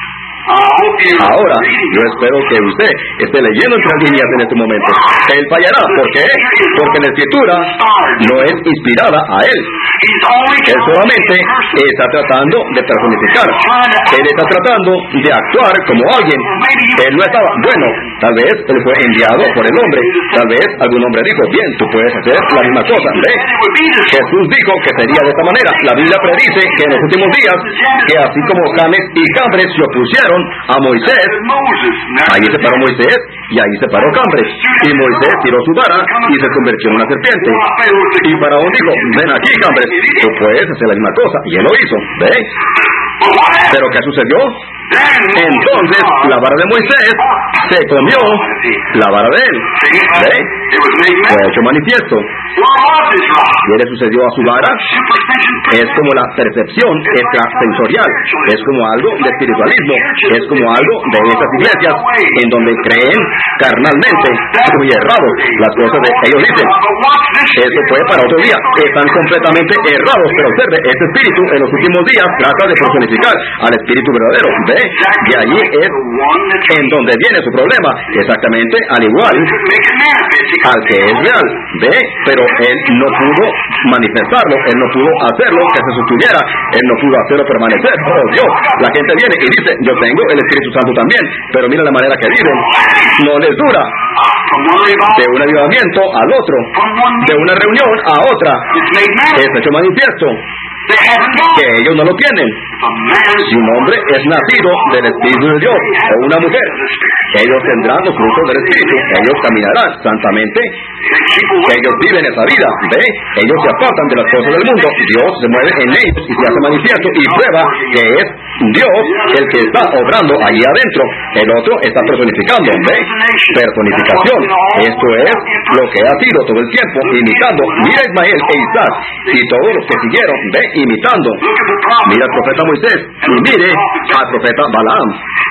Ahora, yo espero que usted esté leyendo entre líneas en este momento. Él fallará. ¿Por qué? Porque la escritura no es inspirada a él. Él solamente está tratando de personificar. Él está tratando de actuar como alguien. Él no estaba, bueno, tal vez él fue enviado por el hombre. Tal vez algún hombre dijo, bien, tú puedes hacer la misma cosa. ¿Ve? Jesús dijo que sería de esta manera. La Biblia predice que en los últimos días, que así como Janes y Jambres se opusieron a Moisés, ahí se paró Moisés y ahí se paró Jambres, y Moisés tiró su vara y se convirtió en una serpiente, y Faraón dijo, ven aquí Jambres, tú puedes hacer la misma cosa, y él lo hizo. ¿Ve? ¿Pero qué sucedió? Entonces la vara de Moisés se comió la vara de él. ¿Ve? Fue hecho manifiesto. ¿Qué le sucedió a su vara? Es como la percepción extrasensorial. Es como algo de espiritualismo. Es como algo de esas iglesias en donde creen carnalmente. Muy errado. Las cosas de ellos dicen. Eso fue para otro día. Están completamente errados. Pero observe, este espíritu en los últimos días trata de personificar al espíritu verdadero. ¿Ve? Y allí es en donde viene su problema. Exactamente al igual al que es real. ¿Ve? Pero él no pudo manifestarlo. Él no pudo hacerlo que se sostuviera. Él no pudo hacerlo permanecer. Oh Dios. La gente viene y dice, yo tengo el Espíritu Santo también. Pero mira la manera que viven. No les dura. De un avivamiento al otro. De una reunión a otra. Es hecho manifiesto. que ellos no lo tienen. Si un hombre es nacido del Espíritu de Dios o una mujer, ellos tendrán los frutos del Espíritu, ellos caminarán santamente, ellos viven esa vida, ¿ve? Ellos se apartan de las cosas del mundo, Dios se mueve en ellos y se hace manifiesto y prueba que es Dios el que está obrando allí adentro. El otro está personificando, ¿ve? Personificación. Esto es lo que ha sido todo el tiempo, imitando. Mira a Ismael e Isaac y todos los que siguieron, ¿ve? Imitando. Mira al profeta Moisés y mire al profeta Balaam.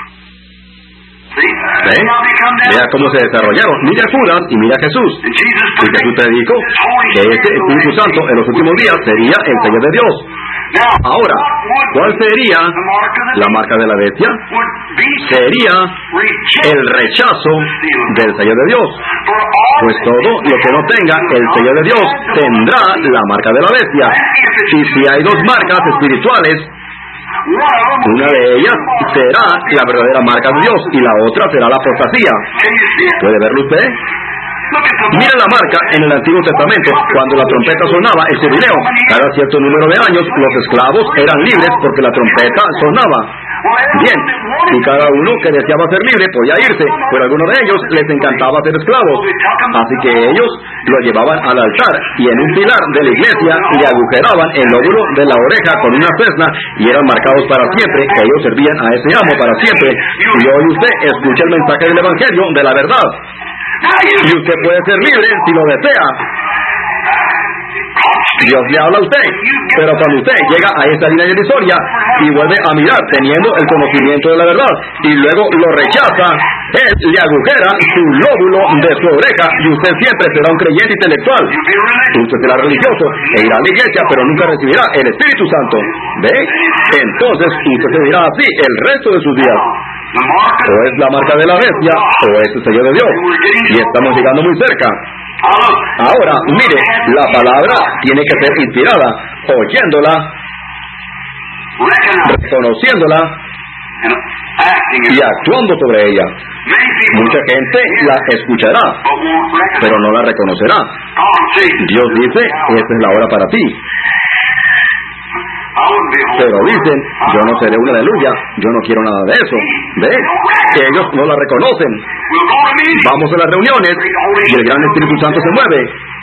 ¿Ve? Mira cómo se desarrollaron. Mira a Judas y mira a Jesús. Y Jesús predicó que este Espíritu Santo en los últimos días sería el sello de Dios. Ahora, ¿cuál sería la marca de la bestia? Sería el rechazo del sello de Dios. Pues todo lo que no tenga el sello de Dios tendrá la marca de la bestia. Y si hay dos marcas espirituales, una de ellas será la verdadera marca de Dios y la otra será la apostasía. ¿Puede verlo usted? Mira la marca en el Antiguo Testamento. Cuando la trompeta sonaba, el jubileo, cada cierto número de años los esclavos eran libres porque la trompeta sonaba. Bien, y cada uno que deseaba ser libre podía irse, pero a algunos de ellos les encantaba ser esclavos. Así que ellos lo llevaban al altar y en un pilar de la iglesia le agujeraban el lóbulo de la oreja con una cesna y eran marcados para siempre. Ellos servían a ese amo para siempre. Y hoy usted escucha el mensaje del Evangelio de la verdad. Y usted puede ser libre si lo desea. Dios le habla a usted, pero cuando usted llega a esa línea divisoria y vuelve a mirar teniendo el conocimiento de la verdad y luego lo rechaza, él le agujera su lóbulo de su oreja y usted siempre será un creyente intelectual. Usted será religioso e irá a la iglesia, pero nunca recibirá el Espíritu Santo. ¿Ve? Entonces usted se dirá así el resto de sus días. O es la marca de la bestia o es el sello de Dios. Y estamos llegando muy cerca. Ahora, mire, la palabra tiene que ser inspirada, oyéndola, reconociéndola y actuando sobre ella. Mucha gente la escuchará, pero no la reconocerá. Dios dice, esta es la hora para ti. Pero dicen, yo no seré una aleluya, yo no quiero nada de eso. ¿Ve? Ellos no la reconocen. Vamos a las reuniones y el gran Espíritu Santo se mueve.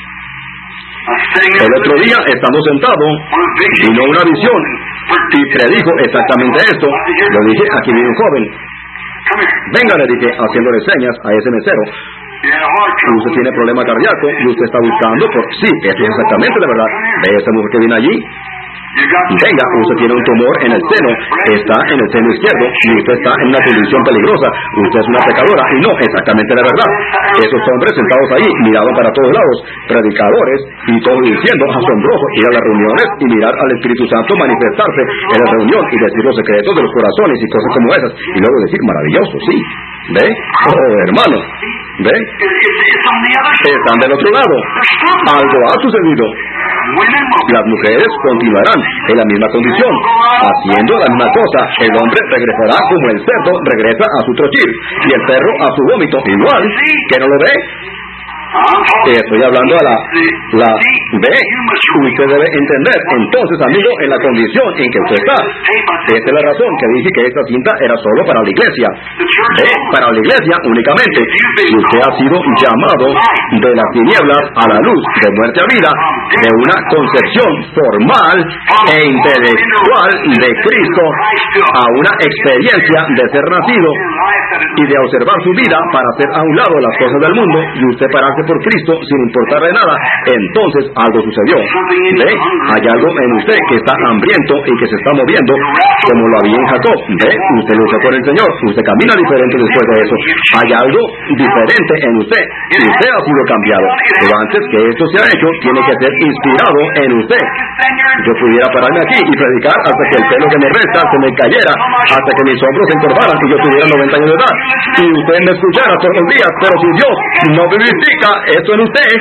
El otro día, estando sentado, vino una visión y predijo exactamente esto. Yo dije, aquí viene un joven. Venga, le dije, haciéndole señas a ese mesero. Usted tiene problema cardíaco y usted está buscando por... Sí, esto es exactamente la verdad. ¿Ve esta mujer que viene allí? Venga, usted tiene un tumor en el seno, está en el seno izquierdo y usted está en una condición peligrosa, usted es una pecadora. Y no, exactamente la verdad. Esos hombres sentados ahí miraban para todos lados, predicadores y todo diciendo, asombroso, ir a las reuniones y mirar al Espíritu Santo manifestarse en la reunión y decir los secretos de los corazones y cosas como esas, y luego decir, maravilloso, sí. ¿Ve? Oh, hermano, ¿ve? Están del otro lado. Algo ha sucedido. Las mujeres continuarán en la misma condición, haciendo la misma cosa. El hombre regresará como el cerdo regresa a su trochil y el perro a su vómito. Igual, ¿que no lo ve? Estoy hablando a la... la ¿Ve? Usted debe entender, entonces, amigo, en la condición en que usted está. Esta es la razón que dije que esta cinta era solo para la iglesia. ¿Ve? Para la iglesia únicamente. Usted ha sido llamado de las tinieblas a la luz, de muerte a vida, de una concepción formal e intelectual de Cristo a una experiencia de ser nacido y de observar su vida para hacer a un lado las cosas del mundo y usted pararse por Cristo sin importarle nada. Entonces algo sucedió. ¿Ve? Hay algo en usted que está hambriento y que se está moviendo como lo había en Jacob. ¿Ve? Usted luchó con el Señor, usted camina diferente después de eso. Hay algo diferente en usted y usted ha sido cambiado. Pero antes que esto se ha hecho, tiene que ser inspirado en usted. Yo pudiera pararme aquí y predicar hasta que el pelo que me resta se me cayera, hasta que mis hombros se encorvaran y yo tuviera noventa años de edad y usted me escuchara todos los días. Pero si Dios no vivifica esto en usted,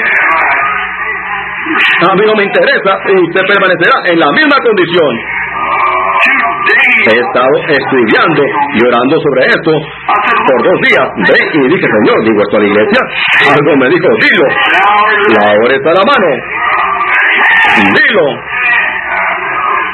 a mí no me interesa y usted permanecerá en la misma condición. He estado estudiando y orando sobre esto por dos días. Ve, y dije, Señor, digo esto a la iglesia. Algo me dijo, dilo. La hora está a la mano. Dilo.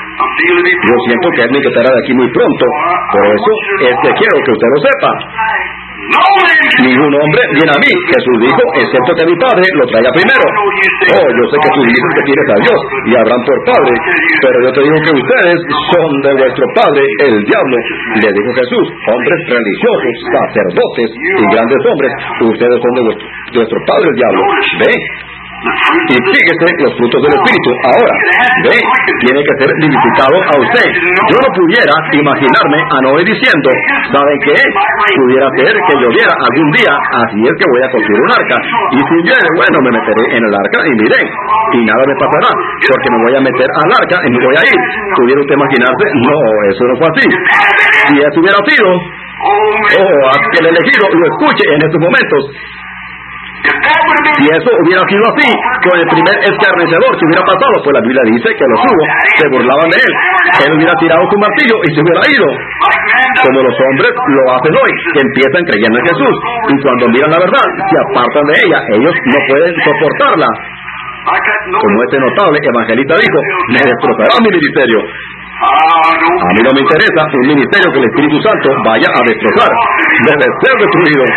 Yo siento que él me quitará de aquí muy pronto. Por eso es que quiero que usted lo sepa. Ningún hombre viene a mí, Jesús dijo, excepto que mi Padre lo traiga primero. Oh, yo sé que tú dices que tienes a Dios y a Abraham por padre, pero yo te digo que ustedes son de vuestro padre, el diablo. Le dijo Jesús, hombres religiosos, sacerdotes y grandes hombres, ustedes son de vuestro, de vuestro padre, el diablo. ¿Ve? Y fíjese los frutos del Espíritu. Ahora, ve, tiene que ser vivificado a usted. Yo no pudiera imaginarme a Noé diciendo, ¿saben qué? Pudiera ser que lloviera algún día, así es que voy a construir un arca. Y si llueve, bueno, me meteré en el arca y miré. Y nada me pasará, porque me voy a meter al arca y me voy a ir. ¿Pudiera usted imaginarse? No, eso no fue así. Si eso hubiera sido, oh, haz que el elegido lo escuche en estos momentos. Si eso hubiera sido así, con el primer escarnecedor que hubiera pasado, pues la Biblia dice que los hubo, se burlaban de él. Él hubiera tirado su martillo y se hubiera ido. Como los hombres lo hacen hoy, que empiezan creyendo en Jesús, y cuando miran la verdad, se apartan de ella. Ellos no pueden soportarla. Como este notable evangelista dijo, me destrozará mi ministerio. A mí no me interesa un ministerio que el Espíritu Santo vaya a destrozar. Debe ser destruido.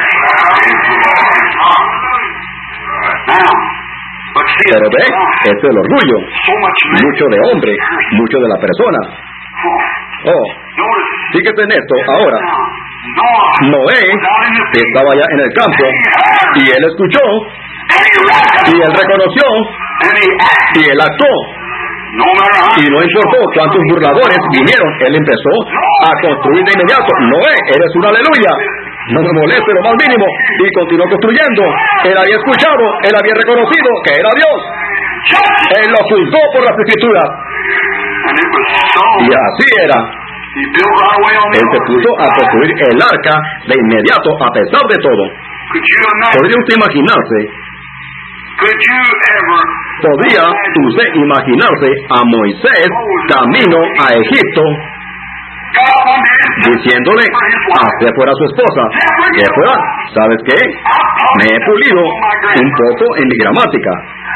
Pero ve, este es el orgullo, mucho de hombre, mucho de la persona. Oh, fíjate en esto ahora. Noé estaba allá en el campo y él escuchó y él reconoció y él actuó. Y no importó cuántos burladores vinieron, él empezó a construir de inmediato. Noé, eres un aleluya. No me moleste lo más mínimo. Y continuó construyendo. Él había escuchado, él había reconocido que era Dios. Él lo juzgó por las Escrituras. Y así era. Él se puso a construir el arca de inmediato a pesar de todo. ¿Podría usted imaginarse? ¿Podía usted imaginarse a Moisés camino a Egipto diciéndole hacia fuera a su esposa, que fuera, ¿sabes qué? Me he pulido un poco en mi gramática,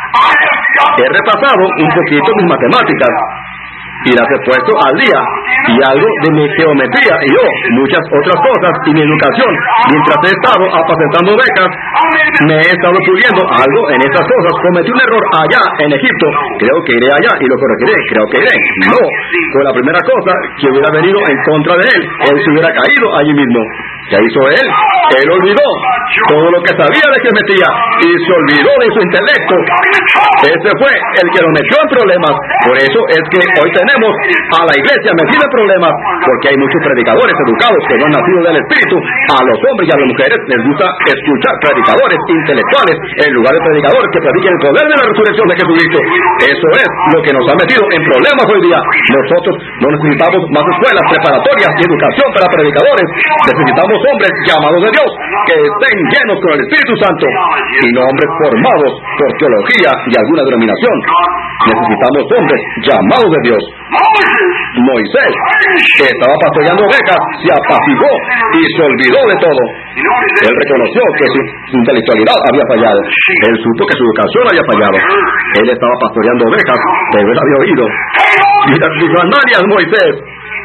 he repasado un poquito mis matemáticas y las he puesto al día, y algo de mi geometría y yo, muchas otras cosas, y mi educación, mientras he estado apacentando ovejas, me he estado puliendo algo en estas cosas. Cometí un error allá en Egipto, creo que iré allá y lo corregiré, creo que iré. No, fue la primera cosa que hubiera venido en contra de él, él se hubiera caído allí mismo. ¿Qué hizo él? Él olvidó todo lo que sabía de geometría y se olvidó de su intelecto. Ese fue el que lo metió en problemas. Por eso es que hoy tenemos a la iglesia metida en problemas, porque hay muchos predicadores educados que no han nacido del Espíritu. A los hombres y a las mujeres les gusta escuchar predicadores intelectuales en lugar de predicadores que prediquen el poder de la resurrección de Jesucristo. Eso es lo que nos ha metido en problemas hoy día. Nosotros no necesitamos más escuelas preparatorias y educación para predicadores. Necesitamos hombres llamados de Dios, que estén llenos con el Espíritu Santo, y no hombres formados por teología y alguna denominación. Necesitamos hombres llamados de Dios. Moisés, que estaba pastoreando ovejas, se apaciguó y se olvidó de todo. Él reconoció que su intelectualidad había fallado. Él supo que su educación había fallado. Él estaba pastoreando ovejas, pero él había oído. Mira tus sandalias, Moisés,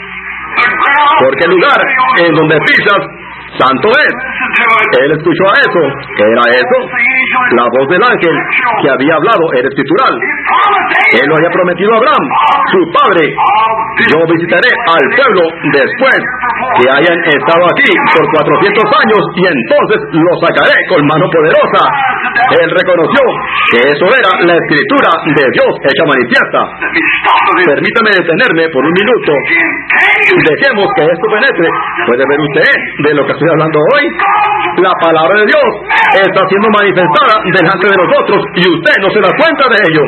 porque el lugar en donde pisas santo es. Él escuchó a eso. ¿Qué era eso? La voz del ángel que había hablado era escritural. Él lo había prometido a Abraham, su padre. Yo visitaré al pueblo después que hayan estado aquí por cuatrocientos años, y entonces lo sacaré con mano poderosa. Él reconoció que eso era la escritura de Dios hecha manifiesta. Permítame detenerme por un minuto. Dejemos que esto penetre. ¿Puede ver usted de lo que estoy hablando hoy? La palabra de Dios está siendo manifestada delante de nosotros y usted no se da cuenta de ello.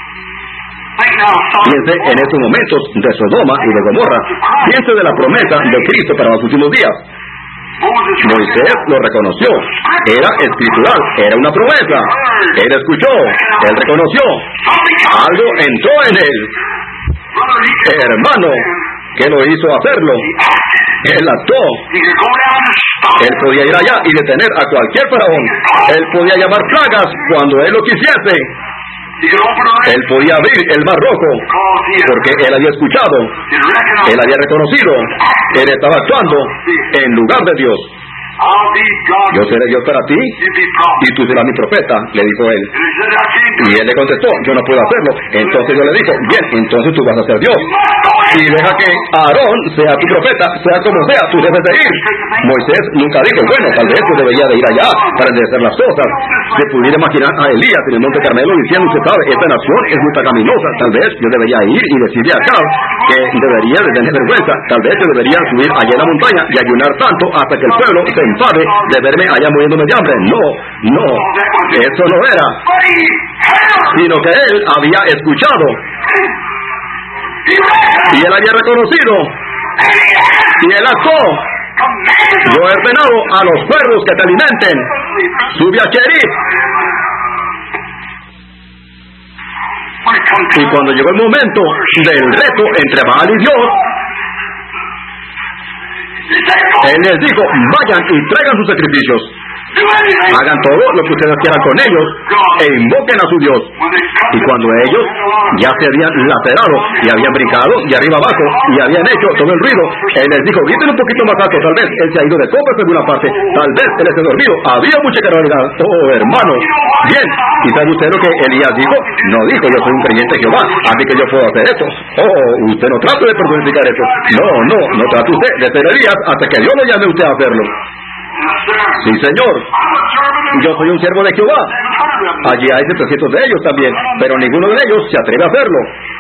Piense en estos momentos de Sodoma y de Gomorra. Piense de la promesa de Cristo para los últimos días. Moisés lo reconoció. Era escritural, era una promesa. Él escuchó, él reconoció. Algo entró en él. Hermano, ¿qué lo hizo hacerlo? Él actuó. Él podía ir allá y detener a cualquier faraón. Él podía llamar plagas cuando él lo quisiese. Él podía abrir el mar rojo, porque él había escuchado, él había reconocido, él estaba actuando en lugar de Dios. Yo seré Dios para ti y tú serás mi profeta, le dijo él. Y él le contestó, yo no puedo hacerlo. Entonces yo le dijo, bien, entonces tú vas a ser Dios. Y deja que Aarón sea tu profeta, sea como sea, tú debes de ir. Moisés nunca dijo, bueno, tal vez yo debería de ir allá para enderezar las cosas. Se pudiera imaginar a Elías en el Monte Carmelo diciendo, usted sabe, esta nación es muy pecaminosa, tal vez yo debería ir y decirle acá que debería de tener vergüenza, tal vez yo debería subir allá en la montaña y ayunar tanto hasta que el pueblo se enfade de verme allá muriéndome de hambre. No, no, eso no era, sino que él había escuchado y él había reconocido y él actuó. Yo he ordenado a los cuervos que te alimenten. Sube a Cherith. Y cuando llegó el momento del reto entre Baal y Dios, él les dijo, vayan y traigan sus sacrificios. Hagan todo lo que ustedes quieran con ellos e invoquen a su Dios. Y cuando ellos ya se habían lacerado y habían brincado de arriba abajo y habían hecho todo el ruido, él les dijo, griten un poquito más alto, tal vez él se ha ido de copas en alguna parte, tal vez él esté dormido. Había mucha carnalidad. Oh, hermano. Bien, ¿y sabe usted lo que Elías dijo? No dijo, yo soy un creyente de Jehová, así que yo puedo hacer esto. Oh, usted no trate de personificar eso. No, no, no trate usted de ser Elías hasta que Dios lo llame a usted a hacerlo. Sí, señor. Yo soy un siervo de Jehová. Allí hay setecientos de ellos también, pero ninguno de ellos se atreve a hacerlo.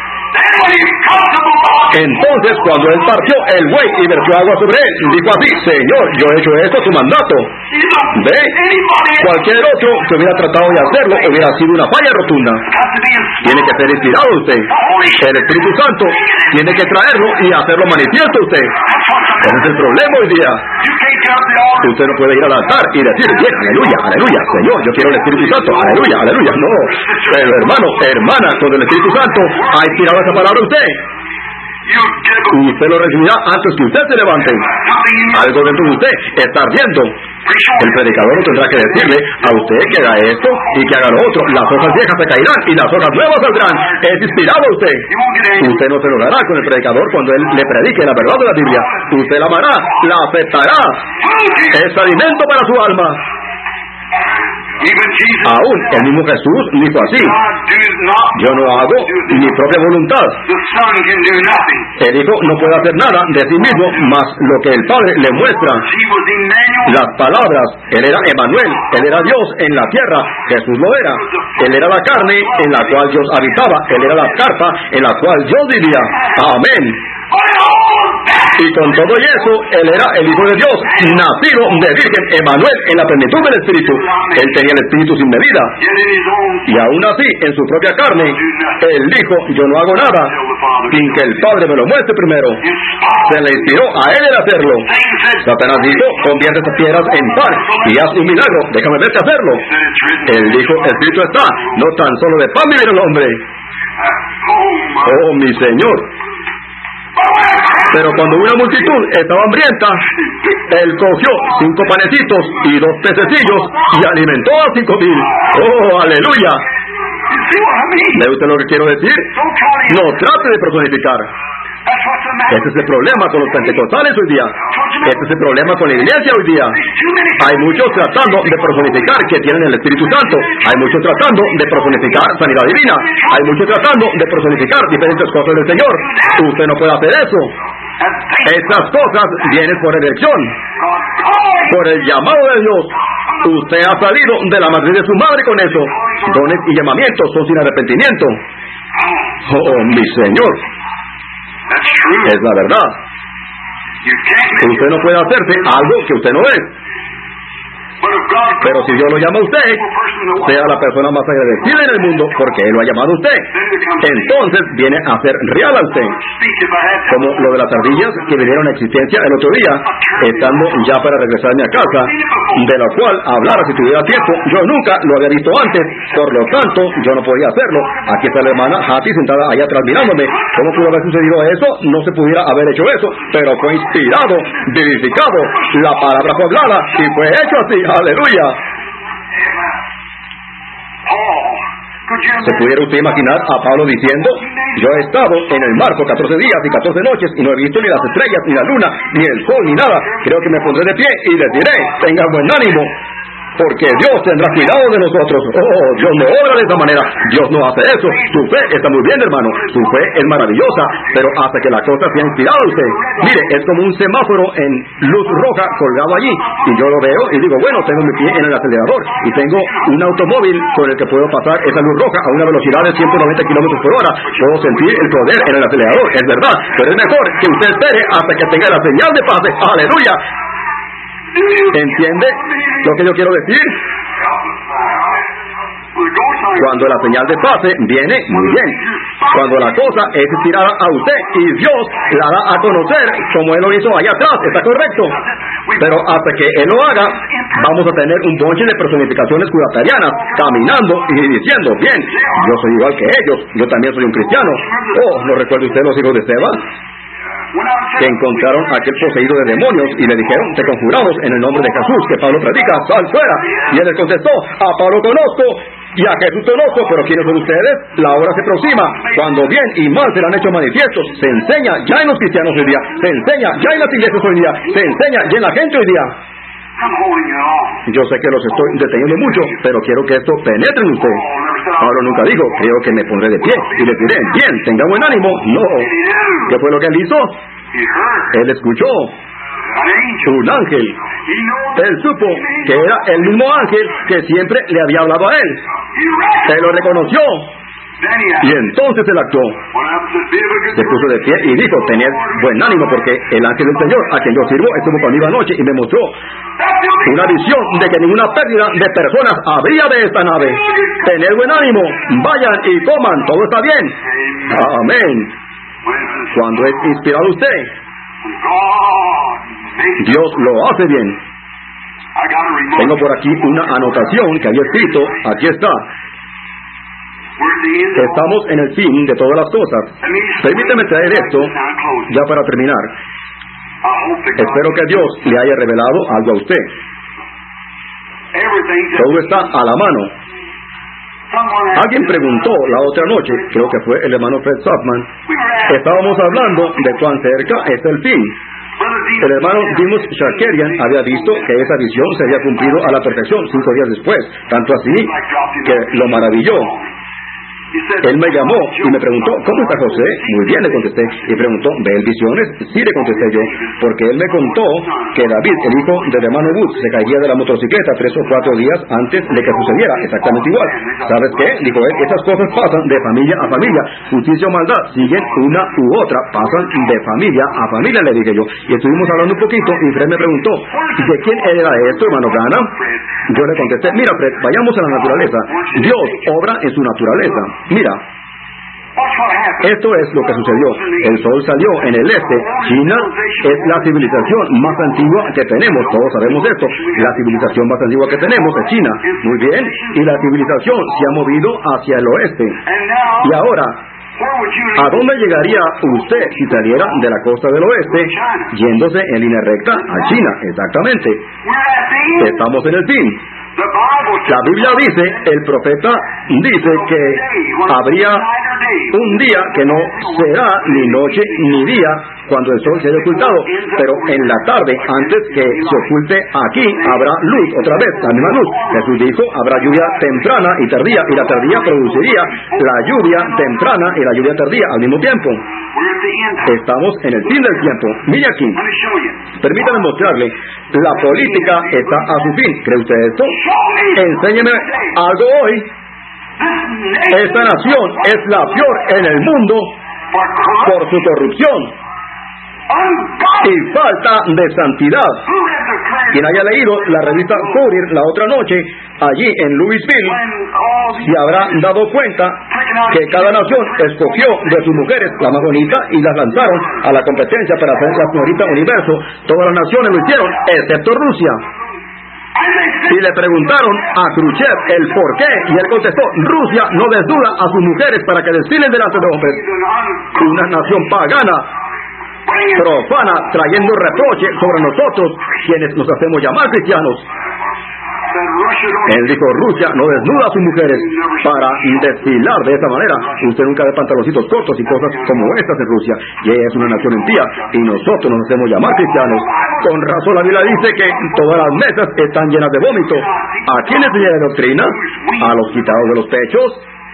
Entonces, cuando él partió el buey y vertió agua sobre él, dijo así, Señor, yo he hecho esto a tu mandato. ¿Ve? Cualquier otro que hubiera tratado de hacerlo hubiera sido una falla rotunda. Tiene que ser inspirado usted. El Espíritu Santo tiene que traerlo y hacerlo manifiesto usted. Ese es el problema hoy día. Usted no puede ir al altar y decir, bien, aleluya, aleluya, Señor, yo quiero el Espíritu Santo, aleluya, aleluya. No, pero hermano, hermana, cuando el Espíritu Santo ha inspirado esa palabra a usted, usted lo recibirá antes que usted se levante. Algo dentro de usted está ardiendo. El predicador no tendrá que decirle a usted que haga esto y que haga lo otro. Las hojas viejas se caerán y las hojas nuevas saldrán. Es inspirado a usted. Usted no se logrará con el predicador cuando él le predique la verdad de la Biblia. Usted la amará, la aceptará. Es alimento para su alma. Aún el mismo Jesús dijo así, yo no hago mi propia voluntad. El Hijo no puede hacer nada de sí mismo, más lo que el Padre le muestra. Las palabras, él era Emmanuel, él era Dios en la tierra, Jesús lo era. Él era la carne en la cual Dios habitaba, él era la carpa en la cual Dios vivía. Amén. Y con todo y eso, él era el Hijo de Dios, nacido de Virgen, Emmanuel, en la plenitud del Espíritu. Él tenía el Espíritu sin medida. Y aún así, en su propia carne, él dijo, yo no hago nada sin que el Padre me lo muestre primero. Se le inspiró a él el hacerlo. Satanás dijo, convierte estas piedras en pan y haz un milagro, déjame verte hacerlo. Él dijo, el Espíritu está, no tan solo de pan vive el hombre. Oh, mi Señor. Pero cuando una multitud estaba hambrienta, él cogió cinco panecitos y dos pececillos y alimentó a cinco mil. ¡Oh, aleluya! ¿Ve usted lo que quiero decir? No trate de personificar. Ese es el problema con los pentecostales hoy día. Este es el problema con la iglesia hoy día. Hay muchos tratando de personificar que tienen el Espíritu Santo. Hay muchos tratando de personificar sanidad divina. Hay muchos tratando de personificar diferentes cosas del Señor. Usted no puede hacer eso. Estas cosas vienen por elección, por el llamado de Dios. Usted ha salido de la matriz de su madre con eso. Dones y llamamientos son sin arrepentimiento. Oh, mi Señor. Es la verdad. Usted no puede hacerse algo que usted no es. Pero si Dios lo llama a usted, sea la persona más agradecida en el mundo porque Él lo ha llamado a usted. Entonces viene a ser real a usted. Como lo de las ardillas que vinieron a existencia el otro día, estando ya para regresarme a casa, de lo cual hablara si tuviera tiempo. Yo nunca lo había visto antes, por lo tanto yo no podía hacerlo. Aquí está la hermana Hattie sentada allá atrás mirándome. ¿Cómo pudo haber sucedido eso? No se pudiera haber hecho eso, pero fue inspirado, vivificado, la palabra fue hablada y fue hecho así. Aleluya. ¿Se pudiera usted imaginar a Pablo diciendo: yo he estado en el mar por catorce días y catorce noches y no he visto ni las estrellas, ni la luna, ni el sol, ni nada? Creo que me pondré de pie y les diré: tengan buen ánimo, porque Dios tendrá cuidado de nosotros. Oh, Dios no obra de esa manera. Dios no hace eso. Su fe está muy bien, hermano. Su fe es maravillosa, pero hace que la cosa sea inspirada a usted. Mire, es como un semáforo en luz roja colgado allí, y yo lo veo y digo: bueno, tengo mi pie en el acelerador y tengo un automóvil con el que puedo pasar esa luz roja a una velocidad de ciento noventa kilómetros por hora. Puedo sentir el poder en el acelerador, es verdad, pero es mejor que usted espere hasta que tenga la señal de paz. Aleluya. ¿Entiende lo que yo quiero decir? Cuando la señal de pase viene, muy bien. Cuando la cosa es inspirada a usted y Dios la da a conocer, como Él lo hizo allá atrás, ¿está correcto? Pero hasta que Él lo haga, vamos a tener un bonche de personificaciones curatarianas caminando y diciendo: bien, yo soy igual que ellos, yo también soy un cristiano. Oh, ¿no recuerda usted los hijos de Seba? Que encontraron a aquel poseído de demonios y le dijeron: te conjuramos en el nombre de Jesús que Pablo predica, sal fuera. Y él les contestó: a Pablo conozco y a Jesús conozco, pero ¿quiénes son ustedes? La hora se aproxima cuando bien y mal serán hechos manifiestos. Se enseña ya en los cristianos hoy día, se enseña ya en las iglesias hoy día, se enseña ya en la gente hoy día. Yo sé que los estoy deteniendo mucho, pero quiero que esto penetre en usted. Pablo nunca dijo: creo que me pondré de pie y le diré: bien, tenga buen ánimo. No. ¿Qué fue lo que él hizo? Él escuchó un ángel. Él supo que era el mismo ángel que siempre le había hablado a él. Él lo reconoció. Y entonces él actuó. Se puso de pie y dijo: tened buen ánimo, porque el ángel del Señor, a quien yo sirvo, estuvo conmigo anoche y me mostró una visión de que ninguna pérdida de personas habría de esta nave. Tened buen ánimo, vayan y coman, todo está bien. Amén. Cuando es inspirado usted, Dios lo hace bien. Tengo por aquí una anotación que había escrito. Aquí está. Estamos en el fin de todas las cosas. Permíteme traer esto ya para terminar. Espero que Dios le haya revelado algo a usted. Todo está a la mano. Alguien preguntó la otra noche, creo que fue el hermano Fred Softman, estábamos hablando de cuán cerca es el fin. El hermano Dimus Shakarian había visto que esa visión se había cumplido a la perfección cinco días después, tanto así que lo maravilló. Él me llamó y me preguntó: ¿cómo está José? Muy bien, le contesté. Y preguntó: ¿ve el visiones? Sí, le contesté yo, porque él me contó que David, el hijo del hermano Wood, se caía de la motocicleta tres o cuatro días antes de que sucediera, exactamente igual. ¿Sabes qué? Dijo él: esas cosas pasan de familia a familia. Justicia o maldad siguen una u otra, pasan de familia a familia, le dije yo. Y estuvimos hablando un poquito y Fred me preguntó: ¿de quién era esto, hermano Branham? Yo le contesté: mira, Fred, vayamos a la naturaleza. Dios obra en su naturaleza. Mira, esto es lo que sucedió. El sol salió en el este. China es la civilización más antigua que tenemos. Todos sabemos esto. La civilización más antigua que tenemos es China. Muy bien. Y la civilización se ha movido hacia el oeste. Y ahora, ¿a dónde llegaría usted si saliera de la costa del oeste, yéndose en línea recta a China? Exactamente. Estamos en el fin. La Biblia dice, el profeta dice que habría un día que no será ni noche ni día cuando el sol se haya ocultado, pero en la tarde, antes que se oculte aquí, habrá luz, otra vez, la misma luz. Jesús dijo: habrá lluvia temprana y tardía, y la tardía produciría la lluvia temprana y la lluvia tardía al mismo tiempo. Estamos en el fin del tiempo. Mire aquí, permítame mostrarle, la política está a su fin. ¿Cree usted esto? Enséñeme algo hoy. Esta nación es la peor en el mundo por su corrupción y falta de santidad. Quien haya leído la revista Courier la otra noche, allí en Louisville, se habrá dado cuenta que cada nación escogió de sus mujeres la más bonita y las lanzaron a la competencia para ser la señorita universo. Todas las naciones lo hicieron, excepto Rusia. Y le preguntaron a Khrushchev el por qué, y él contestó: Rusia no desnuda a sus mujeres para que desfilen delante de hombres. Una nación pagana, profana, trayendo reproche sobre nosotros, quienes nos hacemos llamar cristianos. Él dijo, Rusia no desnuda a sus mujeres para desfilar de esa manera. Usted nunca ve pantaloncitos cortos y cosas como estas en Rusia. Y ella es una nación impía y nosotros nos hacemos llamar cristianos. Con razón la Biblia dice que todas las mesas están llenas de vómito. ¿A quién enseña la doctrina? A los quitados de los pechos.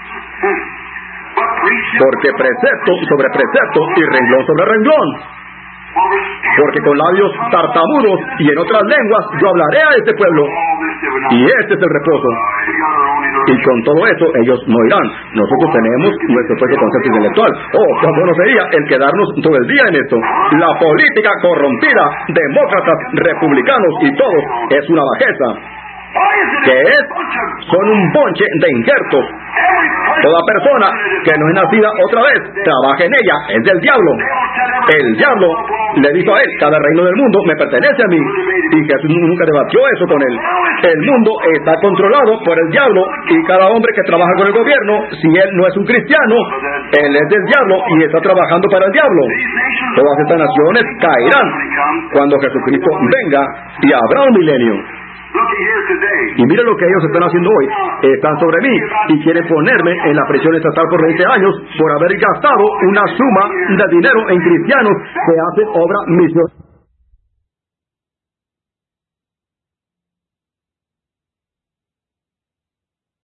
Porque precepto sobre precepto y renglón sobre renglón. Porque con labios tartamudos y en otras lenguas yo hablaré a este pueblo. Y este es el reposo. Y con todo eso ellos no irán. Nosotros tenemos nuestro propio concepto intelectual. Oh, qué bueno sería el quedarnos todo el día en esto. La política corrompida, demócratas, republicanos y todos, es una bajeza. ¿Qué es? Son un bonche de injertos. Toda persona que no es nacida otra vez, trabaja en ella, es del diablo. El diablo le dijo a él, cada reino del mundo me pertenece a mí. Y Jesús nunca debatió eso con él. El mundo está controlado por el diablo y cada hombre que trabaja con el gobierno, si él no es un cristiano, él es del diablo y está trabajando para el diablo. Todas estas naciones caerán cuando Jesucristo venga y habrá un milenio. Y mira lo que ellos están haciendo hoy. Están sobre mí y quieren ponerme en la prisión estatal por veinte años por haber gastado una suma de dinero en cristianos que hacen obra misionera.